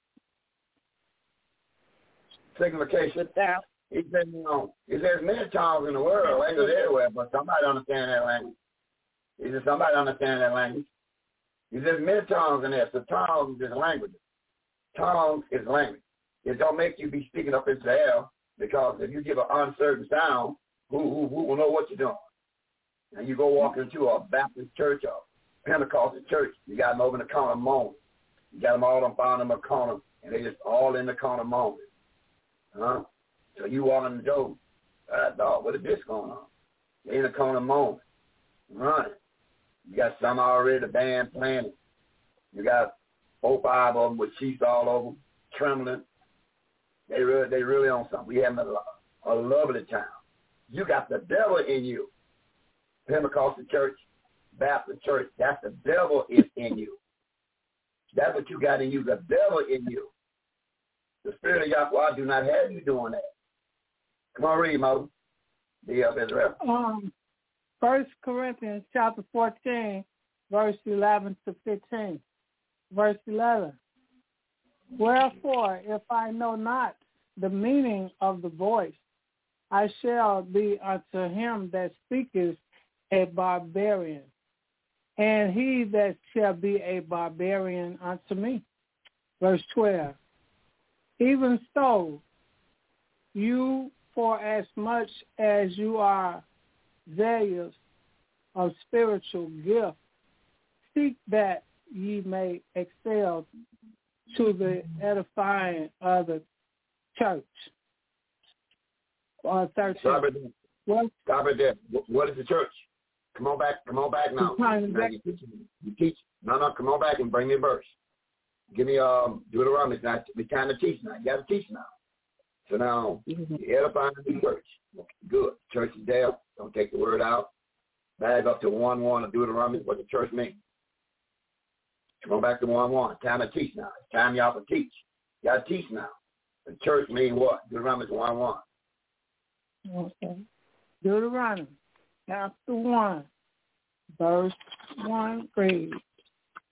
signification. He said, there's many tongues in the world, language everywhere, but somebody understand that language. He said, somebody understand that language. He says many tongues in there. So tongues is language. Tongues is language. It don't make you be speaking up into the air, because if you give an uncertain sound, who will know what you're doing? And you go walk into a Baptist church or Pentecostal church, you got them over in the corner moaning. You got them all found in the corner, and they just all in the corner moaning. Huh? So you walk in the door, dog, what is this going on? They in the corner moaning, running. You got some already, the band playing. You got 4 or 5 of them with sheets all over them, trembling. They really on something. We having a lovely time. You got the devil in you. Pentecostal church, Baptist church, that's the devil is in you. That's what you got in you, the devil in you. The spirit of Yahweh do not have you doing that. Come on, read, Mother. The of Israel. 1 Corinthians chapter 14, verse 11 to 15. Verse 11. Wherefore, if I know not the meaning of the voice, I shall be unto him that speaketh a barbarian, and he that shall be a barbarian unto me. Verse 12. Even so, you, for as much as you are zealous of spiritual gift, seek that ye may excel to the edifying of the church. 13. Stop it there. What is the church? Come on back now. You teach. No, come on back and bring me a verse. Give me Deuteronomy. It's not the time to teach now. You got to teach now. So now, you're edifying the church. Okay, good. Church is there. Don't take the word out. Back up to 1:1 of Deuteronomy, what the church means. Come on back to 1:1. Time to teach now. It's time y'all to teach. You got to teach now. The church means what? Deuteronomy 1:1. Okay. Deuteronomy chapter 1, verse 1 reads,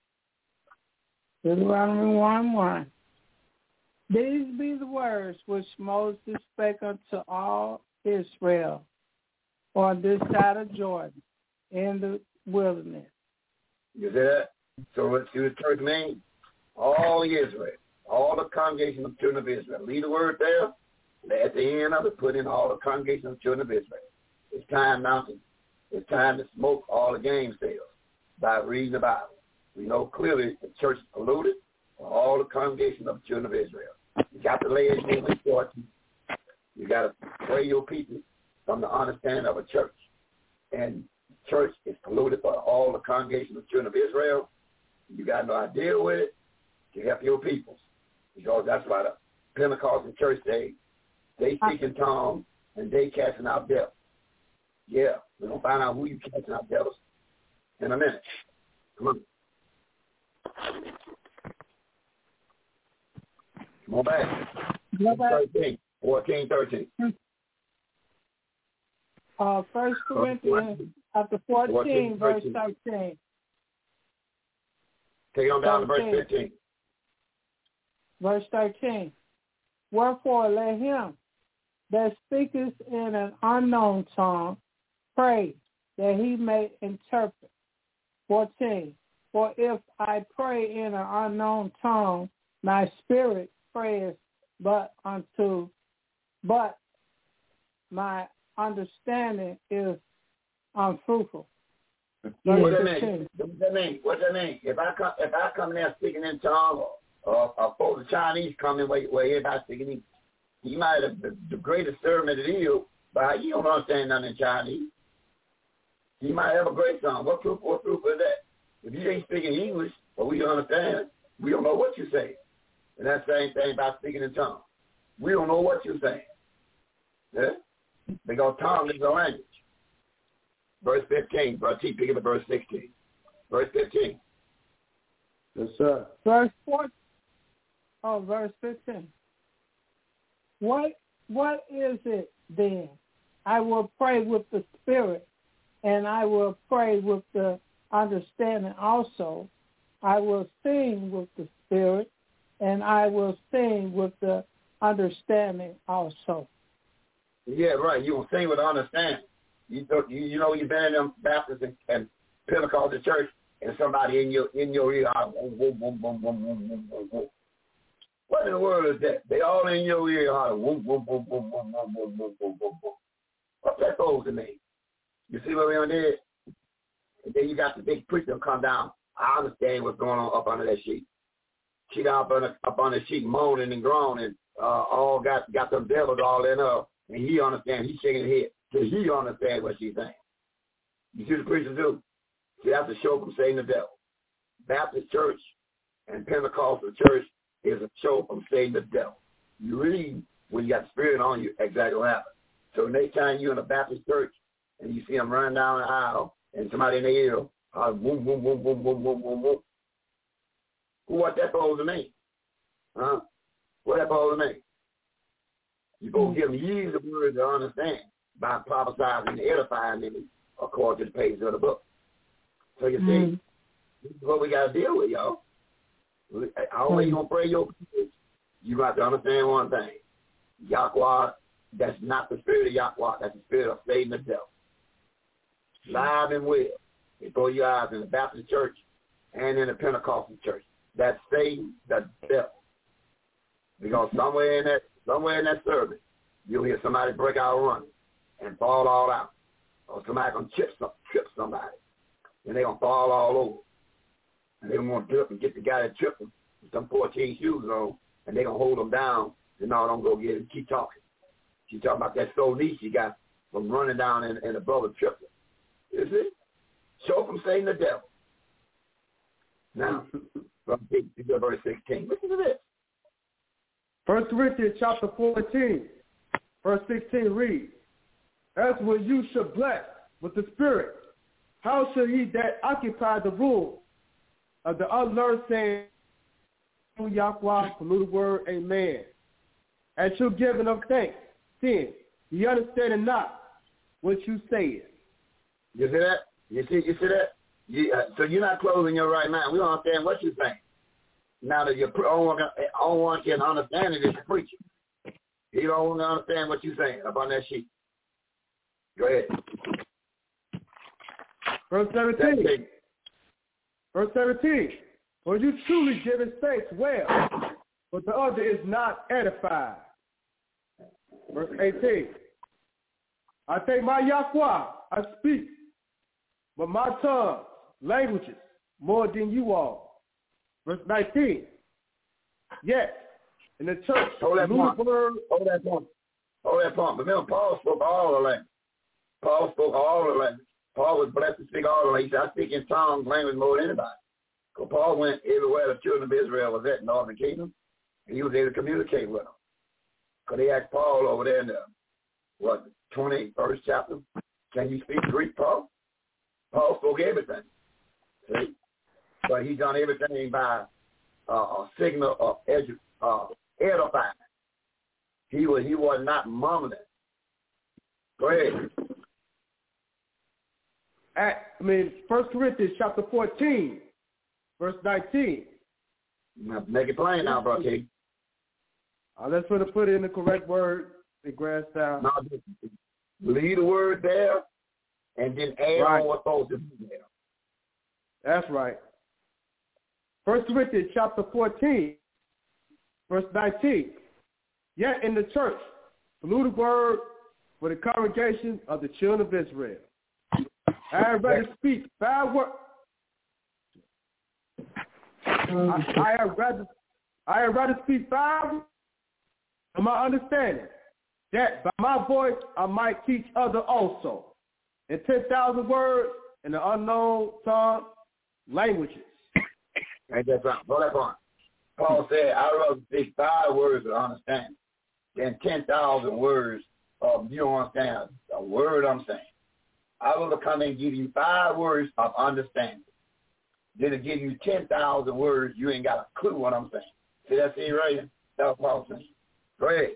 Deuteronomy 1:1. These be the words which Moses spake unto all Israel on this side of Jordan in the wilderness. You see that? So let's see what church means. All Israel, all the congregation of children of Israel. Leave the word there. At the end of it, put in all the congregation of children of Israel. It's time now. It's time to smoke all the game sales by reading the Bible. We know clearly the church is polluted for all the congregation of children of Israel. You got to lay his name in short. You got to pray your people from the understanding of a church. And church is polluted for all the congregation of children of Israel. You got to know how to deal with it to help your peoples. Because that's why the Pentecostal church say they speak in tongues and they casting out devils. Yeah, we're going to find out who you casting out devils in a minute. Come on. Come on back. 14, 13. 1 Corinthians chapter 14, verse 13. Take it on down to verse 15. Verse 13. Wherefore let him that speaketh in an unknown tongue pray that he may interpret. 14. For if I pray in an unknown tongue, my spirit prayeth but my understanding is unfruitful. What does that mean? If I come there speaking in tongue, or the Chinese come in where everybody's speaking English, you might have the greatest sermon it is, but you don't understand nothing in Chinese. You might have a great song. What proof is that? If you ain't speaking English, or we don't understand, we don't know what you're saying. And that's the same thing about speaking in tongues. We don't know what you're saying. Yeah? Because tongue is a language. Verse 15. Brother T, pick up at verse 16. Verse 15. Yes, sir. Verse 14. Oh, verse 15. What is it then? I will pray with the spirit, and I will pray with the understanding also. I will sing with the spirit, and I will sing with the understanding also. Yeah, right. You will sing with understanding. You know you've been in them Baptist and Pentecostal church, and somebody in your ear, what in the world is that? They all in your ear, what's that supposed to mean? You see what we on there? And then you got the big preacher come down. I understand what's going on up under that sheet. She got up on the sheet moaning and groaning, all got them devils all in her, and he understands. He's shaking his head till he understands what she's saying. You see the preachers do? See, that's a show from Satan the devil. Baptist church and Pentecostal church is a show from Satan the devil. You read when you got the spirit on you exactly what happens. So next time you're in a Baptist church and you see them running down the aisle and somebody in the ear, boom, boom, boom, boom, boom, boom, boom, boom. What that supposed to mean? Huh? What that supposed to mean? You're supposed to give them years of words to understand by prophesying and edifying them according to the pages of the book. So you see, this is what we got to deal with, y'all. Always you going to pray your people. You got to understand one thing. Yahweh, that's not the spirit of Yahweh. That's the spirit of Satan the devil. Live and well before your eyes in the Baptist church and in the Pentecostal church. That's Satan the devil. Because somewhere in that service, you'll hear somebody break out running and fall all out. Or somebody going to trip somebody. And they're going to fall all over. And they're going to trip and get the guy that tripped them with some 14 shoes on, and they're going to hold them down. And no, don't go get him. Keep talking. She's talking about that soul niece she got from running down and the brother tripped her. You see? Show from Satan the devil. Now, from verse 16. Listen to this. 1 Corinthians chapter 14, verse 16 reads, as when you shall bless with the Spirit, how shall he that occupy the room of the unlearned saying, Yahweh, polluted word, amen. And shall give of thanks, saying, ye understand not what you say. You see that? You see that? So you're not closing your right mind. We don't understand what you're saying. Now that your only one can understand it is the preacher. He don't want to understand what you're saying about that sheep. Go ahead. Verse 17. Verse 17. For you truly give it thanks well, but the other is not edified. Verse 18. I take my Yahweh, I speak, but my tongue, languages, more than you all. Verse 19. Yet, in the church, Hold that point. Remember, Paul spoke all the language. Paul was blessed to speak all the language. He said, I speak in tongues, language more than anybody. So Paul went everywhere the children of Israel was at in the northern kingdom, and he was able to communicate with them. Because they asked Paul over there in the, 21st chapter, can you speak Greek, Paul? Paul spoke everything. See? But he done everything by a signal of edifying. He was not mumbling. Go ahead. 1 Corinthians chapter 14, verse 19. Make it plain now, bro, King. Let's put it in the correct word. The grass down. Now, leave the word there, and then add on what's supposed to be there. That's right. 1 Corinthians chapter 14, verse 19. Yet in the church, blew the word for the congregation of the children of Israel. I had rather speak 5 words. I had rather speak 5 words of my understanding, that by my voice I might teach other also, in 10,000 words in the unknown tongue languages. Ain't that something? Hold that point. Paul said, I'd rather speak 5 words of understanding than 10,000 words of you don't understand a word I'm saying. I will come and give you 5 words of understanding. Then to give you 10,000 words, you ain't got a clue what I'm saying. See that scene right here? That's what Paul saying. Go ahead.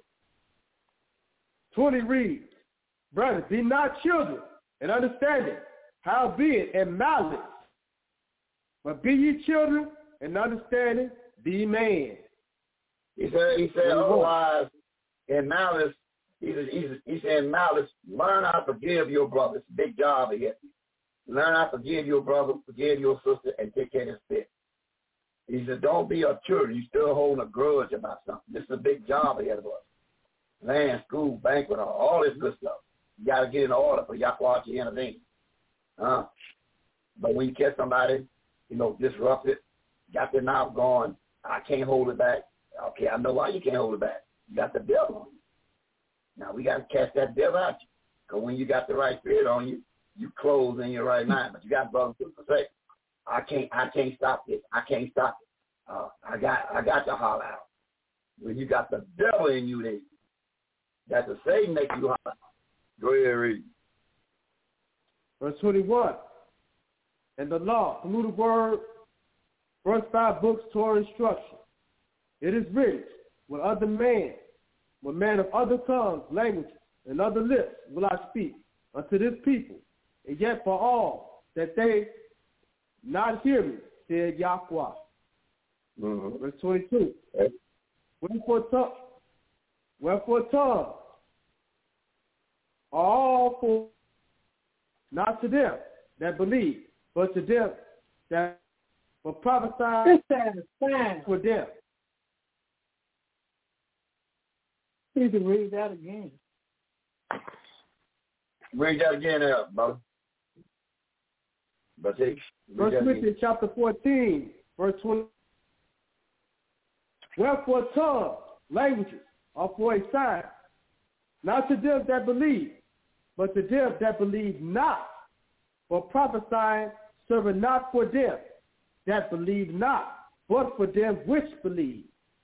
20 reads, brothers, be not children in understanding, howbeit in malice. But be ye children in understanding, be man. He said otherwise, in malice, he said in malice, learn how to forgive your brother. It's a big job here. Learn how to forgive your brother, forgive your sister, and take care of his fit. He said, don't be a children. You're still holding a grudge about something. This is a big job ahead of us. Land, school, banquet, all this good stuff. You got to get in order for Yahweh to intervene. But when you catch somebody, disrupted, got their mouth going, I can't hold it back. Okay, I know why you can't hold it back. You got the devil on you. Now we got to cast that devil out you. Because when you got the right spirit on you, you close in your right mind. But you got brothers who say, I can't stop this. I can't stop it. I got to holler out. When you got the devil in you, then that's the Satan make you holler out. Go ahead, read. Verse 21. And the law, through the word, first 5 books toward instruction. It is written, with man of other tongues, languages, and other lips will I speak unto this people, and yet for all that they not hear me, said Yahweh. Mm-hmm. Verse 22. Okay. Wherefore tongues are all for, not to them that believe, but to them that will prophesy for them. You can read that again. Read that again, brother. First Corinthians chapter 14, verse 20. Wherefore tongues, languages, are for a sign, not to them that believe, but to them that believe not. For prophesying serveth not for them that believe not, but for them which believe.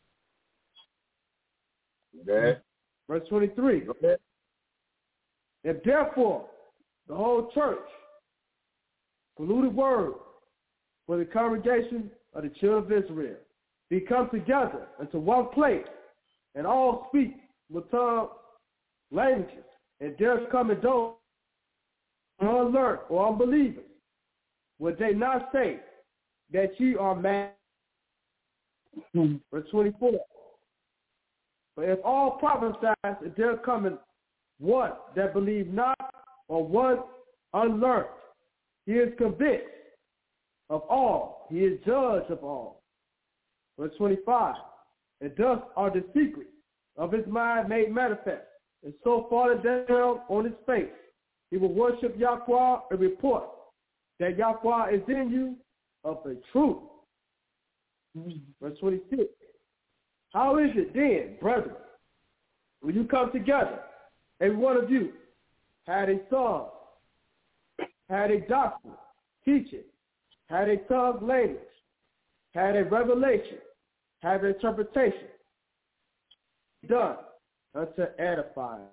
Okay. Verse 23. Okay. If therefore the whole church polluted word for the congregation of the children of Israel be come together into one place, and all speak with tongue languages, and there come and those unlearned or unbelievers, would they not say that ye are mad? Verse 24. But if all prophesy, and there cometh one that believe not, or one unlearned, he is convinced of all. He is judge of all. Verse 25. And thus are the secrets of his mind made manifest, and so fallen down on his face. He will worship Yahweh and report that Yahweh is in you of a truth. Verse 26. How is it then, brethren, when you come together, every one of you had a song, had a doctrine, teaching, had a tongue language, had a revelation, had an interpretation, done unto edifying.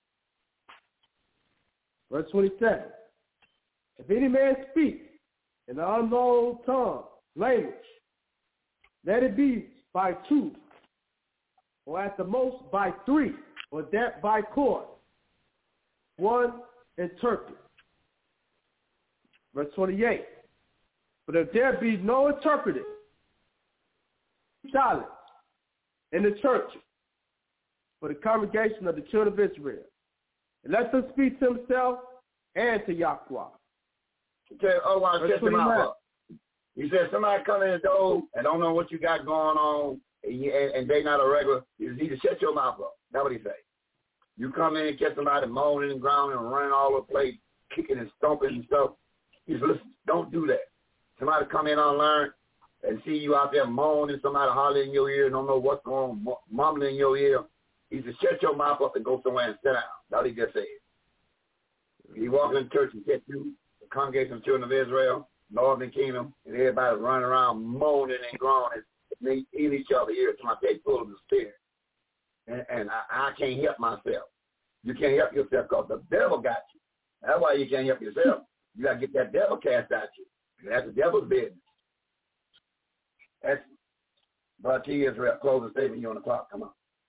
Verse 27. If any man speak in an unknown tongue, language, let it be by two, or at the most by three, or that by chord. One interpret. Verse 28. But if there be no interpreter, silence in the church for the congregation of the children of Israel, and let them speak to himself and to Yahweh. Okay, check them out. He said somebody come in the door and don't know what you got going on, and they not a regular. You need to shut your mouth up. That's what he say. You come in and catch somebody moaning and grounding and running all over the place, kicking and stomping and stuff. He said, listen, don't do that. Somebody come in unlearned and see you out there moaning, somebody hollering in your ear, don't know what's going on, mumbling in your ear. He said, shut your mouth up and go somewhere and sit down. That's what he just said. He walked in the church and catch you, the congregation of the children of Israel, Northern Kingdom, and everybody running around moaning and groaning, in each other's ears till my face full of the spirit. And I can't help myself. You can't help yourself because the devil got you. That's why you can't help yourself. You got to get that devil cast out you. That's the devil's business. That's Brother T. Israel, closing statement, you on the clock. Come on.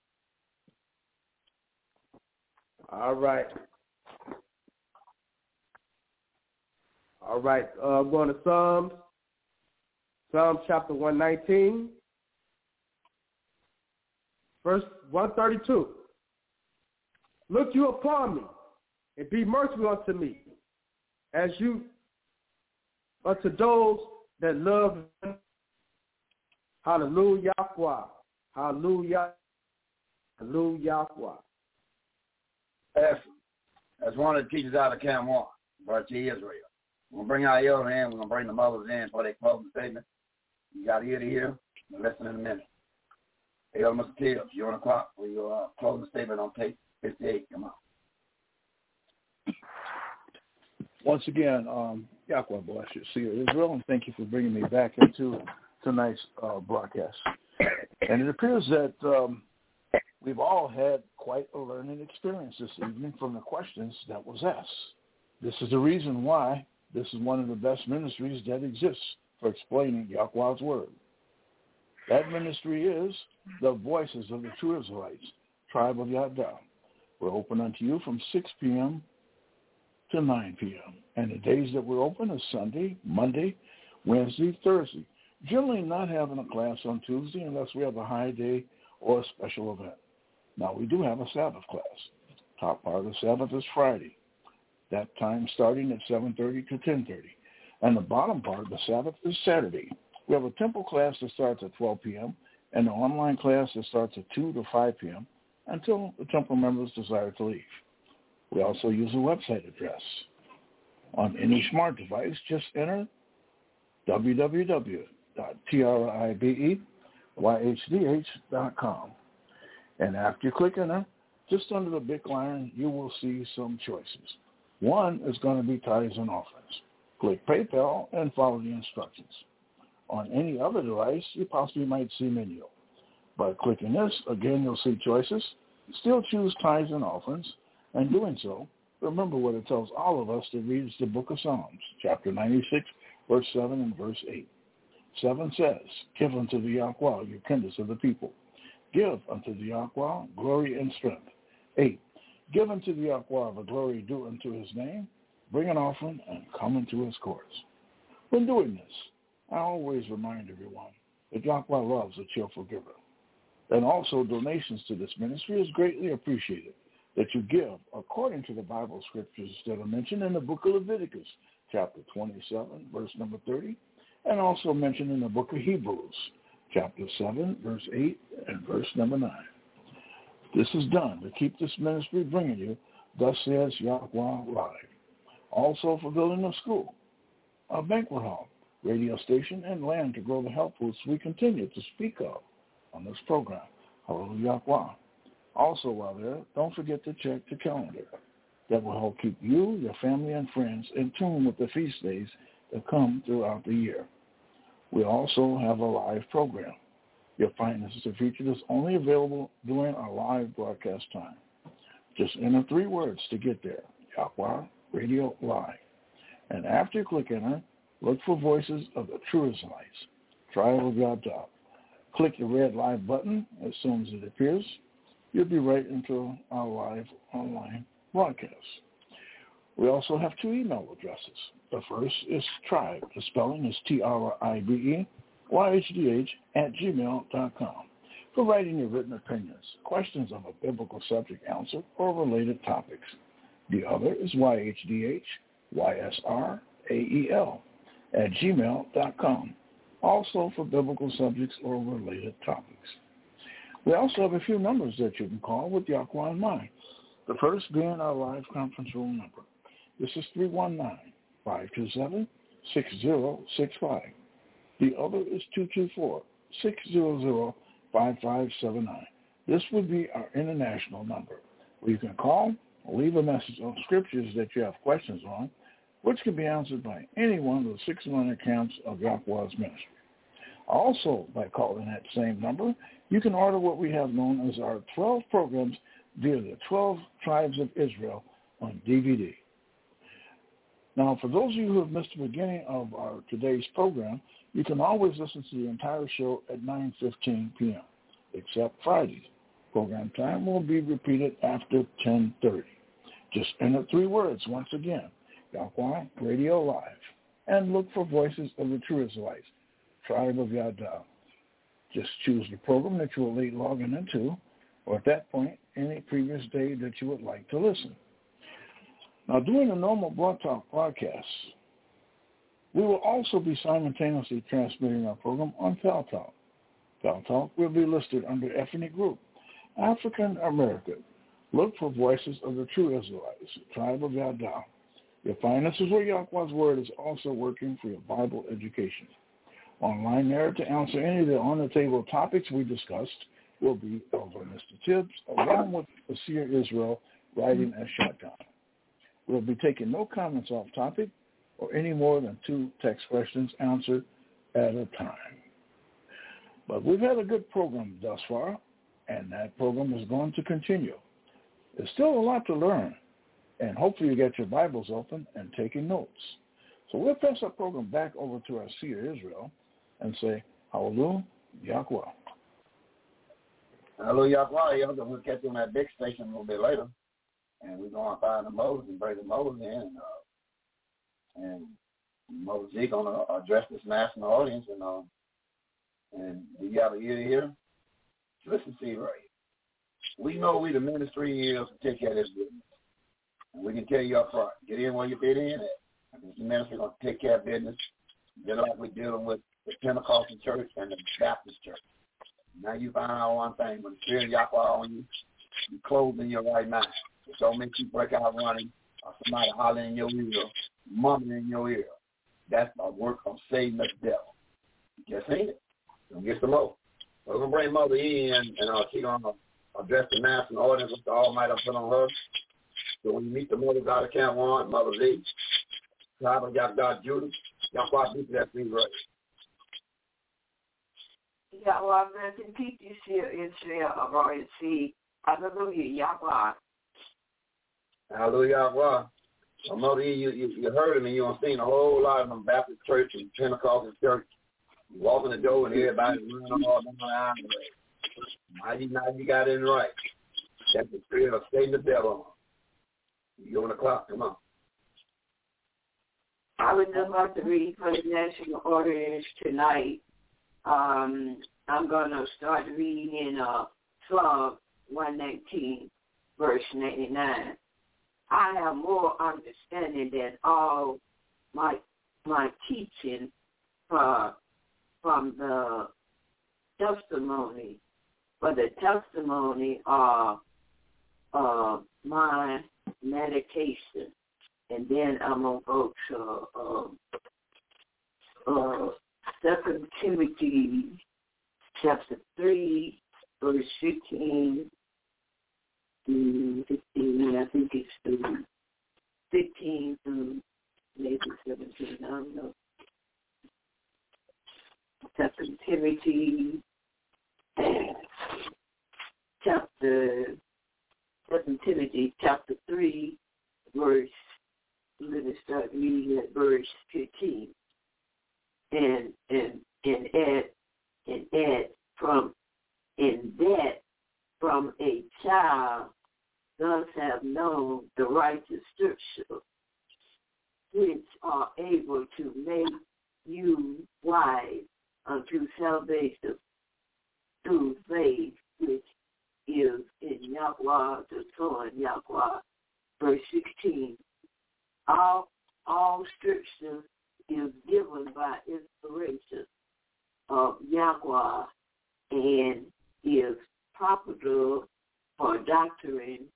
All right. All right. I'm going to Psalms. Psalm chapter 119. Verse 132. Look you upon me, and be merciful unto me, as you unto those that love him. Hallelujah. Hallelujah. Hallelujah. That's one of the teachers out of Camp 1, Brother T. Israel. We're going to bring our elder in. We're going to bring the mothers in for their closing statement. You got ear to hear. Listen in a minute. Hey, Mr. Tibbs, you're on the clock for your closing statement on tape 58. Come on. Once again, Yahweh bless you, Seer Israel, and thank you for bringing me back into tonight's broadcast. And it appears that we've all had quite a learning experience this evening from the questions that was asked. This is the reason why this is one of the best ministries that exists for explaining Yahweh's word. That ministry is the Voices of the True Israelites, Tribe of Yada. We're open unto you from 6 p.m. to 9 p.m. And the days that we're open is Sunday, Monday, Wednesday, Thursday. Generally not having a class on Tuesday unless we have a high day or a special event. Now, we do have a Sabbath class. Top part of the Sabbath is Friday. That time starting at 7:30 to 10:30. And the bottom part of the Sabbath is Saturday. We have a temple class that starts at 12 p.m. and an online class that starts at 2 to 5 p.m. until the temple members desire to leave. We also use a website address. On any smart device, just enter www.tribeYhdh.com. And after you click enter, just under the big line, you will see some choices. One is going to be tithes and offerings. Click PayPal and follow the instructions. On any other device, you possibly might see menu. By clicking this, again, you'll see choices. Still choose tithes and offerings. And doing so, remember what it tells all of us that reads the book of Psalms, chapter 96, verse 7 and verse 8. 7 says, give unto the Yahweh, your kindness of the people. Give unto the Yahweh glory and strength. 8, give unto the Yahweh the glory due unto his name. Bring an offering and come into his courts. When doing this, I always remind everyone but Yahweh loves a cheerful giver. And also donations to this ministry is greatly appreciated, that you give according to the Bible scriptures that are mentioned in the book of Leviticus, chapter 27, verse number 30, and also mentioned in the book of Hebrews, chapter 7, verse 8, and verse number 9. This is done to keep this ministry bringing you, thus says Yahweh Live. Also for building a school, a banquet hall, radio station, and land to grow the health foods we continue to speak of on this program. Hallelujah. Also, while there, don't forget to check the calendar. That will help keep you, your family, and friends in tune with the feast days that come throughout the year. We also have a live program. You'll find this is a feature that's only available during our live broadcast time. Just enter 3 words to get there, Yahweh Radio Live. And after you click enter, look for Voices of the True Israelites, Tribe of Yahweh. Click the red live button as soon as it appears. You'll be right into our live online broadcast. We also have 2 email addresses. The first is tribe. The spelling is TRIBE@gmail.com for writing your written opinions, questions of a biblical subject answer, or related topics. The other is YHDH@gmail.com, also for biblical subjects or related topics. We also have a few numbers that you can call with Yahweh in mind. The first being our live conference room number. This is 319-527-6065. The other is 224-600-5579. This would be our international number, where you can call or leave a message on scriptures that you have questions on, which can be answered by any one of the 600 camps of Yahweh's ministry. Also, by calling that same number, you can order what we have known as our 12 programs via the 12 Tribes of Israel on DVD. Now, for those of you who have missed the beginning of our today's program, you can always listen to the entire show at 9:15 p.m., except Fridays. Program time will be repeated after 10:30. Just enter 3 words once again, Yahweh Radio Live, and look for Voices of the True Israelites, Tribe of Yahweh. Just choose the program that you will be logging into, or at that point, any previous day that you would like to listen. Now, during the normal Blog Talk broadcasts, we will also be simultaneously transmitting our program on Cal Talk. Cal Talk will be listed under ethnic group, African American. Look for Voices of the True Israelites, Tribe of Yahweh. You'll find this is where Yahweh's Word is also working for your Bible education. Online there to answer any of the on-the-table topics we discussed will be over Mr. Tibbs, along with the Seer Israel riding a shotgun. We'll be taking no comments off topic or any more than 2 text questions answered at a time. But we've had a good program thus far, and that program is going to continue. There's still a lot to learn, and hopefully you get your Bibles open and taking notes. So we'll pass our program back over to our Seer Israel and say, Hallelujah, Yahweh. Hallelujah, Yahweh. We'll catch you on that big station a little bit later. And we're going to find the Moses and bring the Moses in. And Moses is going to address this national audience. And you got an ear to hear? Listen, see, right. We know we the ministry is to take care of this business. And we can tell you up front, get in where you fit in at. The ministry going to take care of business, just like we're dealing with the Pentecostal church and the Baptist church. Now you find out one thing, when the Spirit of Yahweh on you, you're clothed in your right mind. It don't make you break out running or somebody hollering in your ear, mumbling in your ear. That's a work of Satan, the devil. Just ain't it. Don't get some more. We're going to bring Mother in, and she's going to address the national audience with the Almighty put on her. So when you meet the mothers out of Camp 1, Mother Z, Tribe of Yahweh, Judah, Yahweh, do that thing right. Yahweh, bless and keep you, Seer Israel of Royal Seed. Hallelujah, Yahweh. Hallelujah, Yahweh. Well, Mother E, you heard him, and you've seen a whole lot of them Baptist church and Pentecostal church. You walk in the door, and everybody running all down the aisle. Now you got it right. That's the Spirit of Satan, the devil. You on the clock, come on. I would just like to read for the national audience tonight, I'm going to start reading in Psalm 119, verse 99. I have more understanding than all my teaching from the testimony, for the testimony of my meditation. And then I'm going to go to 2 Timothy chapter 3, verse 15 to 15, I think it's through 15 through maybe 17, I don't know. 2 Timothy chapter 3, verse, I'm going to start reading at verse 15. And add from a child thus have known the righteous scripture, which are able to make you wise unto salvation through faith, which is in Yahweh, the Son Yahweh. Verse 16. All scripture is given by inspiration of Yahweh and is profitable for doctrine,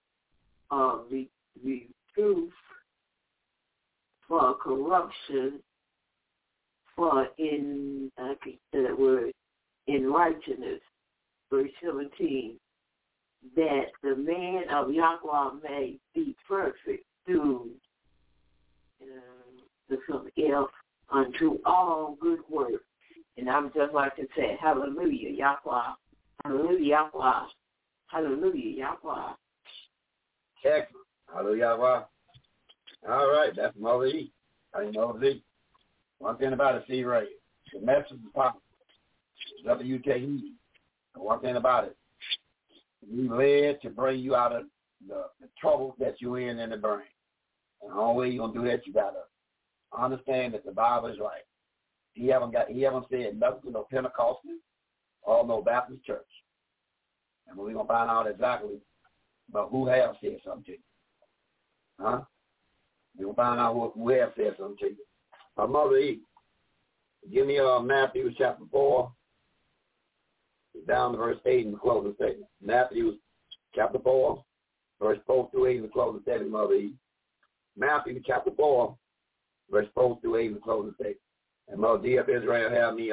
reproof, for corruption, for in righteousness. Verse 17, that the man of Yahweh may be perfect through something else unto all good work. And I would just like to say, hallelujah, Yahweh. Hallelujah, Yahweh. Hallelujah, Yahweh. Excellent. Hallelujah, Yahweh. All right, that's Mother E. How you know Z? One thing about it, see right. The message is powerful. WKE. One thing about it, we led to bring you out of the trouble that you're in the brain. And the only way you're going to do that, you got to understand that the Bible is right. He haven't said nothing to no Pentecostal or no Baptist church. And we're going to find out exactly about who have said something to you. Huh? We're going to find out who have said something to you. Mother E, give me Matthew chapter 4, down to verse 8 in the closing statement. Matthew chapter 4, verse 4 through 8 in the closing statement, Mother E. Matthew chapter 4, verse 4 through 8 in the closing statement. And Mother D of Israel have me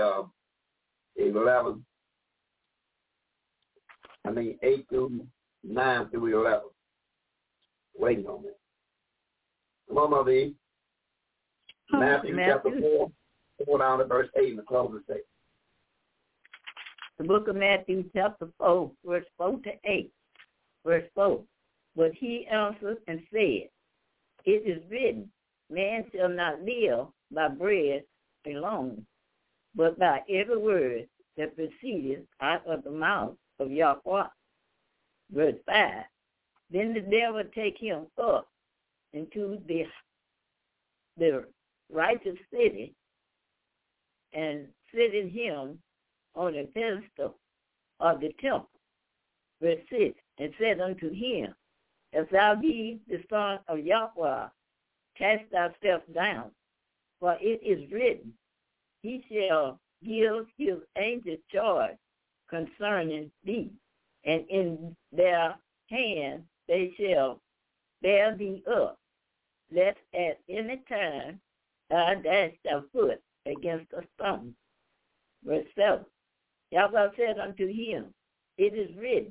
8 through 9 through 11. Waiting on me. Come on, Mother E. Matthew chapter 4 down to verse 8 in the closing statement. The book of Matthew chapter 4, verse 4 to 8. Verse 4. But he answered and said, it is written, man shall not live by bread alone, but by every word that proceedeth out of the mouth of Yahweh. Verse 5. Then the devil take him up into the righteous city and seated him on the pedestal of the temple. Verse 6. And said unto him, if thou be the Son of Yahweh, cast thyself down, for it is written, he shall give his angels charge concerning thee, and in their hand they shall bear thee up, lest at any time thou dash thy foot against a stone. Verse 7. Yahweh said unto him, it is written,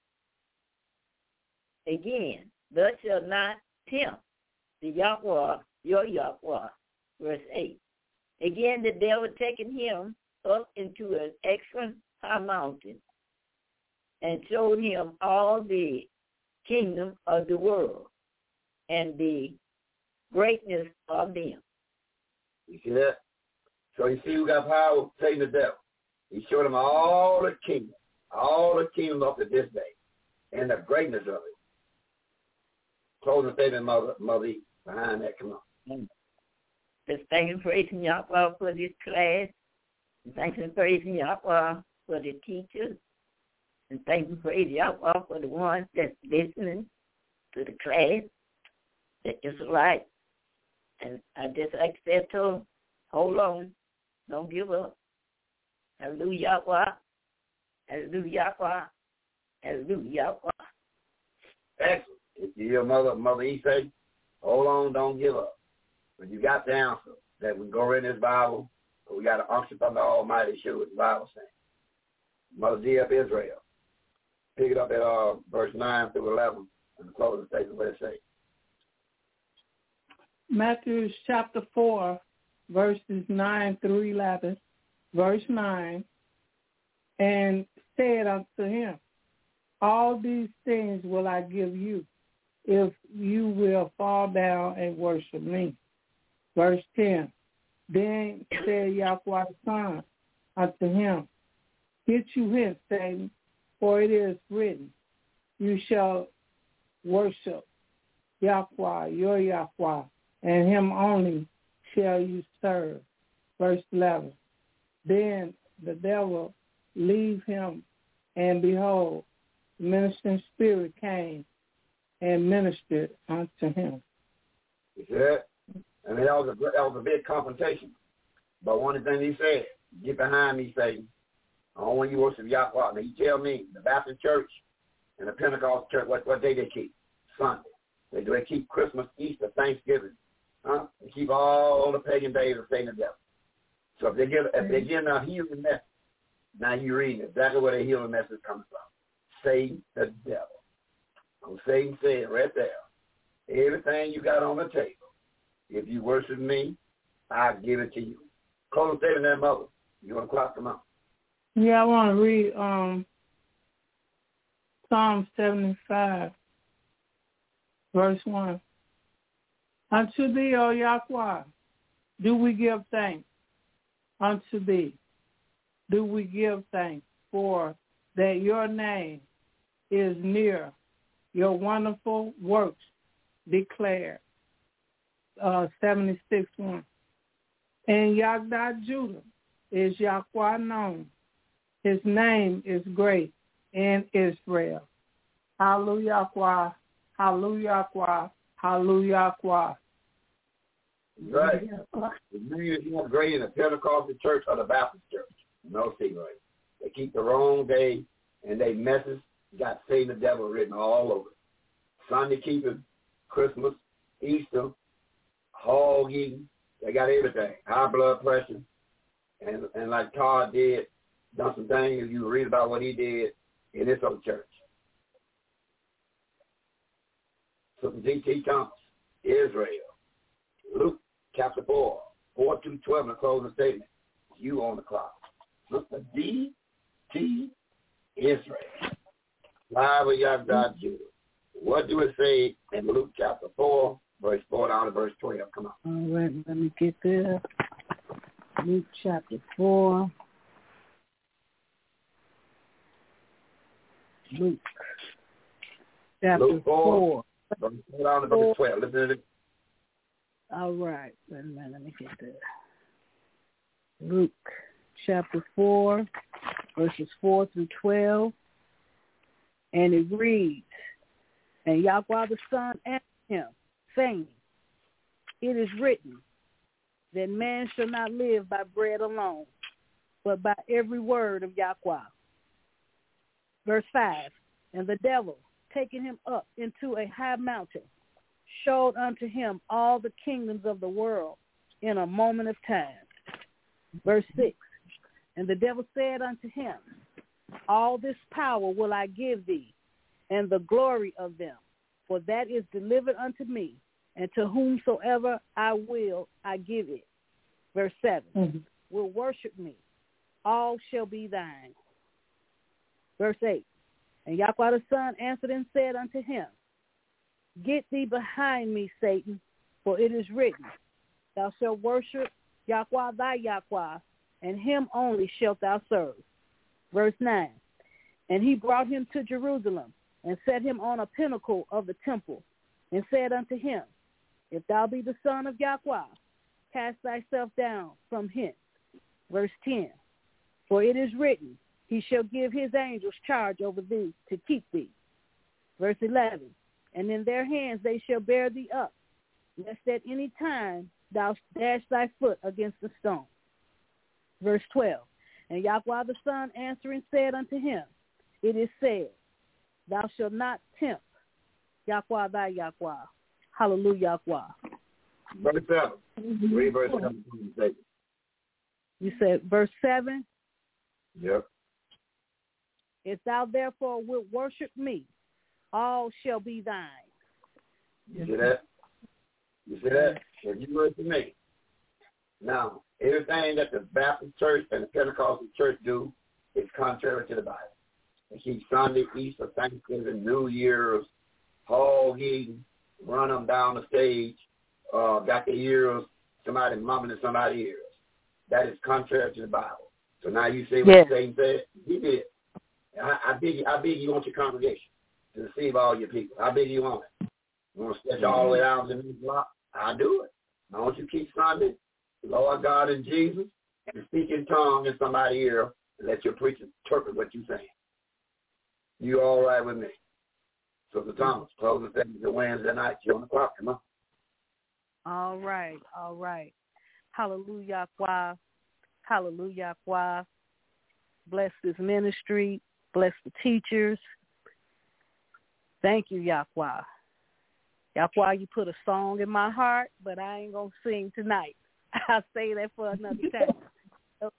again, thou shalt not tempt the Yahweh, your Yahweh. Verse 8. Again, the devil taken him up into an excellent high mountain and showed him all the kingdom of the world and the greatness of them. You see that? So you see who got power over Satan the devil. He showed him all the kingdom up to this day, and the greatness of it. Closing statement, Mother E, behind that, come on. Just thank and praising Yahweh for this class Thanks and praise Yahweh for the teachers. And thank and praise Yahweh for the ones that's listening to the class. That is right. And I just like I said to them, hold on. Don't give up. Hallelujah. Hallelujah. Hallelujah. Excellent. If you hear Mother E say, hold on, don't give up. But you got the answer that we go in this Bible, but we got an unction from the Almighty, sure what the Bible saying. Mother G of Israel. Pick it up at verse 9 through 11 and the closing statement, what it say. Matthew chapter 4, verses 9 through 11, verse 9, and said unto him, all these things will I give you, if you will fall down and worship me. Verse 10, then said Yahweh's son unto him, get you hence, Satan, for it is written, you shall worship Yahweh, your Yahweh, and him only shall you serve. Verse 11, then the devil leave him, and behold, the ministering spirit came and ministered unto him. You see that? I mean, that was a big confrontation. But one of the things he said, get behind me, Satan. I don't want you worship Yahweh. Now, you tell me, the Baptist church and the Pentecostal church, what day they keep? Sunday. They keep Christmas, Easter, Thanksgiving. Huh? They keep all the pagan days of Satan the devil. So if they give a healing message, now you read exactly where the healing message comes from. Satan the devil. Satan said right there, everything you got on the table, if you worship me, I'll give it to you. Close the statement there, Mother. You want to clock them out? Yeah, I want to read Psalm 75, verse 1. Unto thee, O Yahweh, do we give thanks. Unto thee do we give thanks, for that your name is near, your wonderful works declared. 76:1. And Yagdah Judah is Yahweh known. His name is great in Israel. Hallelujah, hallelujah, hallelujah. Right. The name is not great in the Pentecostal church or the Baptist church. No secret. They keep the wrong day and they messes got Satan the devil written all over it. Sunday keeping, Christmas, Easter, hog eating, they got everything. High blood pressure. And like Todd did, done some things, you read about what he did in this old church. So from G.T. Thomas, Israel, Luke chapter 4, 4 through 12 in the closing statement. You on the clock. Look for D.T. Israel. Live with Yahweh Judah. What do it say in Luke chapter 4, verse 4 down to verse 12? Come on. All right, let me get there. Luke chapter 4. Luke chapter 4. Verse 4 down to verse 12. Listen to this. All right, wait a minute, let me get there. Luke chapter 4, verses 4 through 12. And it reads, and Yahweh the Son answered him, saying, it is written that man shall not live by bread alone, but by every word of Yahweh. Verse 5, and the devil, taking him up into a high mountain, showed unto him all the kingdoms of the world in a moment of time. Verse 6, and the devil said unto him, all this power will I give thee, and the glory of them, for that is delivered unto me, and to whomsoever I will, I give it. Verse 7, will worship me, all shall be thine. Verse 8, and Yahweh the Son answered and said unto him, get thee behind me, Satan, for it is written, thou shalt worship Yahweh thy Yahweh, and him only shalt thou serve. Verse 9, and he brought him to Jerusalem, and set him on a pinnacle of the temple, and said unto him, if thou be the Son of Yahweh, cast thyself down from hence. Verse 10, For it is written, he shall give his angels charge over thee to keep thee. Verse 11, and in their hands they shall bear thee up, lest at any time thou dash thy foot against a stone. Verse 12, and Yahweh the Son answering said unto him, it is said, thou shalt not tempt Yahweh thy Yahweh. Hallelujah, Yahweh. Verse 7. Read verse 7. You said verse 7? Yep. If thou therefore wilt worship me, all shall be thine. You see that? You see that? If you worship me. Now, everything that the Baptist church and the Pentecostal church do is contrary to the Bible. They keep Sunday, Easter, Thanksgiving, New Year's, hog eating, run them down the stage, got their ears, somebody mumbling in somebody's ears. That is contrary to the Bible. So now you say what Satan said? He did. I beg you want your congregation to deceive all your people. I beg you want it. You want to stretch all the way down to the block? I'll do it. I want you to keep Sunday, Lord God and Jesus, and speak in tongues in somebody's ear and let your preacher interpret what you're saying. You all right with me? So the Thomas, close the things to Wednesday night. You're on the clock. Come on. All right. Hallelujah, Yahweh. Hallelujah, Yahweh. Bless this ministry. Bless the teachers. Thank you, Yahweh. Yahweh, you put a song in my heart, but I ain't going to sing tonight. I'll say that for another time.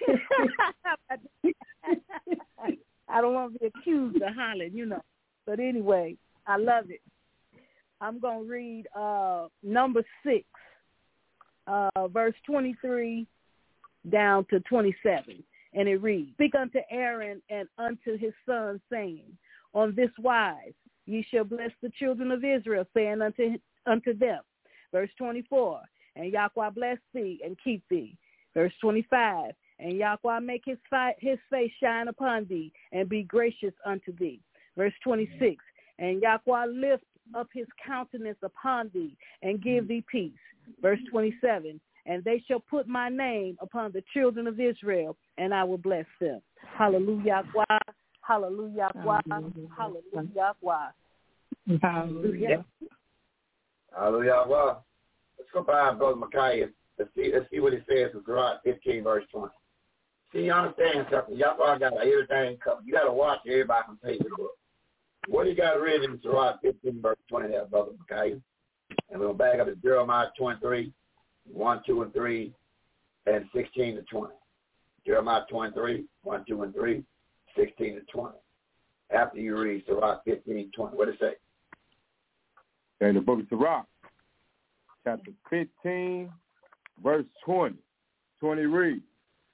I don't want to be accused of hollering, you know. But anyway, I love it. I'm going to read number 6, verse 23 down to 27. And it reads, speak unto Aaron and unto his sons, saying, on this wise ye shall bless the children of Israel, saying unto them. Verse 24, and Yahweh bless thee and keep thee. Verse 25, and Yahweh make his face shine upon thee and be gracious unto thee. Verse 26, and Yahweh lift up his countenance upon thee and give thee peace. Verse 27, and they shall put my name upon the children of Israel, and I will bless them. Hallelujah, Yahweh. Hallelujah, Yahweh. Hallelujah, Yahweh. Hallelujah. Hallelujah, Yahweh. Let's go by Brother Micaiah. Let's see what he says in Sirach 15, verse 20. See, you understand something. Yahweh got everything covered. You got to watch everybody can pay the book. What do you got written in Sirach 15, verse 20 there, Brother Micaiah? And we'll back up to Jeremiah 23, 1, 2, and 3, and 16 to 20. Jeremiah 23, 1, 2, and 3, 16 to 20. After you read Sirach 15, 20, what does it say? In the book of Sirach, chapter 15, verse 20. 20 reads,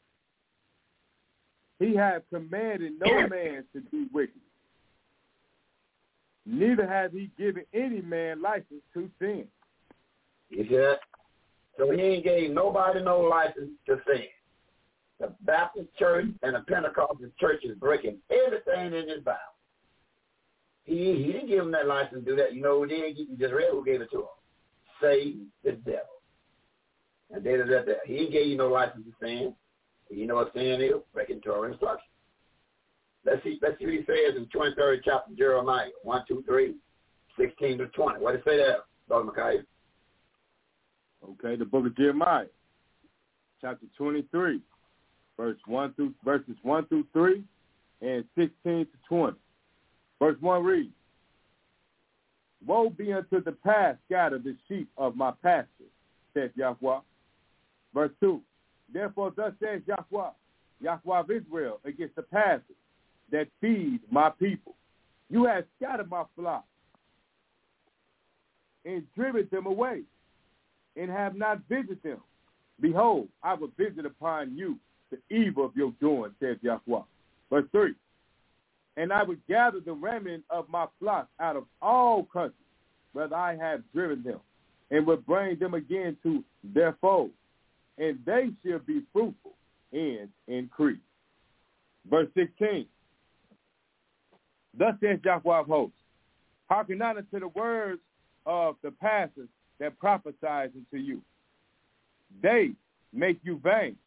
he hath commanded no man to do wickedness, neither hath he given any man license to sin. You see that? So he ain't gave nobody no license to sin. The Baptist church and the Pentecostal church is breaking everything in this Bible. He didn't give them that license to do that. You know who did? You just read who gave it to him. Satan, the devil. And they did that. He didn't give you no license to sin. You know what sin is? Breaking Torah instruction. Let's see what he says in 23rd chapter, Jeremiah 1, 2, 3, 16 to 20. What does it say there, Brother Micaiah? Okay, the book of Jeremiah, chapter 23, verses 1 through 3, and 16 to 20. Verse 1 reads, woe be unto the past scatter the sheep of my pasture, saith Yahweh. Verse 2, therefore thus says Yahweh, Yahweh of Israel, against the pastors that feed my people. You have scattered my flock and driven them away, and have not visited them. Behold, I will visit upon you the evil of your doing, says Yahweh. Verse 3, and I will gather the remnant of my flock out of all countries, whether I have driven them, and will bring them again to their fold, and they shall be fruitful and increase. Verse 16, thus says Yahweh of hosts, hearken not unto the words of the pastors that prophesies unto you. They make you vain,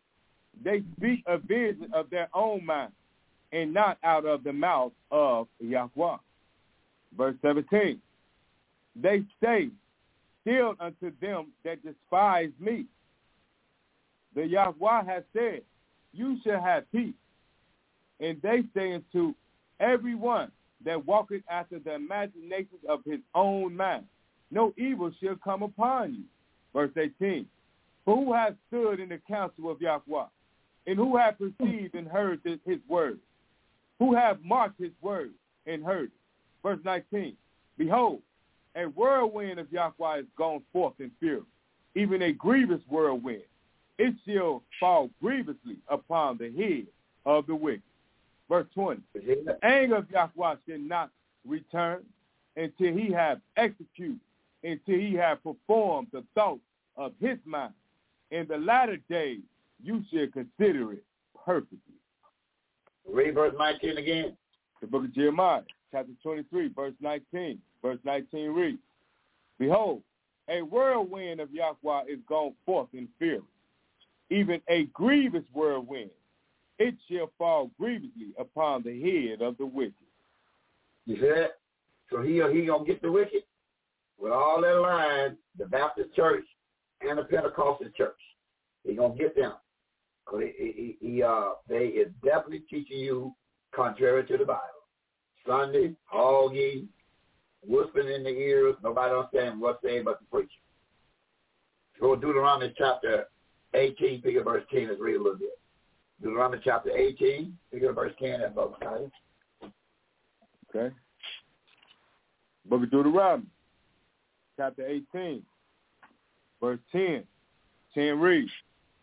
They speak a vision of their own mind and not out of the mouth of Yahweh. Verse 17, they say, still unto them that despise me. The Yahweh has said, you shall have peace. And they say unto everyone that walketh after the imaginations of his own mind, no evil shall come upon you. Verse 18, for who hath stood in the counsel of Yahweh, and who hath perceived and heard his word? Who hath marked his word and heard it? Verse 19, behold, a whirlwind of Yahweh is gone forth in fury, even a grievous whirlwind. It shall fall grievously upon the head of the wicked. Verse 20, the anger of Yahweh shall not return until he have executed, until he have performed the thoughts of his mind. In the latter days you shall consider it perfectly. Read verse 19 again. The book of Jeremiah, chapter 23, verse 19. Verse 19 reads, behold, a whirlwind of Yahweh is gone forth in fury, even a grievous whirlwind. It shall fall grievously upon the head of the wicked. You see that? So he gonna get the wicked with all their lines, the Baptist church and the Pentecostal church. He gonna get them. Cause they is definitely teaching you contrary to the Bible. Sunday, all ye, whispering in the ears, nobody understands what's said but the preacher. Go to Deuteronomy chapter 18, pick up verse 10, let's read a little bit. Deuteronomy chapter 18, pick up verse 10, that's both sides. Okay. Book of Deuteronomy, chapter 18, verse 10. 10 reads,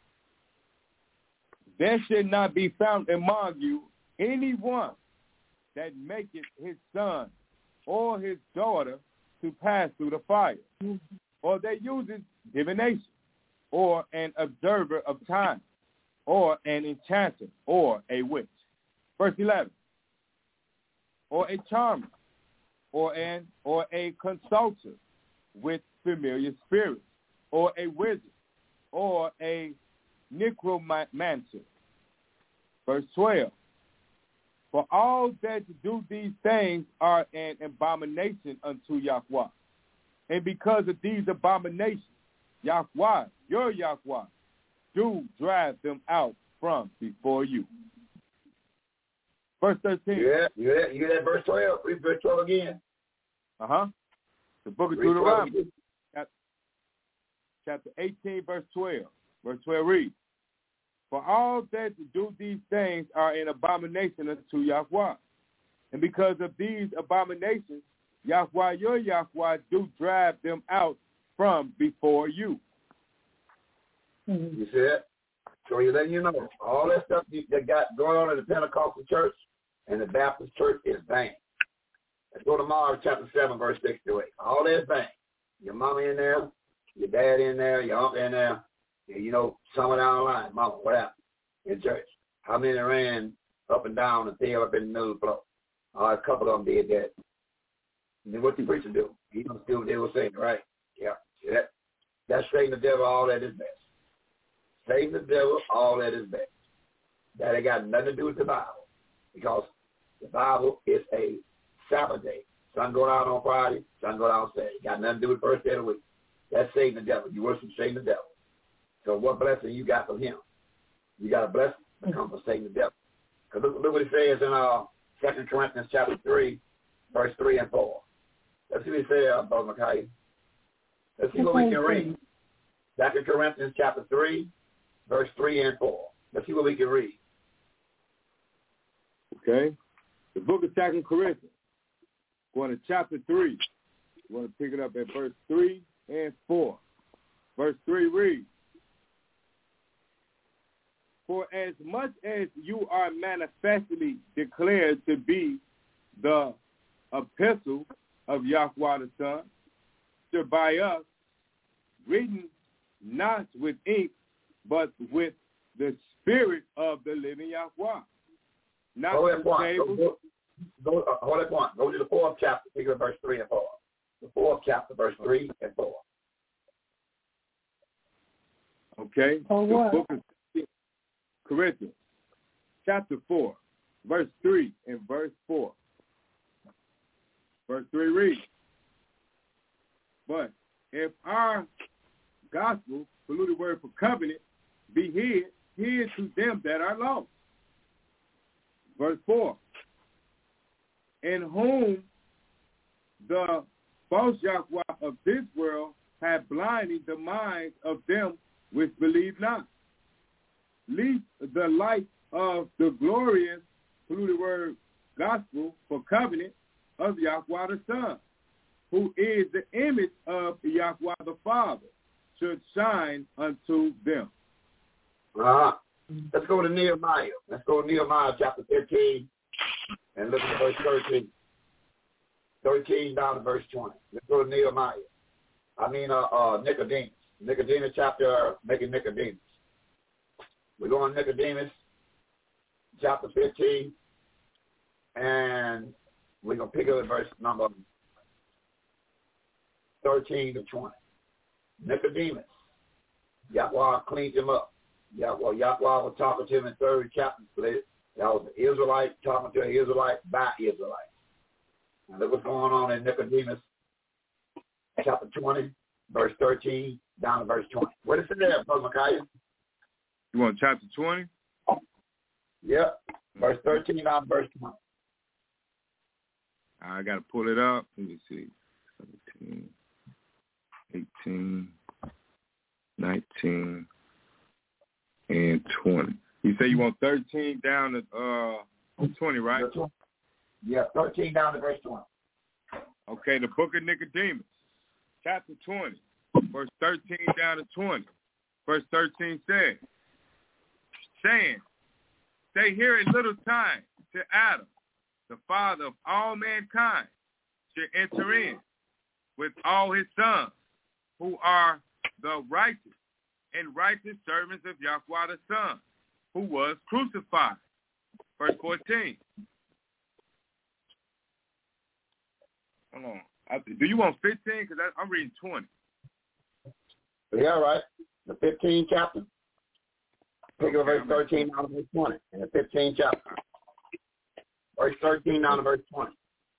there should not be found among you anyone that maketh his son or his daughter to pass through the fire, or that uses divination, or an observer of time, or an enchanter, or a witch. Verse 11, or a charmer, or a consulter with familiar spirits, or a wizard, or a necromancer. Verse 12, for all that do these things are an abomination unto Yahweh. And because of these abominations, Yahweh, your Yahweh, do drive them out from before you. Verse 13. You hear that verse 12? Read verse 12 again. The book of Deuteronomy, chapter 18, verse 12. Verse 12 reads, for all that do these things are an abomination unto Yahweh. And because of these abominations, Yahweh, your Yahweh, do drive them out from before you. You see it? So he's letting you know, all that stuff that got going on in the Pentecostal church and the Baptist church is vain. Let's go to Mark chapter 7, verse 6 to 8. All that is vain. Your mama in there, your dad in there, your uncle in there, and you know, somewhere down the line, mama, what happened in church? How many ran up and down and fell up in the middle of the floor? A couple of them did that. And then what the preacher do? He don't do what they were saying, right? Yeah. See that? That's Satan the devil, all that is best. Satan the devil, all that is best. That ain't got nothing to do with the Bible. Because the Bible is a Sabbath day. Sun go down on Friday, sun go down on Saturday. Got nothing to do with the first day of the week. That's Satan the devil. You worship Satan the devil. So what blessing you got from him? You got a blessing that comes from Satan the devil. Because look what it says in 2 Corinthians chapter 3, verse 3 and 4. Let's see what it says, Brother Micaiah. Let's see what we can read. 2 Corinthians chapter 3, verse 3 and 4. Let's see what we can read. Okay. The book of 2 Corinthians, going to chapter 3. You want to pick it up at verse 3 and 4. Verse 3 reads, for as much as you are manifestly declared to be the epistle of Yahweh the Son, to by us, written not with ink, but with the Spirit of the living Yahweh. Not hold the tables. Hold that point. Go to the 4th chapter, pick up verse 3 and 4. The 4th chapter, verse 3 and 4. Okay. Oh, what? Corinthians, chapter 4, verse 3 and verse 4. Verse 3 reads, but if our gospel, polluted word for covenant, be hid to them that are lost. Verse 4, in whom the false Yahweh of this world have blinded the minds of them which believe not, lest the light of the glorious, polluted word, gospel for covenant of Yahweh the Son, who is the image of Yahweh the Father, should shine unto them. Let's go to Nehemiah. Let's go to Nehemiah chapter 15 and look at verse 13. 13 down to verse 20. Let's go to Nehemiah. Nicodemus. Nicodemus chapter, making Nicodemus. We're going to Nicodemus chapter 15, and we're going to pick up at verse number 13 to 20. Nicodemus. Yahweh cleaned him up. Yahweh was talking to him in 3rd chapter. That was an Israelite talking to an Israelite by Israelites. Now look what's going on in Nicodemus chapter 20, verse 13 down to verse 20. What is it there, Brother Micaiah? You want chapter 20? Yep. Verse 13 down to verse 20. I got to pull it up. Let me see. 17, 18, 19, and 20. You say you want 13 down to 20, right? Yeah, 13 down to verse 20. Okay, the book of Nicodemus, chapter 20, verse 13 down to 20. Verse 13 says, saying, stay here a little time till Adam, the father of all mankind, should enter in with all his sons, who are the righteous and righteous servants of Yahweh the Son, who was crucified. Verse 14. Hold on. Do you want 15? Because I'm reading 20. Yeah, right. The 15th chapter. Pick up verse 13 down to verse 20. In the 15th chapter. Verse 13 down to verse 20.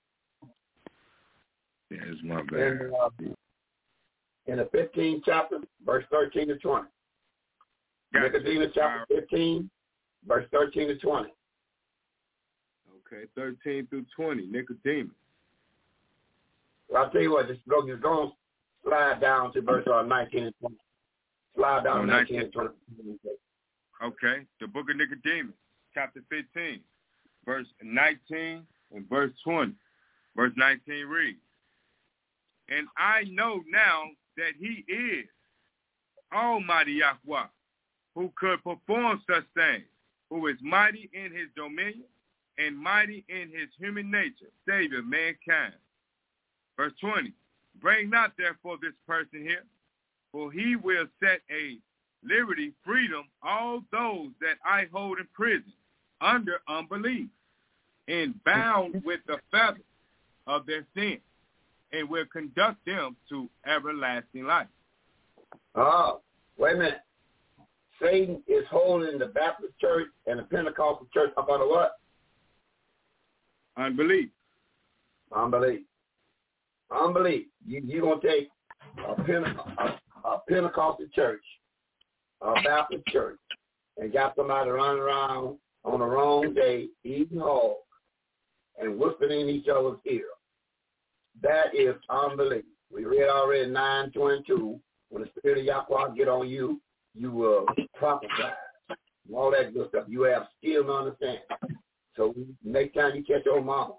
Yeah, it's my bad. In the 15th chapter, verse 13 to 20. Nicodemus chapter 15, verse 13 to 20. Okay, 13 through 20, Nicodemus. Well, I'll tell you what, just go and slide down to verse 19 and 20. Slide down to 19 and 20. Okay, the book of Nicodemus, chapter 15, verse 19 and verse 20. Verse 19 reads, and I know now that he is Almighty Yahweh, who could perform such things, who is mighty in his dominion and mighty in his human nature, Savior mankind. Verse 20, bring not therefore this person here, for he will set a liberty, freedom, all those that I hold in prison under unbelief, and bound with the fetters of their sin, and will conduct them to everlasting life. Oh, wait a minute. Satan is holding the Baptist church and the Pentecostal church up under what? Unbelief. Unbelief. You're going to take a Pentecostal church, a Baptist church, and got somebody running around on the wrong day, eating hog, and whispering in each other's ear. That is unbelief. We read already 9:22. When the Spirit of Yahweh get on you, you will prophesy. All that good stuff. You have skill to understand. So next time you catch your mama,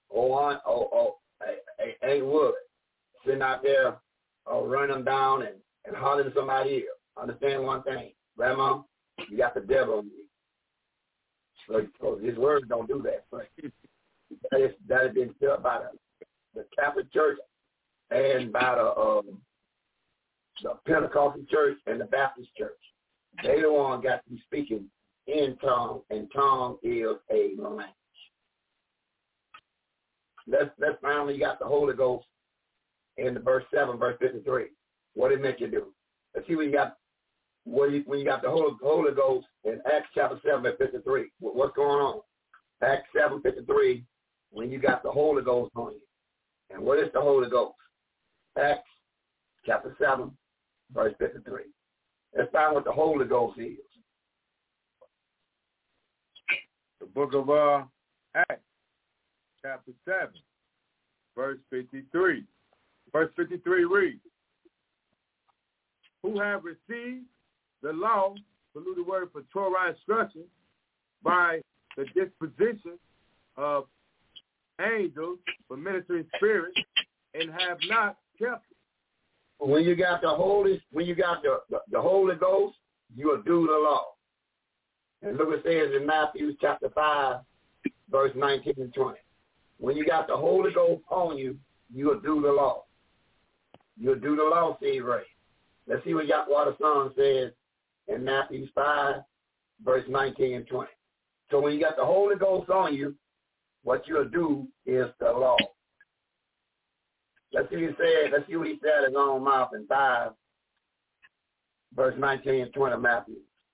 ain't wood, sitting out there running them down and hollering in somebody's ear. Understand one thing. Grandma, you got the devil on you. So his words don't do that. But that has been said by the Catholic Church and by the Pentecostal Church and the Baptist Church. They the one got to be speaking in tongue, and tongue is a language. Let's finally got the Holy Ghost in the verse 7, verse 53. What it make you do? Let's see what when you got the Holy Ghost in Acts chapter 7 at 53. What's going on? Acts 7:53, when you got the Holy Ghost on you. And what is the Holy Ghost? Acts chapter 7, verse 53. Let's find what the Holy Ghost is. The book of Acts, chapter 7, verse 53. Verse 53 reads, who have received the law, polluted word for Torah instruction, by the disposition of angels for ministering spirits, and have not kept it. When you got the Holy Ghost, you will do the law. And look what it says in Matthew chapter 5, verse 19 and 20. When you got the Holy Ghost on you, you will do the law. You'll do the law, Steve Ray. Let's see what the Son says in Matthew 5, verse 19 and 20. So when you got the Holy Ghost on you, what you'll do is the law. Let's see what he said in his own mouth in 5, verse 19 and 20 of Matthew.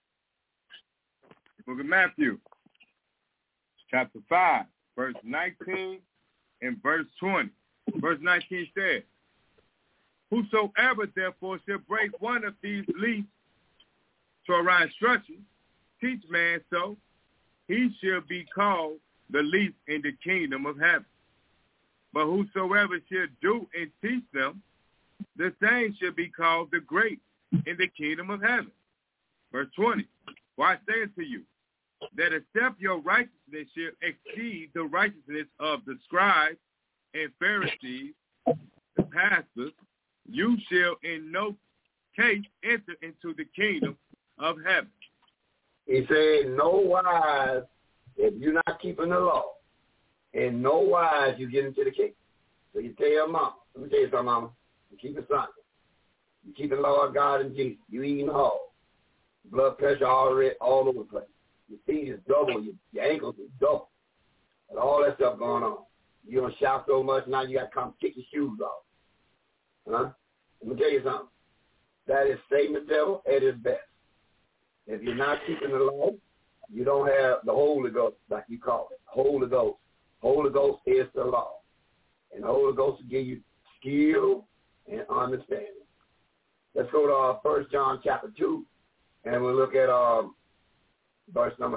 Book of Matthew, chapter 5, verse 19 and verse 20. Verse 19 says, whosoever therefore shall break one of these least Torah instructions, teach man so, he shall be called the least in the kingdom of heaven. But whosoever shall do and teach them, the same shall be called the great in the kingdom of heaven. Verse 20, for I say unto you, that except your righteousness shall exceed the righteousness of the scribes and Pharisees, the pastors, you shall in no case enter into the kingdom of heaven. He said, no wise, if you're not keeping the law, in no wise you get into the kingdom. So you tell your mama, let me tell you something, mama, you keep it Sunday. You keep the law of God and Jesus. You eating hard. Blood pressure already all over the place. Your feet is double. Your ankles is double. And all that stuff going on. You don't shout so much, now you got to come kick your shoes off. Huh? Let me tell you something. That is Satan the devil at his best. If you're not keeping the law, you don't have the Holy Ghost, like you call it. Holy Ghost. Holy Ghost is the law. And the Holy Ghost will give you skill and understanding. Let's go to 1 John chapter 2, and we'll look at verse number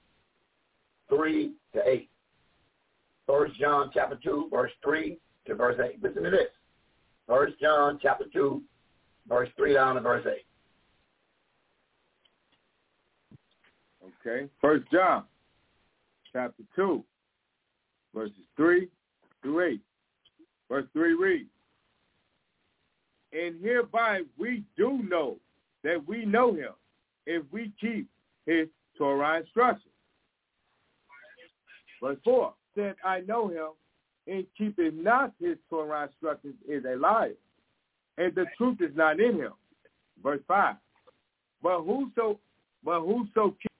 3 to 8. 1 John chapter 2, verse 3 to verse 8. Listen to this. 1 John chapter 2, verse 3 down to verse 8. Okay. 1 John chapter 2, verses 3 through 8. Verse 3 reads, and hereby we do know that we know him if we keep his Torah instructions. Verse 4 said, I know him, and keeping not his Torah instructions is a liar, and the truth is not in him. Verse 5, but whoso keeps